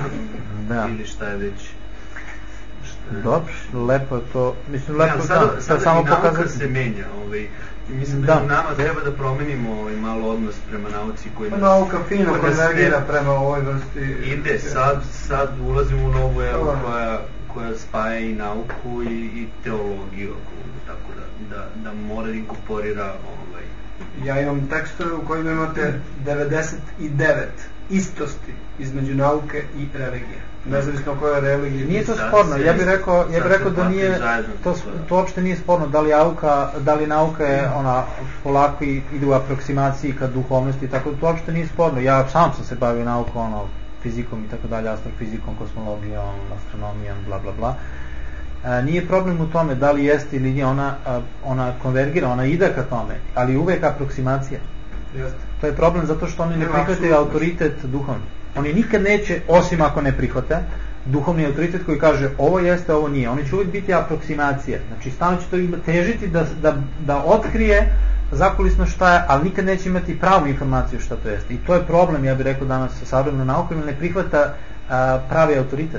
Da. Ili šta je već... Šta je... Dobro, lepo je to, mislim, lepo je sada, da, sada samo i nauka pokazati. se menja, ovaj, mislim da, Da. u nama treba da promenimo ovaj, malo odnos prema nauci koji Pa nas... nauka fino koji nas konvergira ne- prema ovoj vrsti. Ide, sad, sad ulazimo u novu eru Dobro. koja, koja spaja i nauku i, i teologiju, ako- tako da, da, da mora da inkorporira ovaj, Ja imam tekstove u kojima imate devedeset devet istosti između nauke i religije. Nezavisno o kojoj religiji. Nije to Sad sporno, se- ja bih rekao, ja bih sad rekao se da nije, hvataju zajedno to, sa sve. to uopšte nije sporno, da li nauka, da li nauka je ona polako i- ide u aproksimaciji ka duhovnosti i tako, to uopšte nije sporno. Ja sam sam se bavio naukom, ono, fizikom i tako dalje, astrofizikom, kosmologijom, astronomijom, bla bla bla. E, nije problem u tome da li jeste ili nije, ona, a, ona konvergira, ona ide ka tome, ali uvek aproksimacija. Jeste. To je problem zato što oni ne Nema prihvataju apsolutno. autoritet duhovni. Oni nikad neće, osim ako ne prihvate, duhovni autoritet koji kaže ovo jeste, ovo nije. Oni će uvijek biti aproksimacije. Znači, stalno će to ima- težiti da, da, da otkrije zakulisno šta je, ali nikad neće imati pravu informaciju šta to jeste. I to je problem, ja bih rekao danas sa savremenom naukom, jer ne prihvata a, pravi autoritet.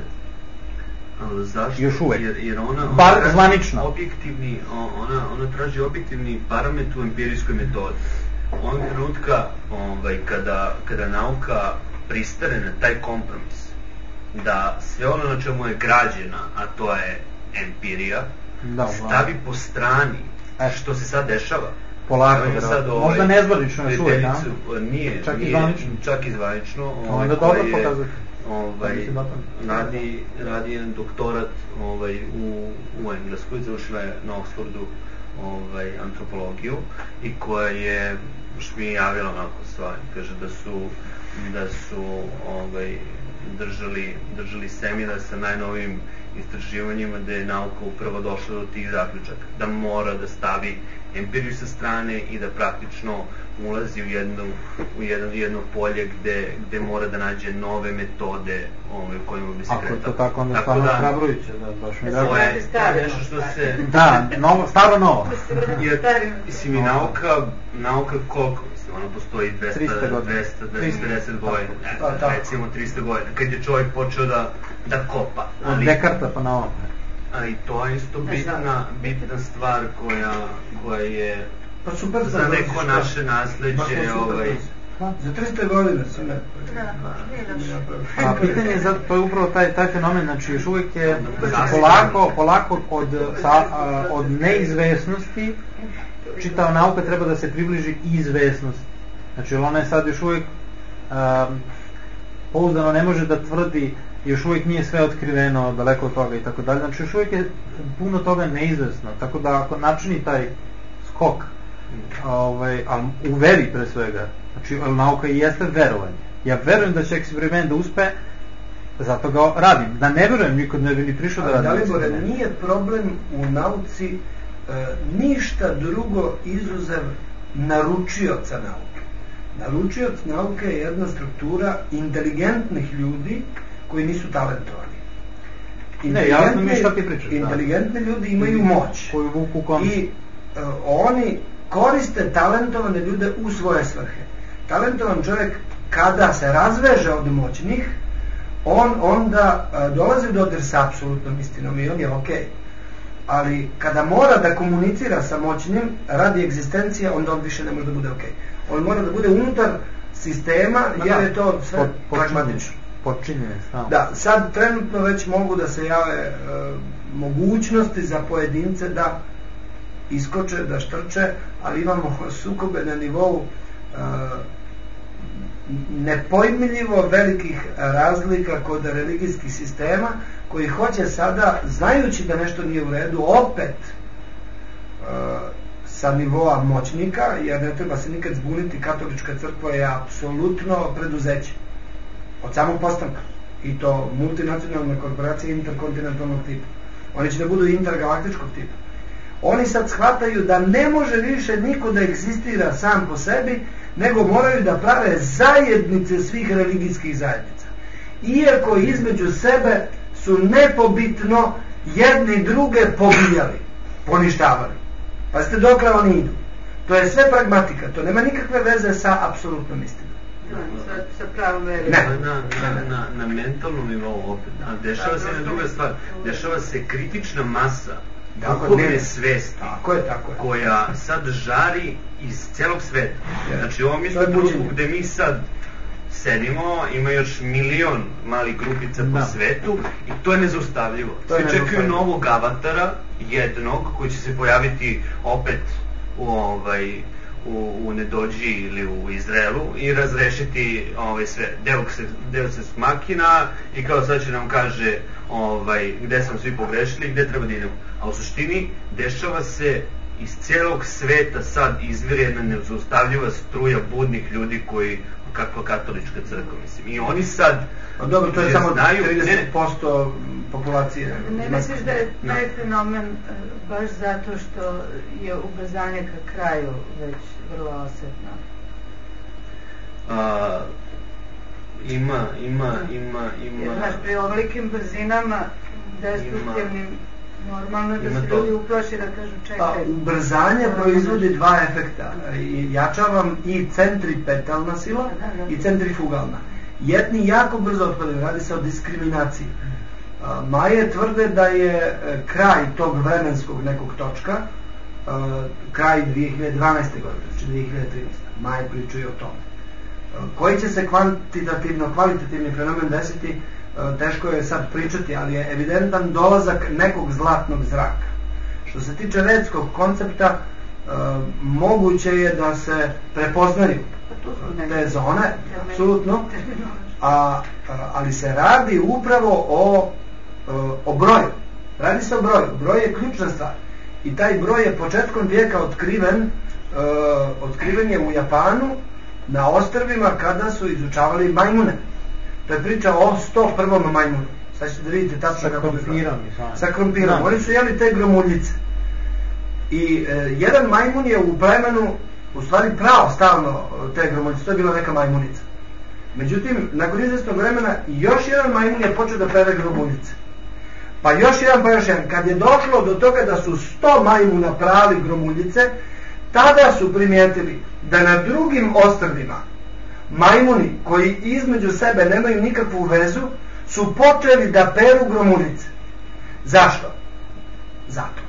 Ali zašto? Još uvek. Jer, jer ona, ona Bar traži zvanično. Objektivni, o- ona, ona traži objektivni parametr u empirijskoj metodi. Onog trenutka ovaj, kada, kada nauka pristane na taj kompromis, da sve ono na čemu je građena, a to je empirija, Da, stavi po strani, E. što se sad dešava. Polako, Evo sad verovatno. ovaj, Možda nezvanično još uvek, a? prijateljicu, Nije, Čak i nije, zvanično. čak i zvanično. ovaj, Onda koja dobro je, pokazati. Ovaj, Mislim da to- radi, radi jedan doktorat ovaj, u, u Engleskoj, završila je na Oxfordu ovaj, antropologiju i koja je, što mi je javila onako stvari, kaže da su, da su ovaj, držali, držali semina sa najnovijim istraživanjima, da je nauka upravo došla do tih zaključaka, da mora da stavi empiriju sa strane i da praktično ulazi u jedno, u jedno, jedno polje gde, gde mora da nađe nove metode ovaj, u kojima bi se Ako je kretao. to tako, onda Tako stvarno da, hrabrujuće, da, baš mi Da drago. to je, to Staro. je nešto što se... Da, novo, staro novo. Jer, mislim, i nauka, nauka koliko, mislim, ona postoji dvesta, trista godina. dvesta, dvesta pedeset godina, ne, Pa, tako. recimo trista godina, kad je čovjek počeo da, da kopa. Od Ali, Dekarta pa na ovo. ali to je isto bitna, bitna stvar koja, koja je Pa super za sad neko dođeš, naše da. nasleđe, Baš smo super ovaj, dođeš. Za trista godina si ne. A pitanje je, zato, to je upravo taj, taj fenomen, znači još uvijek je Zasebno. polako, polako od, sa, a, od neizvesnosti čitava nauka treba da se približi izvesnosti. Znači, jer ona je sad još uvijek a, pouzdano ne može da tvrdi, još uvijek nije sve otkriveno, daleko od toga i tako dalje. Znači, još uvijek je puno toga neizvesno. Tako da ako načini taj skok, ovaj, ali u veri pre svega, znači, ali nauka i jeste verovanje. Ja verujem da će eksperiment da uspe, zato ga radim. Da ne verujem, nikad ne bi ni prišao da Ali radim Dalibore, eksperiment. nije problem u nauci e, ništa drugo izuzev naručioca nauke. Naručioc nauke je jedna struktura inteligentnih ljudi koji nisu talentovani. Ne, jasno mi je šta ti pričaš, da. Inteligentni ljudi imaju moć. Koju vuku konci. I e, oni koriste talentovane ljude u svoje svrhe. Talentovan čovjek, kada se razveže od moćnih, on onda e, dolazi do dodir sa apsolutnom istinom i on je ok. Ali kada mora da komunicira sa moćnim radi egzistencije, onda on više ne može da bude ok. On mora da bude unutar sistema, jer je to sve Po- počinjen- pragmatično. Počinjen je stalno. Da, sad trenutno već mogu da se jave e, mogućnosti za pojedince da iskoče, da štrče, ali imamo sukobe na nivou e, nepojmljivo velikih razlika kod religijskih sistema koji hoće sada, znajući da nešto nije u redu, opet e, sa nivoa moćnika, jer ne treba se nikad zbuniti, katolička crkva je apsolutno preduzeće od samog postanka, i to multinacionalne korporacije interkontinentalnog tipa. Oni će da budu intergalaktičkog tipa. Oni sad shvataju da ne može više niko da egzistira sam po sebi, nego moraju da prave zajednice svih religijskih zajednica. Iako između sebe su nepobitno jedni druge pobijali, poništavali. Pa ste dokle oni idu. To je sve pragmatika, to nema nikakve veze sa apsolutnom istinom. Sa, sa pravom verom. Ne. Na, na, na, na mentalnom nivou opet. A dešava se jedna druga stvar. Dešava se kritična masa duhovne svesti, tako je, tako je, koja sad žari iz celog sveta. Je. Znači, ovo mi smo grupu gde mi sad sedimo, ima još milion malih grupica po da. svetu i to je nezaustavljivo. To Svi je čekaju novog avatara, jednog, koji će se pojaviti opet u ovaj u, u Nedođi ili u Izraelu i razrešiti ovaj, sve. Deus Deus ex machina i kao sad će nam kaže ovaj, gde smo svi pogrešili i gde treba da idemo. A u suštini dešava se iz celog sveta sad izvire jedna nezaustavljiva struja budnih ljudi koji, kakva katolička crkva, mislim. I oni sad A dobro, to je samo znaju, trideset posto populacije. Ne misliš da je taj fenomen baš zato što je ubrzanje ka kraju već vrlo osetno? A, ima, ima, ima, ima... Jer, znaš, pri ovolikim brzinama destruktivnim normalno je da se ljudi uplaši da kažu čekaj. Pa, ubrzanje proizvodi dva efekta. Jačavam i centripetalna sila da, da. i centrifugalna. Jedni jako brzo otpadaju, radi se o diskriminaciji. Maje tvrde da je kraj tog vremenskog nekog točka, kraj dvije hiljade dvanaeste. godine, znači dvije hiljade trinaeste. Maje pričaju o tome. Koji će se kvantitativno, kvalitativni fenomen desiti, teško je sad pričati, ali je evidentan dolazak nekog zlatnog zraka. Što se tiče vedskog koncepta, moguće je da se prepoznaju te zone, apsolutno, a, ali se radi upravo o, o broju. Radi se o broju. Broj je ključna stvar. I taj broj je početkom vijeka otkriven, otkriven je u Japanu na ostrvima kada su izučavali majmune. To je priča o sto prvom majmunu. Sad ćete da vidite tačno kako bi krompirom. Sa krompirom. Oni su jeli te gromuljice. I e, jedan majmun je u plemenu u stvari prao stalno te gromuljice. To je bila neka majmunica. Međutim, nakon izvesnog vremena još jedan majmun je počeo da pere gromuljice. Pa još jedan, pa još jedan. Kad je došlo do toga da su sto majmuna prali gromuljice, tada su primijetili da na drugim ostrvima majmuni koji između sebe nemaju nikakvu vezu su počeli da peru gromuljice. Zašto? Zato.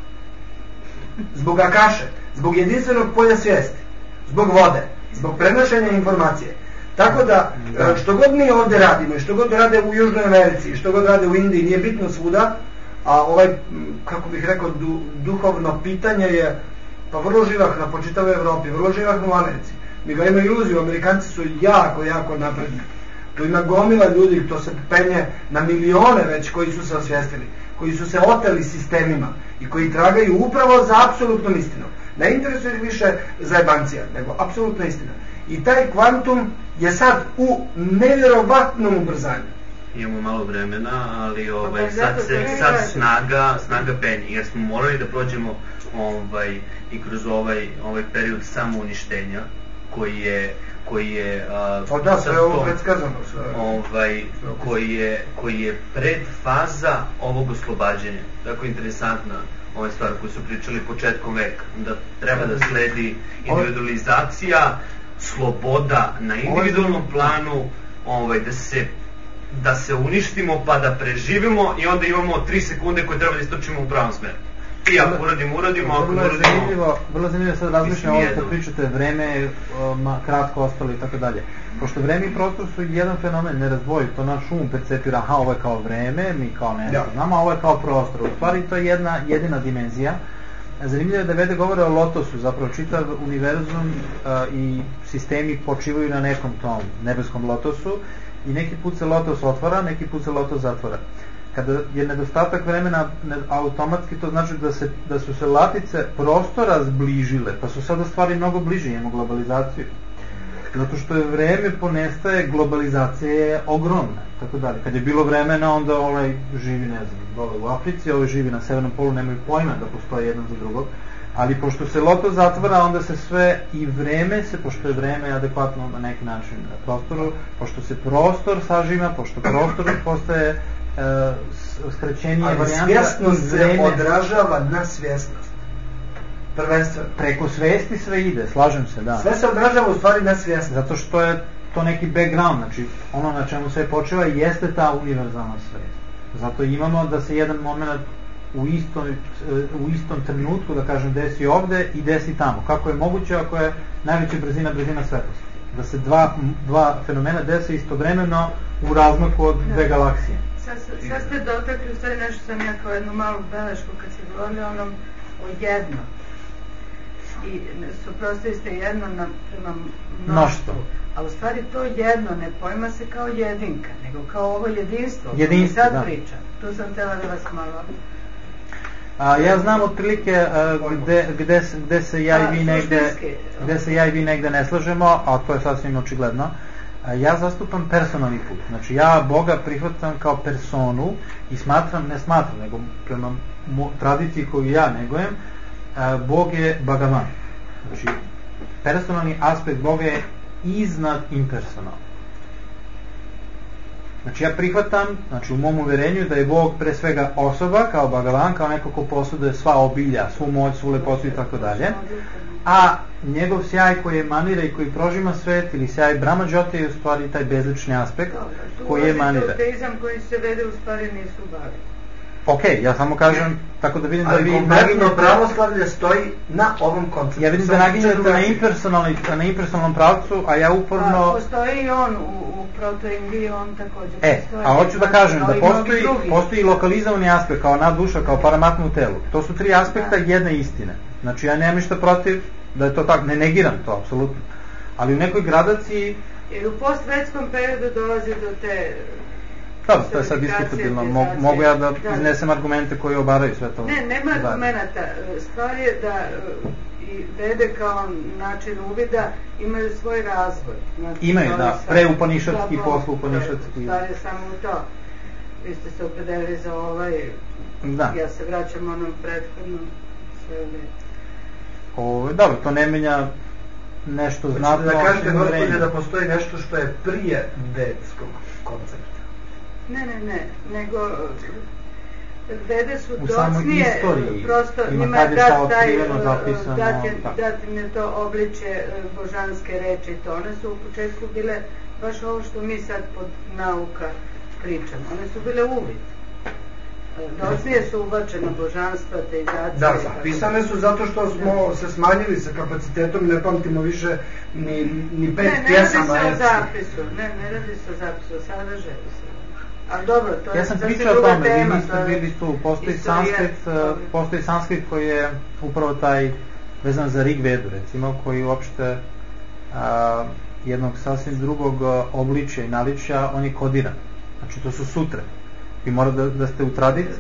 Zbog akaše, zbog jedinstvenog polja svijesti, zbog vode, zbog prenošenja informacije. Tako da, što god mi ovdje radimo i što god rade u Južnoj Americi, što god rade u Indiji, nije bitno svuda, a ovaj, kako bih rekao, du, duhovno pitanje je pa vrlo živahno po čitavoj Evropi, vrlo živahno u Americi. Mi ga imamo iluziju, Amerikanci su jako, jako napredni. Tu ima gomila ljudi, to se penje na milione već koji su se osvijestili, koji su se oteli sistemima i koji tragaju upravo za apsolutnom istinom. Ne interesuje ih više zajebancija, nego apsolutna istina. I taj kvantum je sad u nevjerovatnom ubrzanju. Imamo malo vremena, ali ovaj, sad, se, sad snaga, snaga penje, jer smo morali da prođemo ovaj, i kroz ovaj, ovaj period samouništenja, koji je koji je uh, da, sve ovo predskazano, sve. Ovaj, koji je koji je predfaza ovog oslobađanja. Tako interesantna ova stvar koju su pričali početkom veka, da treba da sledi individualizacija, sloboda na individualnom planu, ovaj, da se da se uništimo pa da preživimo i onda imamo tri sekunde koje treba da istočimo u pravom smeru. I ako uradimo, uradimo, ako ne uradimo... Vrlo zanimljivo sad razmišljam ovo što pričate, vreme ma, kratko ostalo i tako dalje. Pošto vreme i prostor su jedan fenomen, nerazdvojiv, to naš um percepira, aha, ovo je kao vreme, mi kao nešto znamo, a ovo je kao prostor. U stvari to je jedna jedina dimenzija. Zanimljivo je da Vede govore o lotosu, zapravo čitav univerzum a, i sistemi počivaju na nekom tom nebeskom lotosu i neki put se lotos otvara, neki put se lotos zatvara. Kada je nedostatak vremena automatski, to znači da, se, da su se latice prostora zbližile, pa su sada stvari mnogo bliže, imamo globalizaciju. Zato što je vreme ponestaje, globalizacija je ogromna, tako dalje. Kad je bilo vremena, onda ovaj živi, ne znam, dole u Africi, ovaj živi na severnom polu, nemaju pojma da postoje jedan za drugog, ali pošto se loto zatvara, onda se sve i vreme se, pošto je vreme adekvatno na neki način na prostoru, pošto se prostor sažima, pošto prostor postaje Uh, skraćenije varijanta. Ali svjesnost se odražava na svjesnost. Prvenstveno. Preko svesti sve ide, slažem se, da. Sve se odražava u stvari nesvjesno. Zato što je to neki background, znači ono na čemu sve počeva jeste ta univerzalna svest. Zato imamo da se jedan moment u istom, u istom trenutku, da kažem, desi ovde i desi tamo. Kako je moguće ako je najveća brzina brzina svetlosti? Da se dva, dva fenomena dese istovremeno u razmaku od dve galaksije. Sad, sad ste dotakli u stvari nešto sam ja kao jednu malu belešku kad se govorili o onom o jedno. I suprotstavili ste jedno na, prema mnoštvu. A u stvari to jedno ne pojma se kao jedinka, nego kao ovo jedinstvo. Jedinstvo, sad da. pričam. Tu sam htjela da vas malo... A, ja znam otprilike gde, gde, gde se ja i vi negde gde se ja i vi negde ne slažemo, a to je sasvim očigledno. A, ja zastupam personalni put. Znači ja Boga prihvatam kao personu i smatram, ne smatram, nego prema mo, tradiciji koju ja negujem, a, Bog je Bhagavan. Znači personalni aspekt Boga je iznad impersonalnog. Znači ja prihvatam, znači u mom uverenju da je Bog pre svega osoba, kao Bhagavan, kao neko ko posjeduje sva obilja, svu moć, svu lepotu i tako dalje. A njegov sjaj koji emanira i koji prožima svet, ili sjaj Brahma Jyoti je u stvari taj bezlični aspekt koji emanira. Tu teizam koji se vede u stvari nisu bavi. Ok, ja samo kažem, tako da vidim da vi... Ali kompletno pravoslavlje stoji na ovom konceptu. Ja vidim da naginjate na impersonalnom, na impersonalnom pravcu, a ja uporno... Pa, postoji i on u, u proto-Indiji, on također e, postoji. A hoću da kažem da postoji, postoji lokalizovani aspekt kao nadduša, kao paramatma u telu. To su tri aspekta jedne istine. Znači ja nemam ništa protiv da je to tako, ne negiram to, apsolutno. Ali u nekoj gradaciji... Jer u postvetskom periodu dolazi do te... Dobro, to je sad diskutabilno. Mo, mogu ja da iznesem argumente koji obaraju sve to? Ne, nema argumenta. Stvar je da i vede kao način uvida imaju svoj razvoj. Znači, imaju, da. Pre upanišatski, posle upanišatski. Stvar je samo u to. Vi ste se opredelili za ovaj... Da. Ja se vraćam onom prethodnom sve Ovo, dobro, to ne menja nešto znatno. Hoćete da kažete, gospodine, da postoji nešto što je prije vedskog koncepta? Ne, ne, ne, nego vede su docnije, prosto njima je dat taj, dat im je to obličje božanske reči, to one su u početku bile baš ovo što mi sad pod nauka pričamo, one su bile uvid. Docnije su ubačeno božanstva, teizacije... Da, zapisane su zato što smo se smanjili sa kapacitetom i ne pamtimo više ni, ni pet pjesama. Ne, ne radi se o zapisu, ne, ne radi se o zapisu, o sadržaju se. Ali dobro, to je... Ja sam pričao o tome, vi niste bili tu, postoji sanskrit, postoji sanskrit koji je upravo taj, vezan za Rig Vedu, recimo, koji uopšte a, jednog sasvim drugog obličja i naličja, on je kodiran. Znači, to su sutre. Vi morate da, da ste u tradiciji,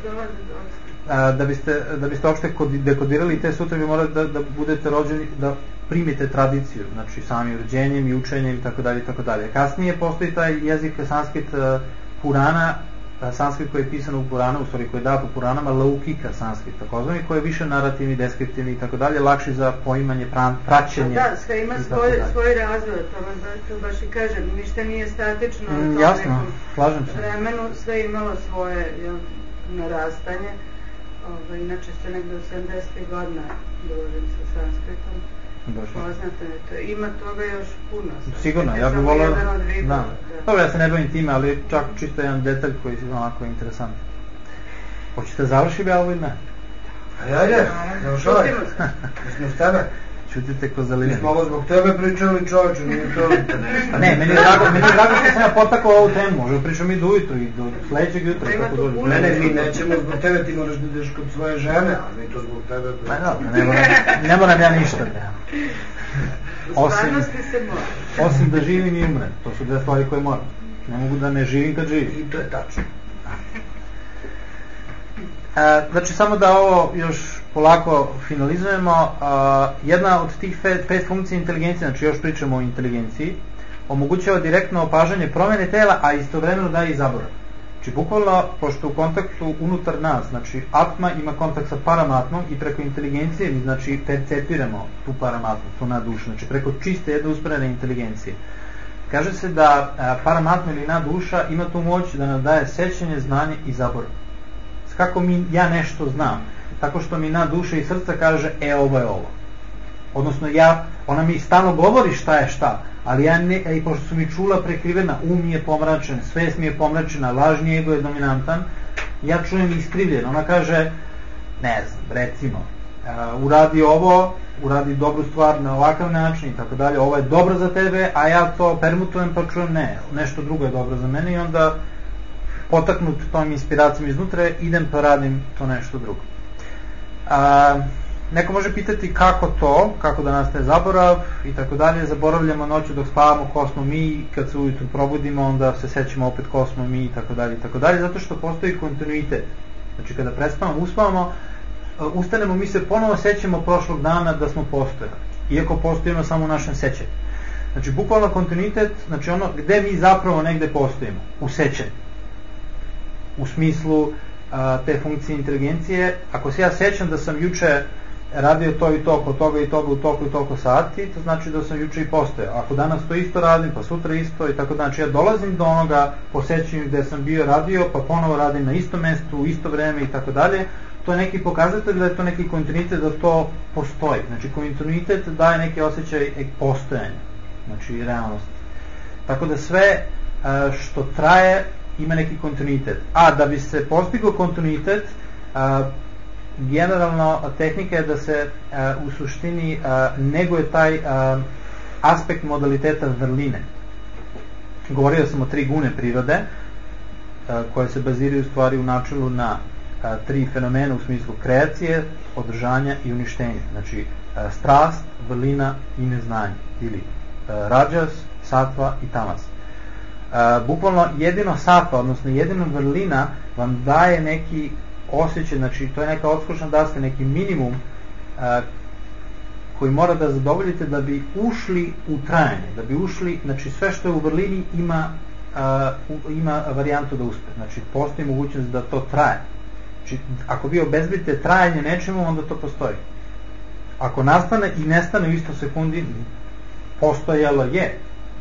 da biste, da biste uopšte dekodirali te sutre, vi morate da, da budete rođeni, da primite tradiciju, znači samim rođenjem i učenjem i tako dalje i tako dalje. Kasnije postoji taj jezik sanskrit Purana, sanskrit koji je pisan u Purana, u stvari koji je dat u Puranama, laukika sanskrit, takozvani, koji je više narativni, deskriptivni i tako dalje, lakši za poimanje, praćenje. Da, sve ima svoj, svoj razvoj, to, to baš i kažem, ništa nije statično mm, u tom jasno, nekom slažem se. vremenu, sve imalo svoje jel, narastanje. Ovo, inače ste negde u sedamdesetih godina govorim sa sanskritom. Poznate, to, ima toga još puno. Sigurno, ja bih volio... Da. Dobro, ja se ne bavim time, ali čak čisto jedan detalj koji je onako interesant. Hoćete završiti ja ovo ili ne? Ajde, ajde, završavaj. Mi smo s tebe. Čutite ko zaliveni. Mi smo ovo zbog tebe pričali, čovječe, nije to... Ne, meni je drago, meni je drago što sam ja potakao ovu temu, možda pričam i do ujutru i do sledećeg jutra, kako dođe. Ne, ne, mi nećemo zbog tebe, ti moraš da ideš kod svoje žene, a mi to zbog tebe... Ne, dobro, ne moram, ne moram ja ništa. Osim, osim da živim i umrem, to su dve stvari koje moram. Ne mogu da ne živim kad živim. I to je tačno. E, znači, samo da ovo još polako finalizujemo. A, jedna od tih pet, pet funkcija inteligencije, znači još pričamo o inteligenciji, omogućava direktno opažanje promjene tela, a istovremeno daje i zaborav. Znači, bukvalno, pošto u kontaktu unutar nas, znači, atma ima kontakt sa paramatmom i preko inteligencije mi, znači, percepiramo tu paramatmu, tu nadušu, znači, preko čiste jedne usporene inteligencije. Kaže se da a, paramatma ili naduša ima tu moć da nam daje sećanje, znanje i zaborav. Kako mi, ja nešto znam. tako što mi na duše i srca kaže, e, ovo je ovo. Odnosno, ja, ona mi stalno govori šta je šta, ali ja ne, i pošto su mi čula prekrivena, um mi je pomračen, svest mi je pomračena, lažni ego je dominantan, ja čujem iskrivljeno. Ona kaže, ne znam, recimo, uh, uradi ovo, uradi dobru stvar na ovakav način i tako dalje, ovo je dobro za tebe, a ja to permutujem pa čujem, ne, nešto drugo je dobro za mene, i onda potaknut tom inspiracijom iznutra idem pa radim to nešto drugo. Uh, Neko može pitati kako to, kako da nastaje zaborav i tako dalje. Zaboravljamo noću dok spavamo ko smo mi, kad se ujutru probudimo onda se sećamo opet ko smo mi i tako dalje i tako dalje, zato što postoji kontinuitet. Znači kada prespavamo, uspavamo, ustanemo, mi se ponovo sećamo prošlog dana da smo postojali, iako postojimo samo u našem sećanju. Znači bukvalno kontinuitet, znači ono gde mi zapravo negde postojimo, u sećanju. U smislu a, te funkcije inteligencije, ako se ja sećam da sam juče radio to i toliko, toga i toga u toliko i toliko sati, to znači da sam juče i postojao. Ako danas to isto radim, pa sutra isto i tako, znači ja dolazim do onoga po sećanju gde sam bio radio, pa ponovo radim na istom mestu, u isto vreme i tako dalje. To je neki pokazatelj da je to neki kontinuitet, da to postoji. Znači kontinuitet daje neki osjećaj postojanja, znači realnost. Tako da sve što traje ima neki kontinuitet. A da bi se postigao kontinuitet, generalno tehnika je da se uh, u suštini uh, neguje taj uh, aspekt modaliteta vrline. Govorio sam o tri gune prirode uh, koje se baziraju u stvari u načelu na uh, tri fenomena u smislu kreacije, održanja i uništenja. Znači uh, strast, vrlina i neznanje, ili uh, rađas, satva i tamas. Uh, bukvalno jedino satva, odnosno jedino vrlina vam daje neki osjećaj, znači to je neka odskočna daska, neki minimum a, koji mora da zadovoljite da bi ušli u trajanje, da bi ušli, znači sve što je u vrlini ima, a, u, ima varijantu da uspe, znači postoji mogućnost da to traje. Znači ako vi obezbedite trajanje nečemu, onda to postoji. Ako nastane i nestane u isto sekundi, postojalo je.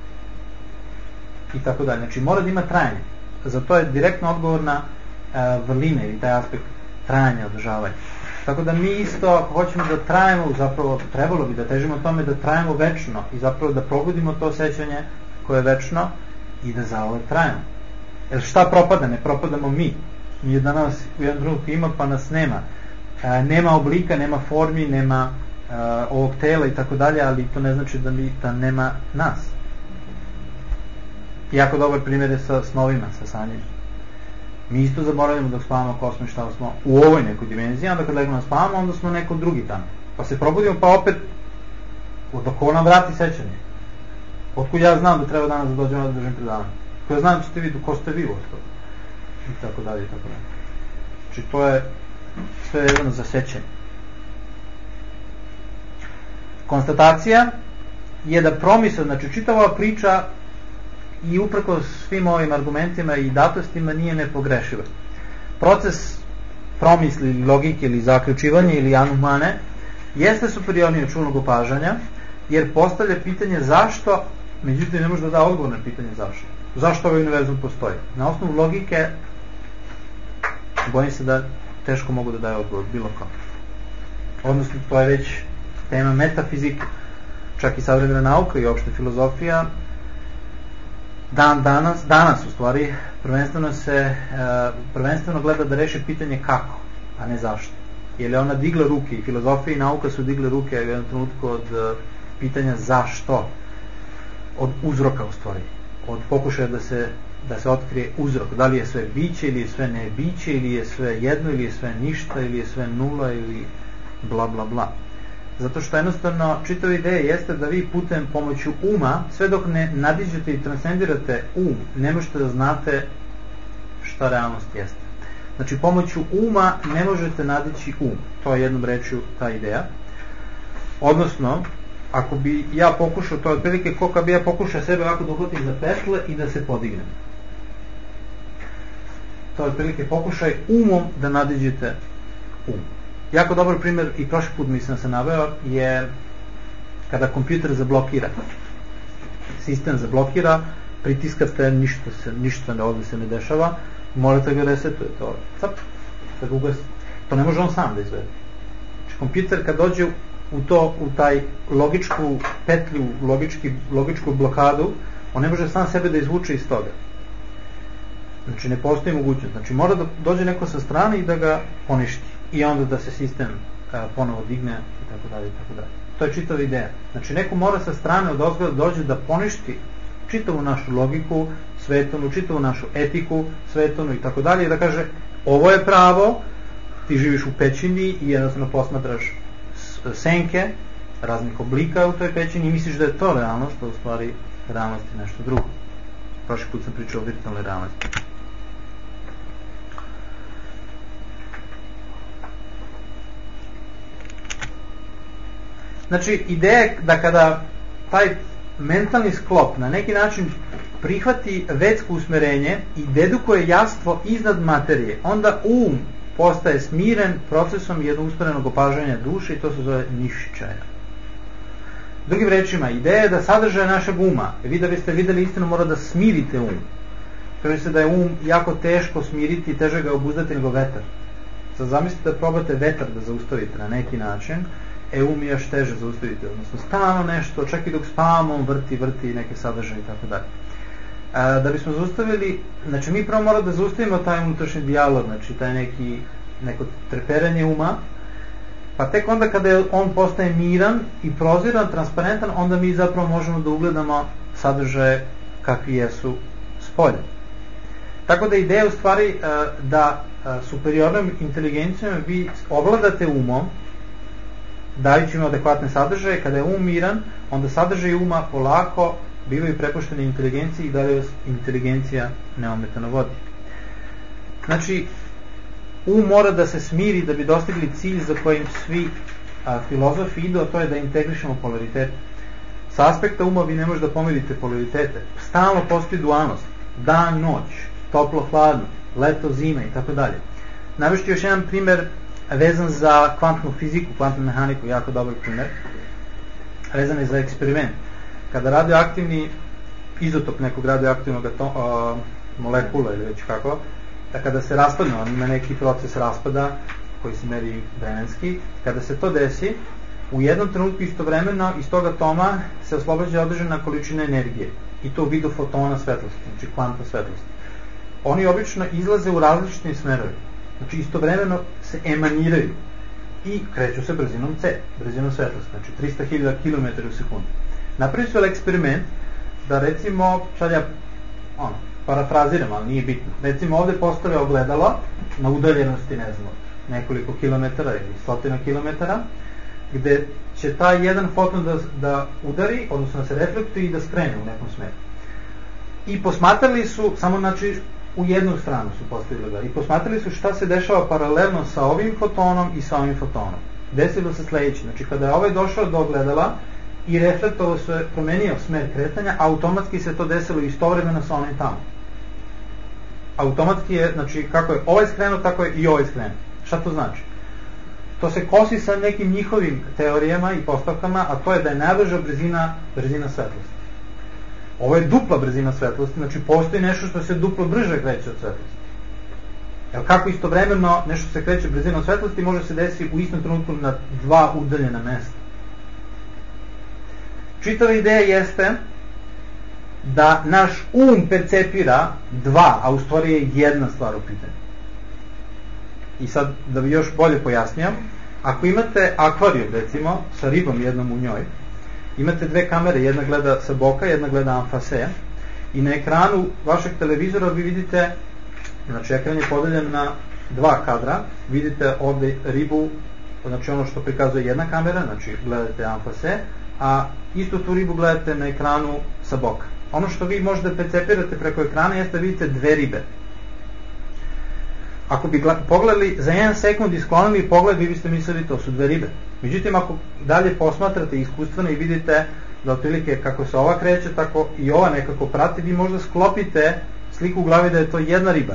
I tako dalje. Znači mora da ima trajanje. Zato je direktno odgovor na vrline ili taj aspekt trajanja, održavanja. Tako da mi isto, ako hoćemo da trajemo, zapravo trebalo bi da težimo tome da trajemo večno i zapravo da probudimo to sećanje koje je večno i da zauvek trajemo. Jer šta propada? Ne propadamo mi. Mi danas u jednom trenutku ima pa nas nema. E, nema oblika, nema formi, nema e, ovog tela i tako dalje, ali to ne znači da, mi, da nema nas. Jako dobar primjer je sa snovima, sa sanjima. Mi isto zaboravljamo dok spavamo ko smo i šta smo u ovoj nekoj dimenziji, onda kad legnemo spavamo, onda smo neko drugi tamo. Pa se probudimo, pa opet dok nam vrati sećanje. Otkud ja znam da treba danas da dođem da držim predavanje? Ko ja znam da ćete vidjeti ko ste vi ostalo. I tako dalje, i tako dalje. Znači to je sve vezano za sećanje. Konstatacija je da promisao, znači čitava ova priča i uprkos svim ovim argumentima i datostima nije nepogrešiva. Proces promisli ili logike ili zaključivanja ili anumane jeste superiorniji od čulnog opažanja, jer postavlja pitanje zašto, međutim ne može da da odgovor na pitanje zašto. Zašto ovaj univerzum postoji? Na osnovu logike bojim se da teško mogu da daje odgovor bilo kao. Odnosno to je već tema metafizike, čak i savremena nauka i opšte filozofija dan danas, danas u stvari prvenstveno se uh, prvenstveno gleda da reši pitanje kako, a ne zašto. Jer je ona digla ruke, i filozofija i nauka su digle ruke u jednom trenutku od uh, pitanja zašto, od uzroka u stvari, od pokušaja da se da se otkrije uzrok, da li je sve biće ili je sve ne biće, ili je sve jedno ili je sve ništa, ili je sve nula ili bla bla bla. Zato što jednostavno čitava ideja jeste da vi putem pomoću uma, sve dok ne nadiđete i transcendirate um, ne možete da znate šta realnost jeste. Znači pomoću uma ne možete nadići um, to je jednom rečju ta ideja. Odnosno, ako bi ja pokušao, to je otprilike kao kad bi ja pokušao sebe ovako da uhvatim za petle i da se podignem. To je otprilike pokušaj umom da nadiđete um. Jako dobar primjer, i prošli put mislim se naveo, je kada kompjuter zablokira. Sistem zablokira, pritiskate, ništa, se, ništa ne, ovdje se ne dešava, morate ga resetujete, cap, da ga ugasite. To ne može on sam da izvede. Znači, kompjuter kad dođe u to, u taj logičku petlju, logički, logičku blokadu, on ne može sam sebe da izvuče iz toga. Znači, ne postoji mogućnost. Znači, mora da dođe neko sa strane i da ga poništi. I onda da se sistem a, ponovo digne i tako dalje i tako dalje. To je čitava ideja. Znači, neko mora sa strane od ozgleda dođe da poništi čitavu našu logiku, svetovnu, čitavu našu etiku, svetovnu i tako dalje i da kaže, ovo je pravo, ti živiš u pećini i jednostavno posmatraš senke raznih oblika u toj pećini i misliš da je to realnost, a u stvari realnost je nešto drugo. Prošli put sam pričao o virtualnoj realnosti. Znači, ideja je da kada taj mentalni sklop na neki način prihvati vedsko usmerenje i dedukuje jastvo iznad materije, onda um postaje smiren procesom jednog usmerenog opažanja duše i to se zove nišičaja. Drugim rečima, ideja je da sadržaj našeg uma, vi da biste videli istinu, mora da smirite um. Kaže se da je um jako teško smiriti i teže ga obuzdati nego vetar. Sad zamislite da probate vetar da zaustavite na neki način, e um je još teže zaustaviti, odnosno stalno nešto, čak i dok spavamo, on vrti, vrti neke sadržaje i tako dalje. Da bismo zaustavili, znači mi prvo moramo da zaustavimo taj unutrašnji dijalog, znači taj neki, neko treperenje uma, pa tek onda kada on postaje miran i proziran, transparentan, onda mi zapravo možemo da ugledamo sadržaje kakvi jesu spolja. Tako da ideja u stvari da superiornom inteligencijom vi ovladate umom, dajući im adekvatne sadržaje. Kada je um miran, onda sadržaj uma polako bivaju prepušteni inteligenciji i dalje inteligencija neometano vodi. Znači, um mora da se smiri da bi dostigli cilj za kojim svi a, filozofi idu, a to je da integrišemo polaritete. Sa aspekta uma vi ne možete da pomirite polaritete. Stalno postoji dualnost. Dan, noć, toplo, hladno, leto, zima i tako dalje. Navešću još jedan primer vezan za kvantnu fiziku, kvantnu mehaniku, jako dobar primer, vezan je za eksperiment. Kada radioaktivni izotop nekog radioaktivnog atom, a, molekula ili već kako, da kada se raspadne, on ima neki proces raspada koji se meri vremenski, kada se to desi, u jednom trenutku istovremeno iz tog atoma se oslobađa određena količina energije i to u vidu fotona svetlosti, znači kvanta svetlosti. Oni obično izlaze u različitim smerovima. Znači istovremeno se emaniraju i kreću se brzinom C, brzinom svetlosti, znači trista hiljada kilometara u sekundu. Napravili su eksperiment da recimo, sad ja ono, parafraziram, ali nije bitno, recimo ovde postave ogledalo na udaljenosti, ne znam, nekoliko kilometara ili stotina kilometara, gde će taj jedan foton da, da udari, odnosno da se reflektuje i da skrene u nekom smeru. I posmatrali su, samo znači u jednu stranu su postavili ga, i posmatrali su šta se dešava paralelno sa ovim fotonom i sa ovim fotonom. Desilo se sledeće, znači kada je ovaj došao do ogledala i reflektovao se, promenio smer kretanja, automatski se to desilo istovremeno sa onim tamo. Automatski je, znači kako je ovaj skrenuo, tako je i ovaj skrenuo. Šta to znači? To se kosi sa nekim njihovim teorijama i postavkama, a to je da je najbrža brzina brzina svetlosti. Ovo je dupla brzina svetlosti, znači postoji nešto što se duplo brže kreće od svetlosti. Jer kako istovremeno nešto se kreće brzinom svetlosti, može se desiti u istom trenutku na dva udaljena mesta. Čitava ideja jeste da naš um percepira dva, a u stvari je jedna stvar u pitanju. I sad, da bi još bolje pojasnio, ako imate akvarijum, recimo, sa ribom jednom u njoj, imate dve kamere, jedna gleda sa boka, jedna gleda en face, i na ekranu vašeg televizora vi vidite, znači ekran je podeljen na dva kadra, vidite ovde ribu, znači ono što prikazuje jedna kamera, znači gledate en face, a istu tu ribu gledate na ekranu sa boka. Ono što vi možete percepirate preko ekrana jeste da vidite dve ribe. Ako bi pogledali za jedan sekund i sklonili pogled, vi biste mislili to su dve ribe. Međutim, ako dalje posmatrate iskustveno i vidite da otprilike kako se ova kreće, tako i ova nekako prati, vi možda sklopite sliku u glavi da je to jedna riba.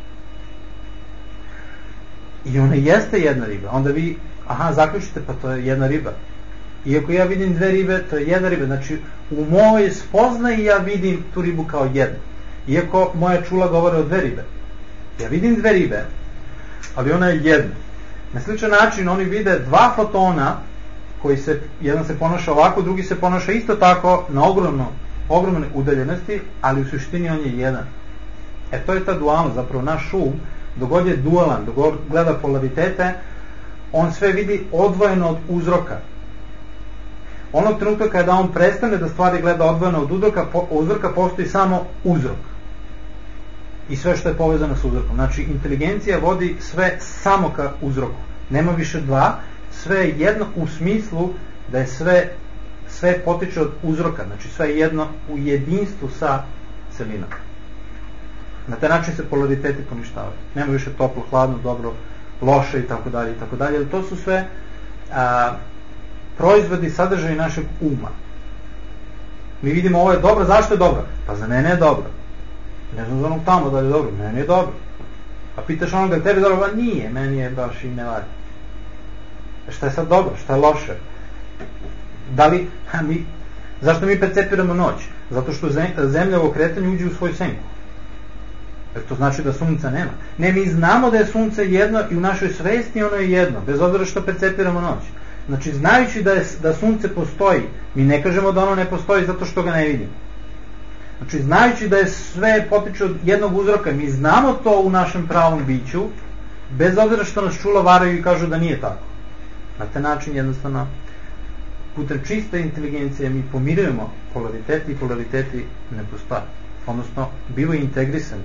I ona jeste jedna riba. Onda vi, aha, zaključite, pa to je jedna riba. Iako ja vidim dve ribe, to je jedna riba. Znači, u mojoj spoznaji ja vidim tu ribu kao jednu. Iako moja čula govore o dve ribe. Ja vidim dve ribe, ali ona je jedna. Na sličan način oni vide dva fotona koji se, jedan se ponaša ovako, drugi se ponaša isto tako na ogromno, ogromne udaljenosti, ali u suštini on je jedan. E to je ta dualnost, zapravo naš um, dok god je dualan, dok god gleda polaritete, on sve vidi odvojeno od uzroka. Onog trenutka kada on prestane da stvari gleda odvojeno od uzroka, po, uzroka postoji samo uzrok. I sve što je povezano sa uzrokom. Znači, inteligencija vodi sve samo ka uzroku. Nema više dva, sve je jedno u smislu da je sve, sve potiče od uzroka. Znači, sve je jedno u jedinstvu sa celinom. Na taj način se polariteti poništavaju. Nema više toplo, hladno, dobro, loše i tako dalje i tako dalje. Ali to su sve a, proizvodi, sadržaji našeg uma. Mi vidimo ovo je dobro, zašto je dobro? Pa za mene je dobro. Ne znam za onog tamo da je dobro, meni je dobro. A pitaš onoga tebi dobro, pa nije, meni je baš i ne valja. Šta je sad dobro, šta je loše? Da li, a mi, zašto mi percepiramo noć? Zato što zemlja u okretanju uđe u svoju senku. Jer to znači da sunca nema. Ne, mi znamo da je sunce jedno i u našoj svesti ono je jedno, bez obzira što percepiramo noć. Znači, znajući da, je, da sunce postoji, mi ne kažemo da ono ne postoji zato što ga ne vidimo. Znači, znajući da je sve potiče od jednog uzroka, mi znamo to u našem pravom biću, bez obzira što nas čula varaju i kažu da nije tako. Na taj način jednostavno, putem čiste inteligencije mi pomirujemo polariteti i polariteti ne postoje. Odnosno, bivaju integrisani.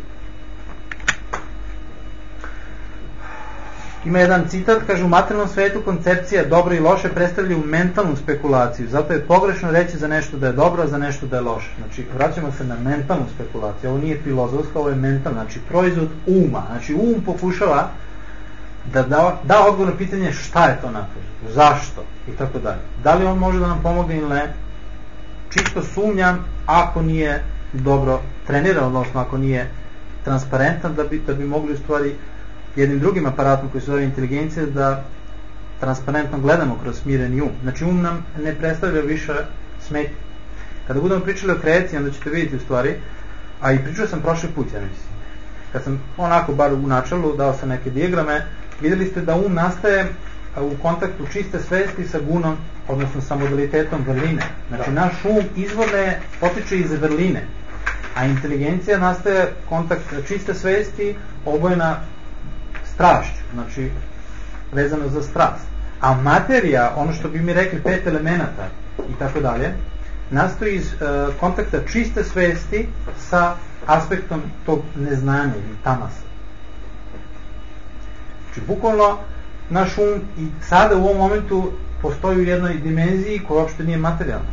Ima jedan citat, kaže, u materijalnom svetu koncepcija dobro i loše predstavljaju mentalnu spekulaciju, zato je pogrešno reći za nešto da je dobro, a za nešto da je loše. Znači, vraćamo se na mentalnu spekulaciju, ovo nije filozofska, ovo je mentalna, znači proizvod uma. Znači, um pokušava da da, da odgovor na pitanje šta je to napred, zašto i tako dalje. Da li on može da nam pomogne ili ne? Čisto sumnjam ako nije dobro treniran, odnosno ako nije transparentan, da bi, da bi mogli u stvari jednim drugim aparatom koji se zove inteligencija da transparentno gledamo kroz smireni um. Znači um nam ne predstavlja više smetnje. Kada budemo pričali o kreaciji, onda ćete vidjeti u stvari, a i pričao sam prošli put, ja mislim. Kad sam onako bar u načelu dao sam neke dijagrame, vidjeli ste da um nastaje u kontaktu čiste svesti sa gunom, odnosno sa modalitetom vrline. Znači naš um izvorne potiče iz vrline, a inteligencija nastaje kontakt čiste svesti obojena strašću, znači vezano za strast. A materija, ono što bi mi rekli pet elemenata i tako dalje, nastoji iz uh, kontakta čiste svesti sa aspektom tog neznanja ili tamasa. Znači, bukvalno naš um i sada u ovom momentu postoji u jednoj dimenziji koja uopšte nije materijalna.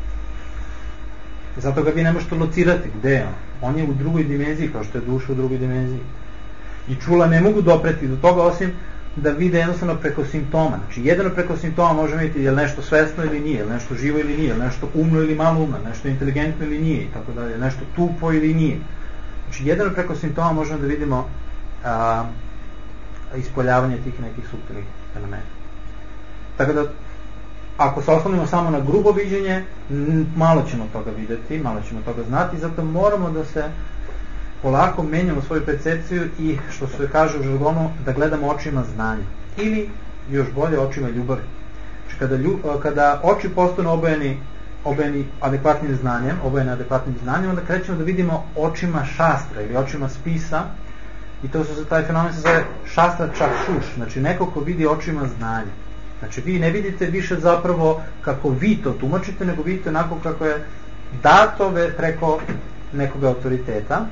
Zato ga vi ne možete locirati. Gde je on? On je u drugoj dimenziji, kao što je duša u drugoj dimenziji. I čula ne mogu dopreti do toga osim da vide jednostavno preko simptoma. Znači, jedino preko simptoma možemo vidjeti je li nešto svesno ili nije, je li nešto živo ili nije, je li nešto umno ili malo umno, nešto inteligentno ili nije, i tako dalje, nešto tupo ili nije. Znači, jedino preko simptoma možemo da vidimo a, ispoljavanje tih nekih suptilnih fenomena. Tako da, ako se oslonimo samo na grubo viđenje, malo ćemo toga vidjeti, malo ćemo toga znati, zato moramo da se polako menjamo svoju percepciju i, što se kaže u žargonu, da gledamo očima znanja. Ili, još bolje, očima ljubavi. Znači, kada, lju, kada oči postanu obojeni, obojeni adekvatnim znanjem, obojeni adekvatnim znanjem, onda krećemo da vidimo očima šastra ili očima spisa, i to se, taj fenomen se zove šastra čakšuš, znači neko ko vidi očima znanja. Znači, vi ne vidite više zapravo kako vi to tumačite, nego vidite onako kako je dato preko nekog autoriteta.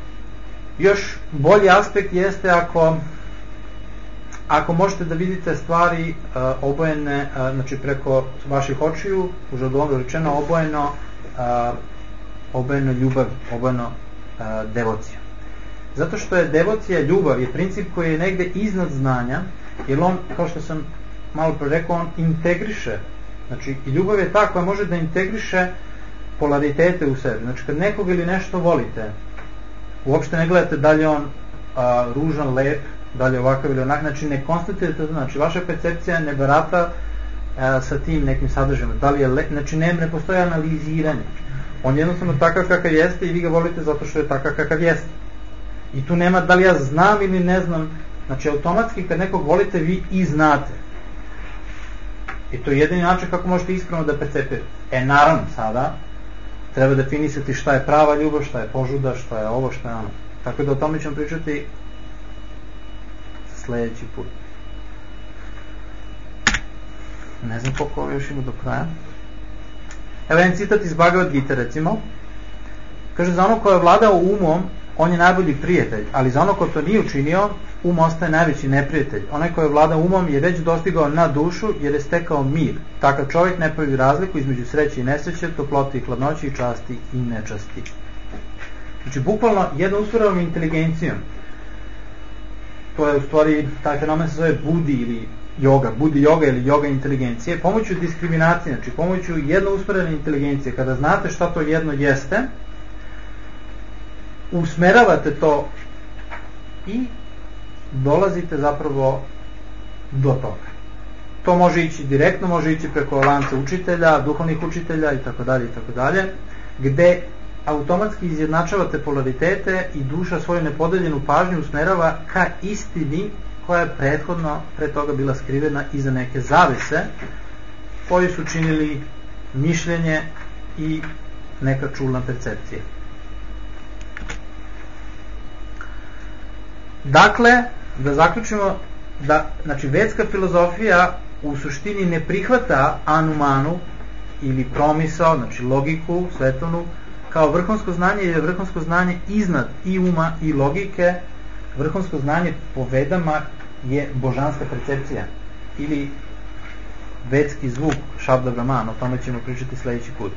Još bolji aspekt jeste ako ako možete da vidite stvari uh, obojene, uh, znači preko vaših očiju, u žargonu rečeno obojeno uh, obojeno ljubav, obojeno uh, devocija. Zato što je devocija, ljubav, je princip koji je negde iznad znanja, jer on, kao što sam malo pre rekao, on integriše. Znači, i ljubav je ta koja može da integriše polaritete u sebi. Znači, kad nekog ili nešto volite, uopšte ne gledate da li je on a, ružan, lep, da li je ovakav ili onak, znači ne konstatujete to, znači vaša percepcija ne barata a, sa tim nekim sadržajima, da li je lep, znači ne, ne postoji analiziranje. On je jednostavno takav kakav jeste i vi ga volite zato što je takav kakav jeste. I tu nema da li ja znam ili ne znam Znači, automatski kad nekog volite, vi i znate. I to je jedini način kako možete ispravno da percepirate. E, naravno, sada treba definisati šta je prava ljubav, šta je požuda, šta je ovo, šta je ono. Tako da o tome ćemo pričati sledeći put. Ne znam koliko ovo još ima do kraja. Evo jedan citat iz Bhagavad Gita, recimo. Kaže, za ono ko je vladao umom, on je najbolji prijatelj, ali za ono ko to nije učinio, um ostaje najveći neprijatelj. Onaj ko je vladao umom je već dostigao na dušu jer je stekao mir. Takav čovjek ne pravi razliku između sreće i nesreće, toplote i hladnoće i časti i nečasti. Znači, bukvalno jednom usmjerenom inteligencijom, to je u stvari, taj fenomen se zove budi ili yoga, budi yoga ili yoga inteligencije, pomoću diskriminacije, znači pomoću jedno usmjerene inteligencije, kada znate šta to jedno jeste, usmeravate to i dolazite zapravo do toga. To može ići direktno, može ići preko lanca učitelja, duhovnih učitelja i tako dalje i tako dalje, gde automatski izjednačavate polaritete i duša svoju nepodeljenu pažnju usmerava ka istini koja je prethodno pre toga bila skrivena iza neke zavese koji su činili mišljenje i neka čulna percepcija. Dakle, da zaključimo da, znači, vedska filozofija u suštini ne prihvata anumanu ili promisao, znači logiku svetovnu, kao vrhunsko znanje, jer je vrhunsko znanje iznad i uma i logike. Vrhunsko znanje po vedama je božanska percepcija ili vedski zvuk, Shabda Brahman, o tome ćemo pričati sledeći put.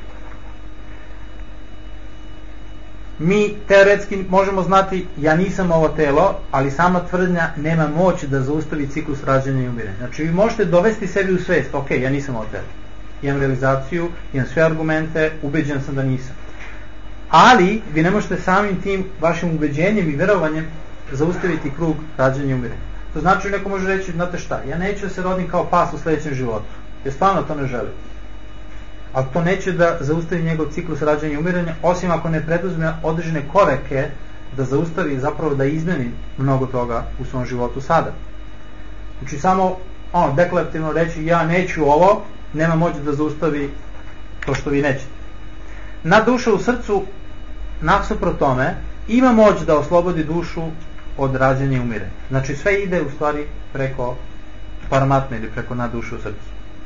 Mi teoretski možemo znati, ja nisam ovo telo, ali sama tvrdnja nema moć da zaustavi ciklus rađanja i umiranja. Znači, vi možete dovesti sebi u svest, ok, ja nisam ovo telo, imam realizaciju, imam sve argumente, ubeđen sam da nisam. Ali, vi ne možete samim tim vašim ubeđenjem i verovanjem zaustaviti krug rađanja i umiranja. To znači, neko može reći, znate šta, ja neću da se rodim kao pas u sledećem životu, jer stvarno to ne želim. Ali to neće da zaustavi njegov ciklus rađanja i umiranja, osim ako ne preduzme određene korake da zaustavi, zapravo da izmeni mnogo toga u svom životu sada. Znači, samo ono, deklarativno reći, ja neću ovo, nema moći da zaustavi to što vi nećete. Na duša u srcu, nasuprot tome, ima moć da oslobodi dušu od rađanja i umiranja. Znači, sve ide u stvari preko paramatme ili preko na dušu u srcu.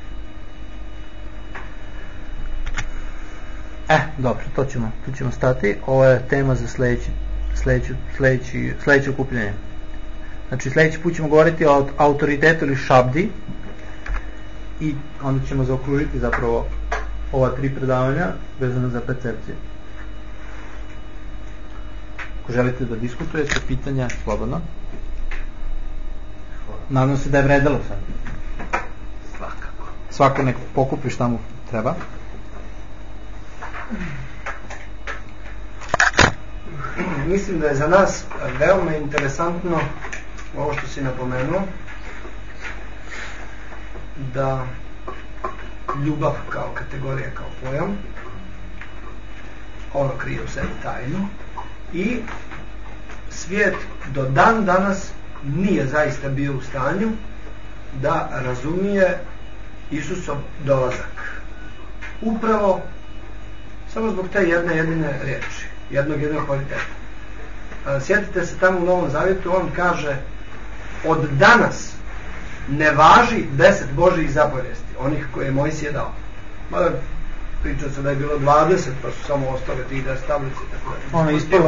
E, dobro, to ćemo, tu ćemo stati. Ovo je tema za sledeći, sledeći, sledeći, sledeće okupljanje. Znači, sledeći put ćemo govoriti o autoritetu ili šabdi i onda ćemo zaokružiti zapravo ova tri predavanja vezano za percepcije. Ako želite da diskutujete, pitanja, slobodno. Nadam se da je vredalo sad. Svakako. Svako nek pokupi šta mu treba. Mislim da je za nas veoma interesantno ovo što si napomenuo, da ljubav kao kategorija, kao pojam, ono krije u sebi tajnu i svijet do dan danas nije zaista bio u stanju da razumije Isusov dolazak. Upravo samo zbog te jedne jedine riječi, jednog jednog kvaliteta. Sjetite se tamo u Novom Zavjetu, on kaže, od danas ne važi deset Božjih zapovijesti, onih koje je Mojsije dao. Mada pričao se da je bilo dvadeset, pa su samo ostale tih deset tablice. Ono ispalo.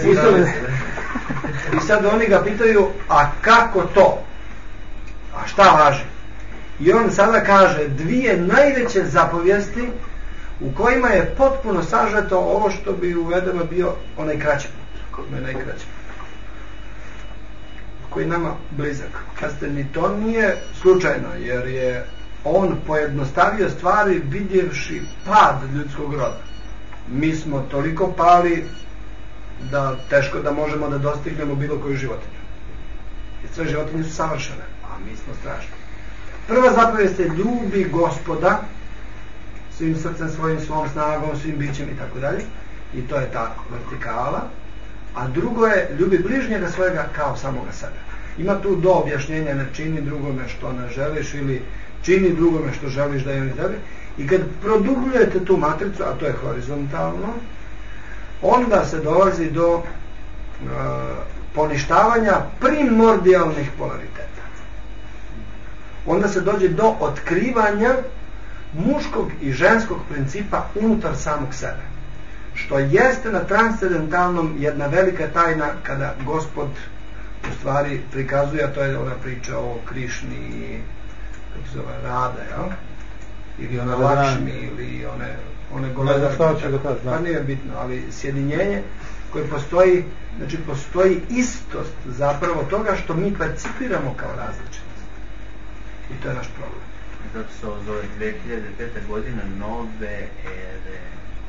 I sad oni ga pitaju, a kako to? A šta važi? I on sada kaže dvije najveće zapovijesti u kojima je potpuno sažeto ovo što bi u Edema bio onaj kraći put, koji je najkraći put, koji je nama blizak. Pazite, ni to nije slučajno, jer je on pojednostavio stvari vidjevši pad ljudskog roda. Mi smo toliko pali da teško da možemo da dostignemo bilo koju životinju. Jer sve životinje su savršene, a mi smo strašni. Prva zapovijest je ljubi Gospoda svim srcem svojim, svom snagom, svim bićem i tako dalje. I to je ta vertikala. A drugo je ljubi bližnjega svojega kao samoga sebe. Ima tu do objašnjenja, ne čini drugome što ne želiš ili čini drugome što želiš da je tebi. I kad produbljujete tu matricu, a to je horizontalno, onda se dolazi do uh, poništavanja primordijalnih polariteta. Onda se dođe do otkrivanja muškog i ženskog principa unutar samog sebe. Što jeste na transcendentalnom jedna velika tajna kada Gospod u stvari prikazuje, a to je ona priča o Krišni, kako se zove, Rada, jel? Ili ona Lakšmi, ili one, one goleme, pa nije bitno, ali sjedinjenje koje postoji, znači postoji istost zapravo toga što mi percipiramo kao različitost. I to je naš problem. Zato se ovo zove dve hiljade pete godine nove ere.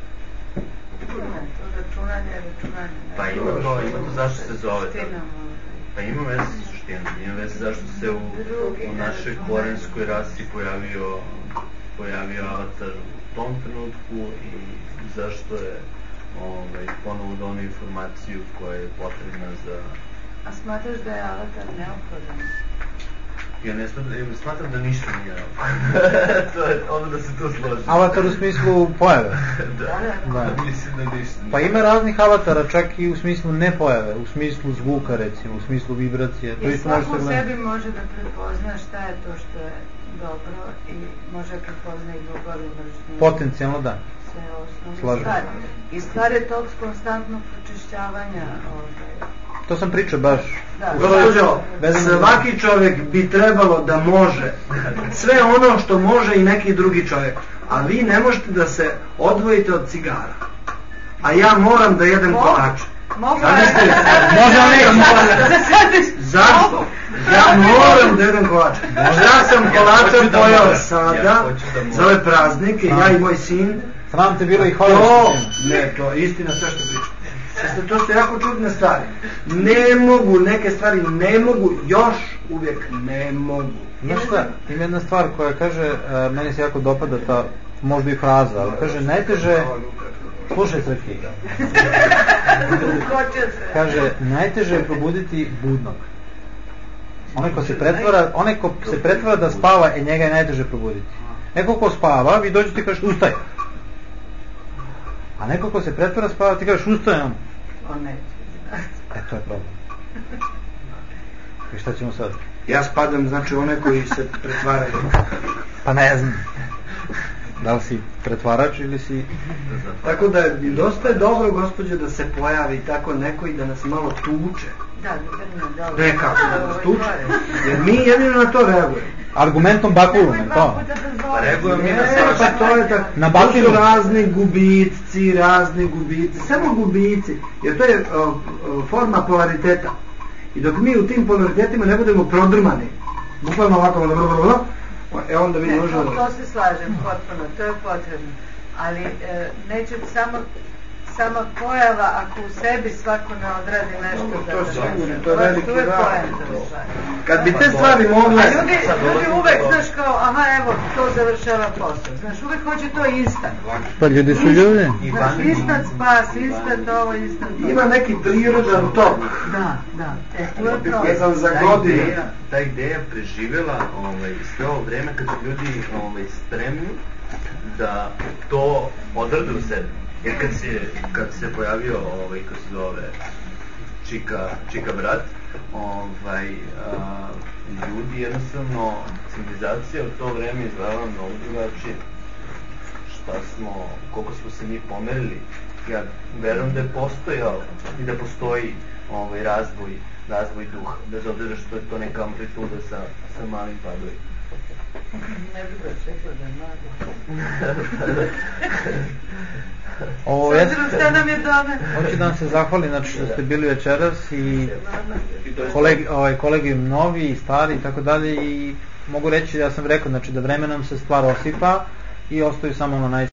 To računanje, računanje. Pa ima to, ima to zašto se zove tako. Pa ima veze sa suštinom, ima veze zašto se u, u našoj korenskoj rasi pojavio, pojavio avatar u tom trenutku i zašto je ovaj, ponovo donio informaciju koja je potrebna za... A smatraš da je avatar neophodan? Ja ne smatram, smatram da ništa nije avatar. To je ono da se tu složi. Avatar u smislu pojave. Da, da, mislim da ništa nije. Pa ima raznih avatara, čak i u smislu ne pojave, u smislu zvuka recimo, u smislu vibracije. To I svako u sebi može da prepozna šta je to što je dobro i može da prepozna i ljubav i mržnju. Potencijalno da. Sve osnovne stvari. I stvar je tog konstantnog pročišćavanja. Ovaj. To sam pričao baš. Da. Gospođo, svaki čovjek bi trebalo da može sve ono što može i neki drugi čovjek. A vi ne možete da se odvojite od cigara. A ja moram da jedem kolač. Mogu. Može li Zašto? Ja moram da jedem kolač. Ja sam kolača pojao sada za ove praznike, ja i moj sin. Sram te bilo i hvala. Ne, to je istina sve što pričam. To su jako čudne stvari. Ne mogu, neke stvari ne mogu, još uvijek ne mogu. Znaš šta, ima jedna stvar koja kaže, uh, meni se jako dopada ta, možda i fraza, ali kaže, najteže, slušaj Sreki, kaže, najteže je probuditi budnog. Onaj ko se pretvara, onaj ko se pretvara da spava, e njega je najteže probuditi. Neko ko spava, vi dođete i kažete, ustaj. A neko ko se pretvara spava, ti kažeš, ustaj nam. On neće. E, to je problem. I šta ćemo sad? Ja spadam, znači, one koji se pretvaraju. Pa ne znam. Da li si pretvarač ili si... Tako da je dosta je dobro, gospođe, da se pojavi tako neko i da nas malo tuče. Da, da, da. Nekako da nas tuče. Jer mi jedino na to reagujemo. Argumentom bakulom, je to? Pa reagujemo mi na sve. Pa to je tako. Na to su razni gubitci, razni gubici. Samo gubici. Jer to je uh, uh, forma polariteta. I dok mi u tim polaritetima ne budemo prodrmani, bukvalno ovako, blablabla, e onda mi ne možemo... To, to se slažem potpuno, to je potrebno. Ali e, neće samo, sama pojava ako u sebi svako ne odradi nešto no, da... To je sigurno, to je veliki rad. Kad bi te stvari mogle... A ljudi, ljudi uvek, znaš kao, aha evo, to završava posao. Znaš, uvek hoće to instant. Pa ljudi su ljudi. Znaš, instant spas, instant ovo, instant ovo. Ima neki prirodan tok. Da, da, e, to je problem. Vezan za godine. Ta ideja preživjela ovaj, sve ovo vreme kad su ljudi ovaj, spremni da to odrade u sebi. Jer kad se, kad se pojavio ovaj, kako se zove, Čika, Čika brat, ovaj, a, ljudi jednostavno, civilizacija u to vreme izgledala mnogo drugačije. Šta smo, koliko smo se mi pomerili, ja verujem da je postojao i da postoji ovaj, razvoj, razvoj duha, bez obzira što je to neka amplituda sa, sa malim padovima. Ne bih baš rekla da je mlado. O, S obzirom šta nam je dome. Hoću da vam se zahvalim, znači što ste bili večeras i kolegi, ovaj, kolegi novi i stari i tako dalje i mogu reći, ja sam rekao, znači da vremenom se stvar osipa i ostaju samo na naj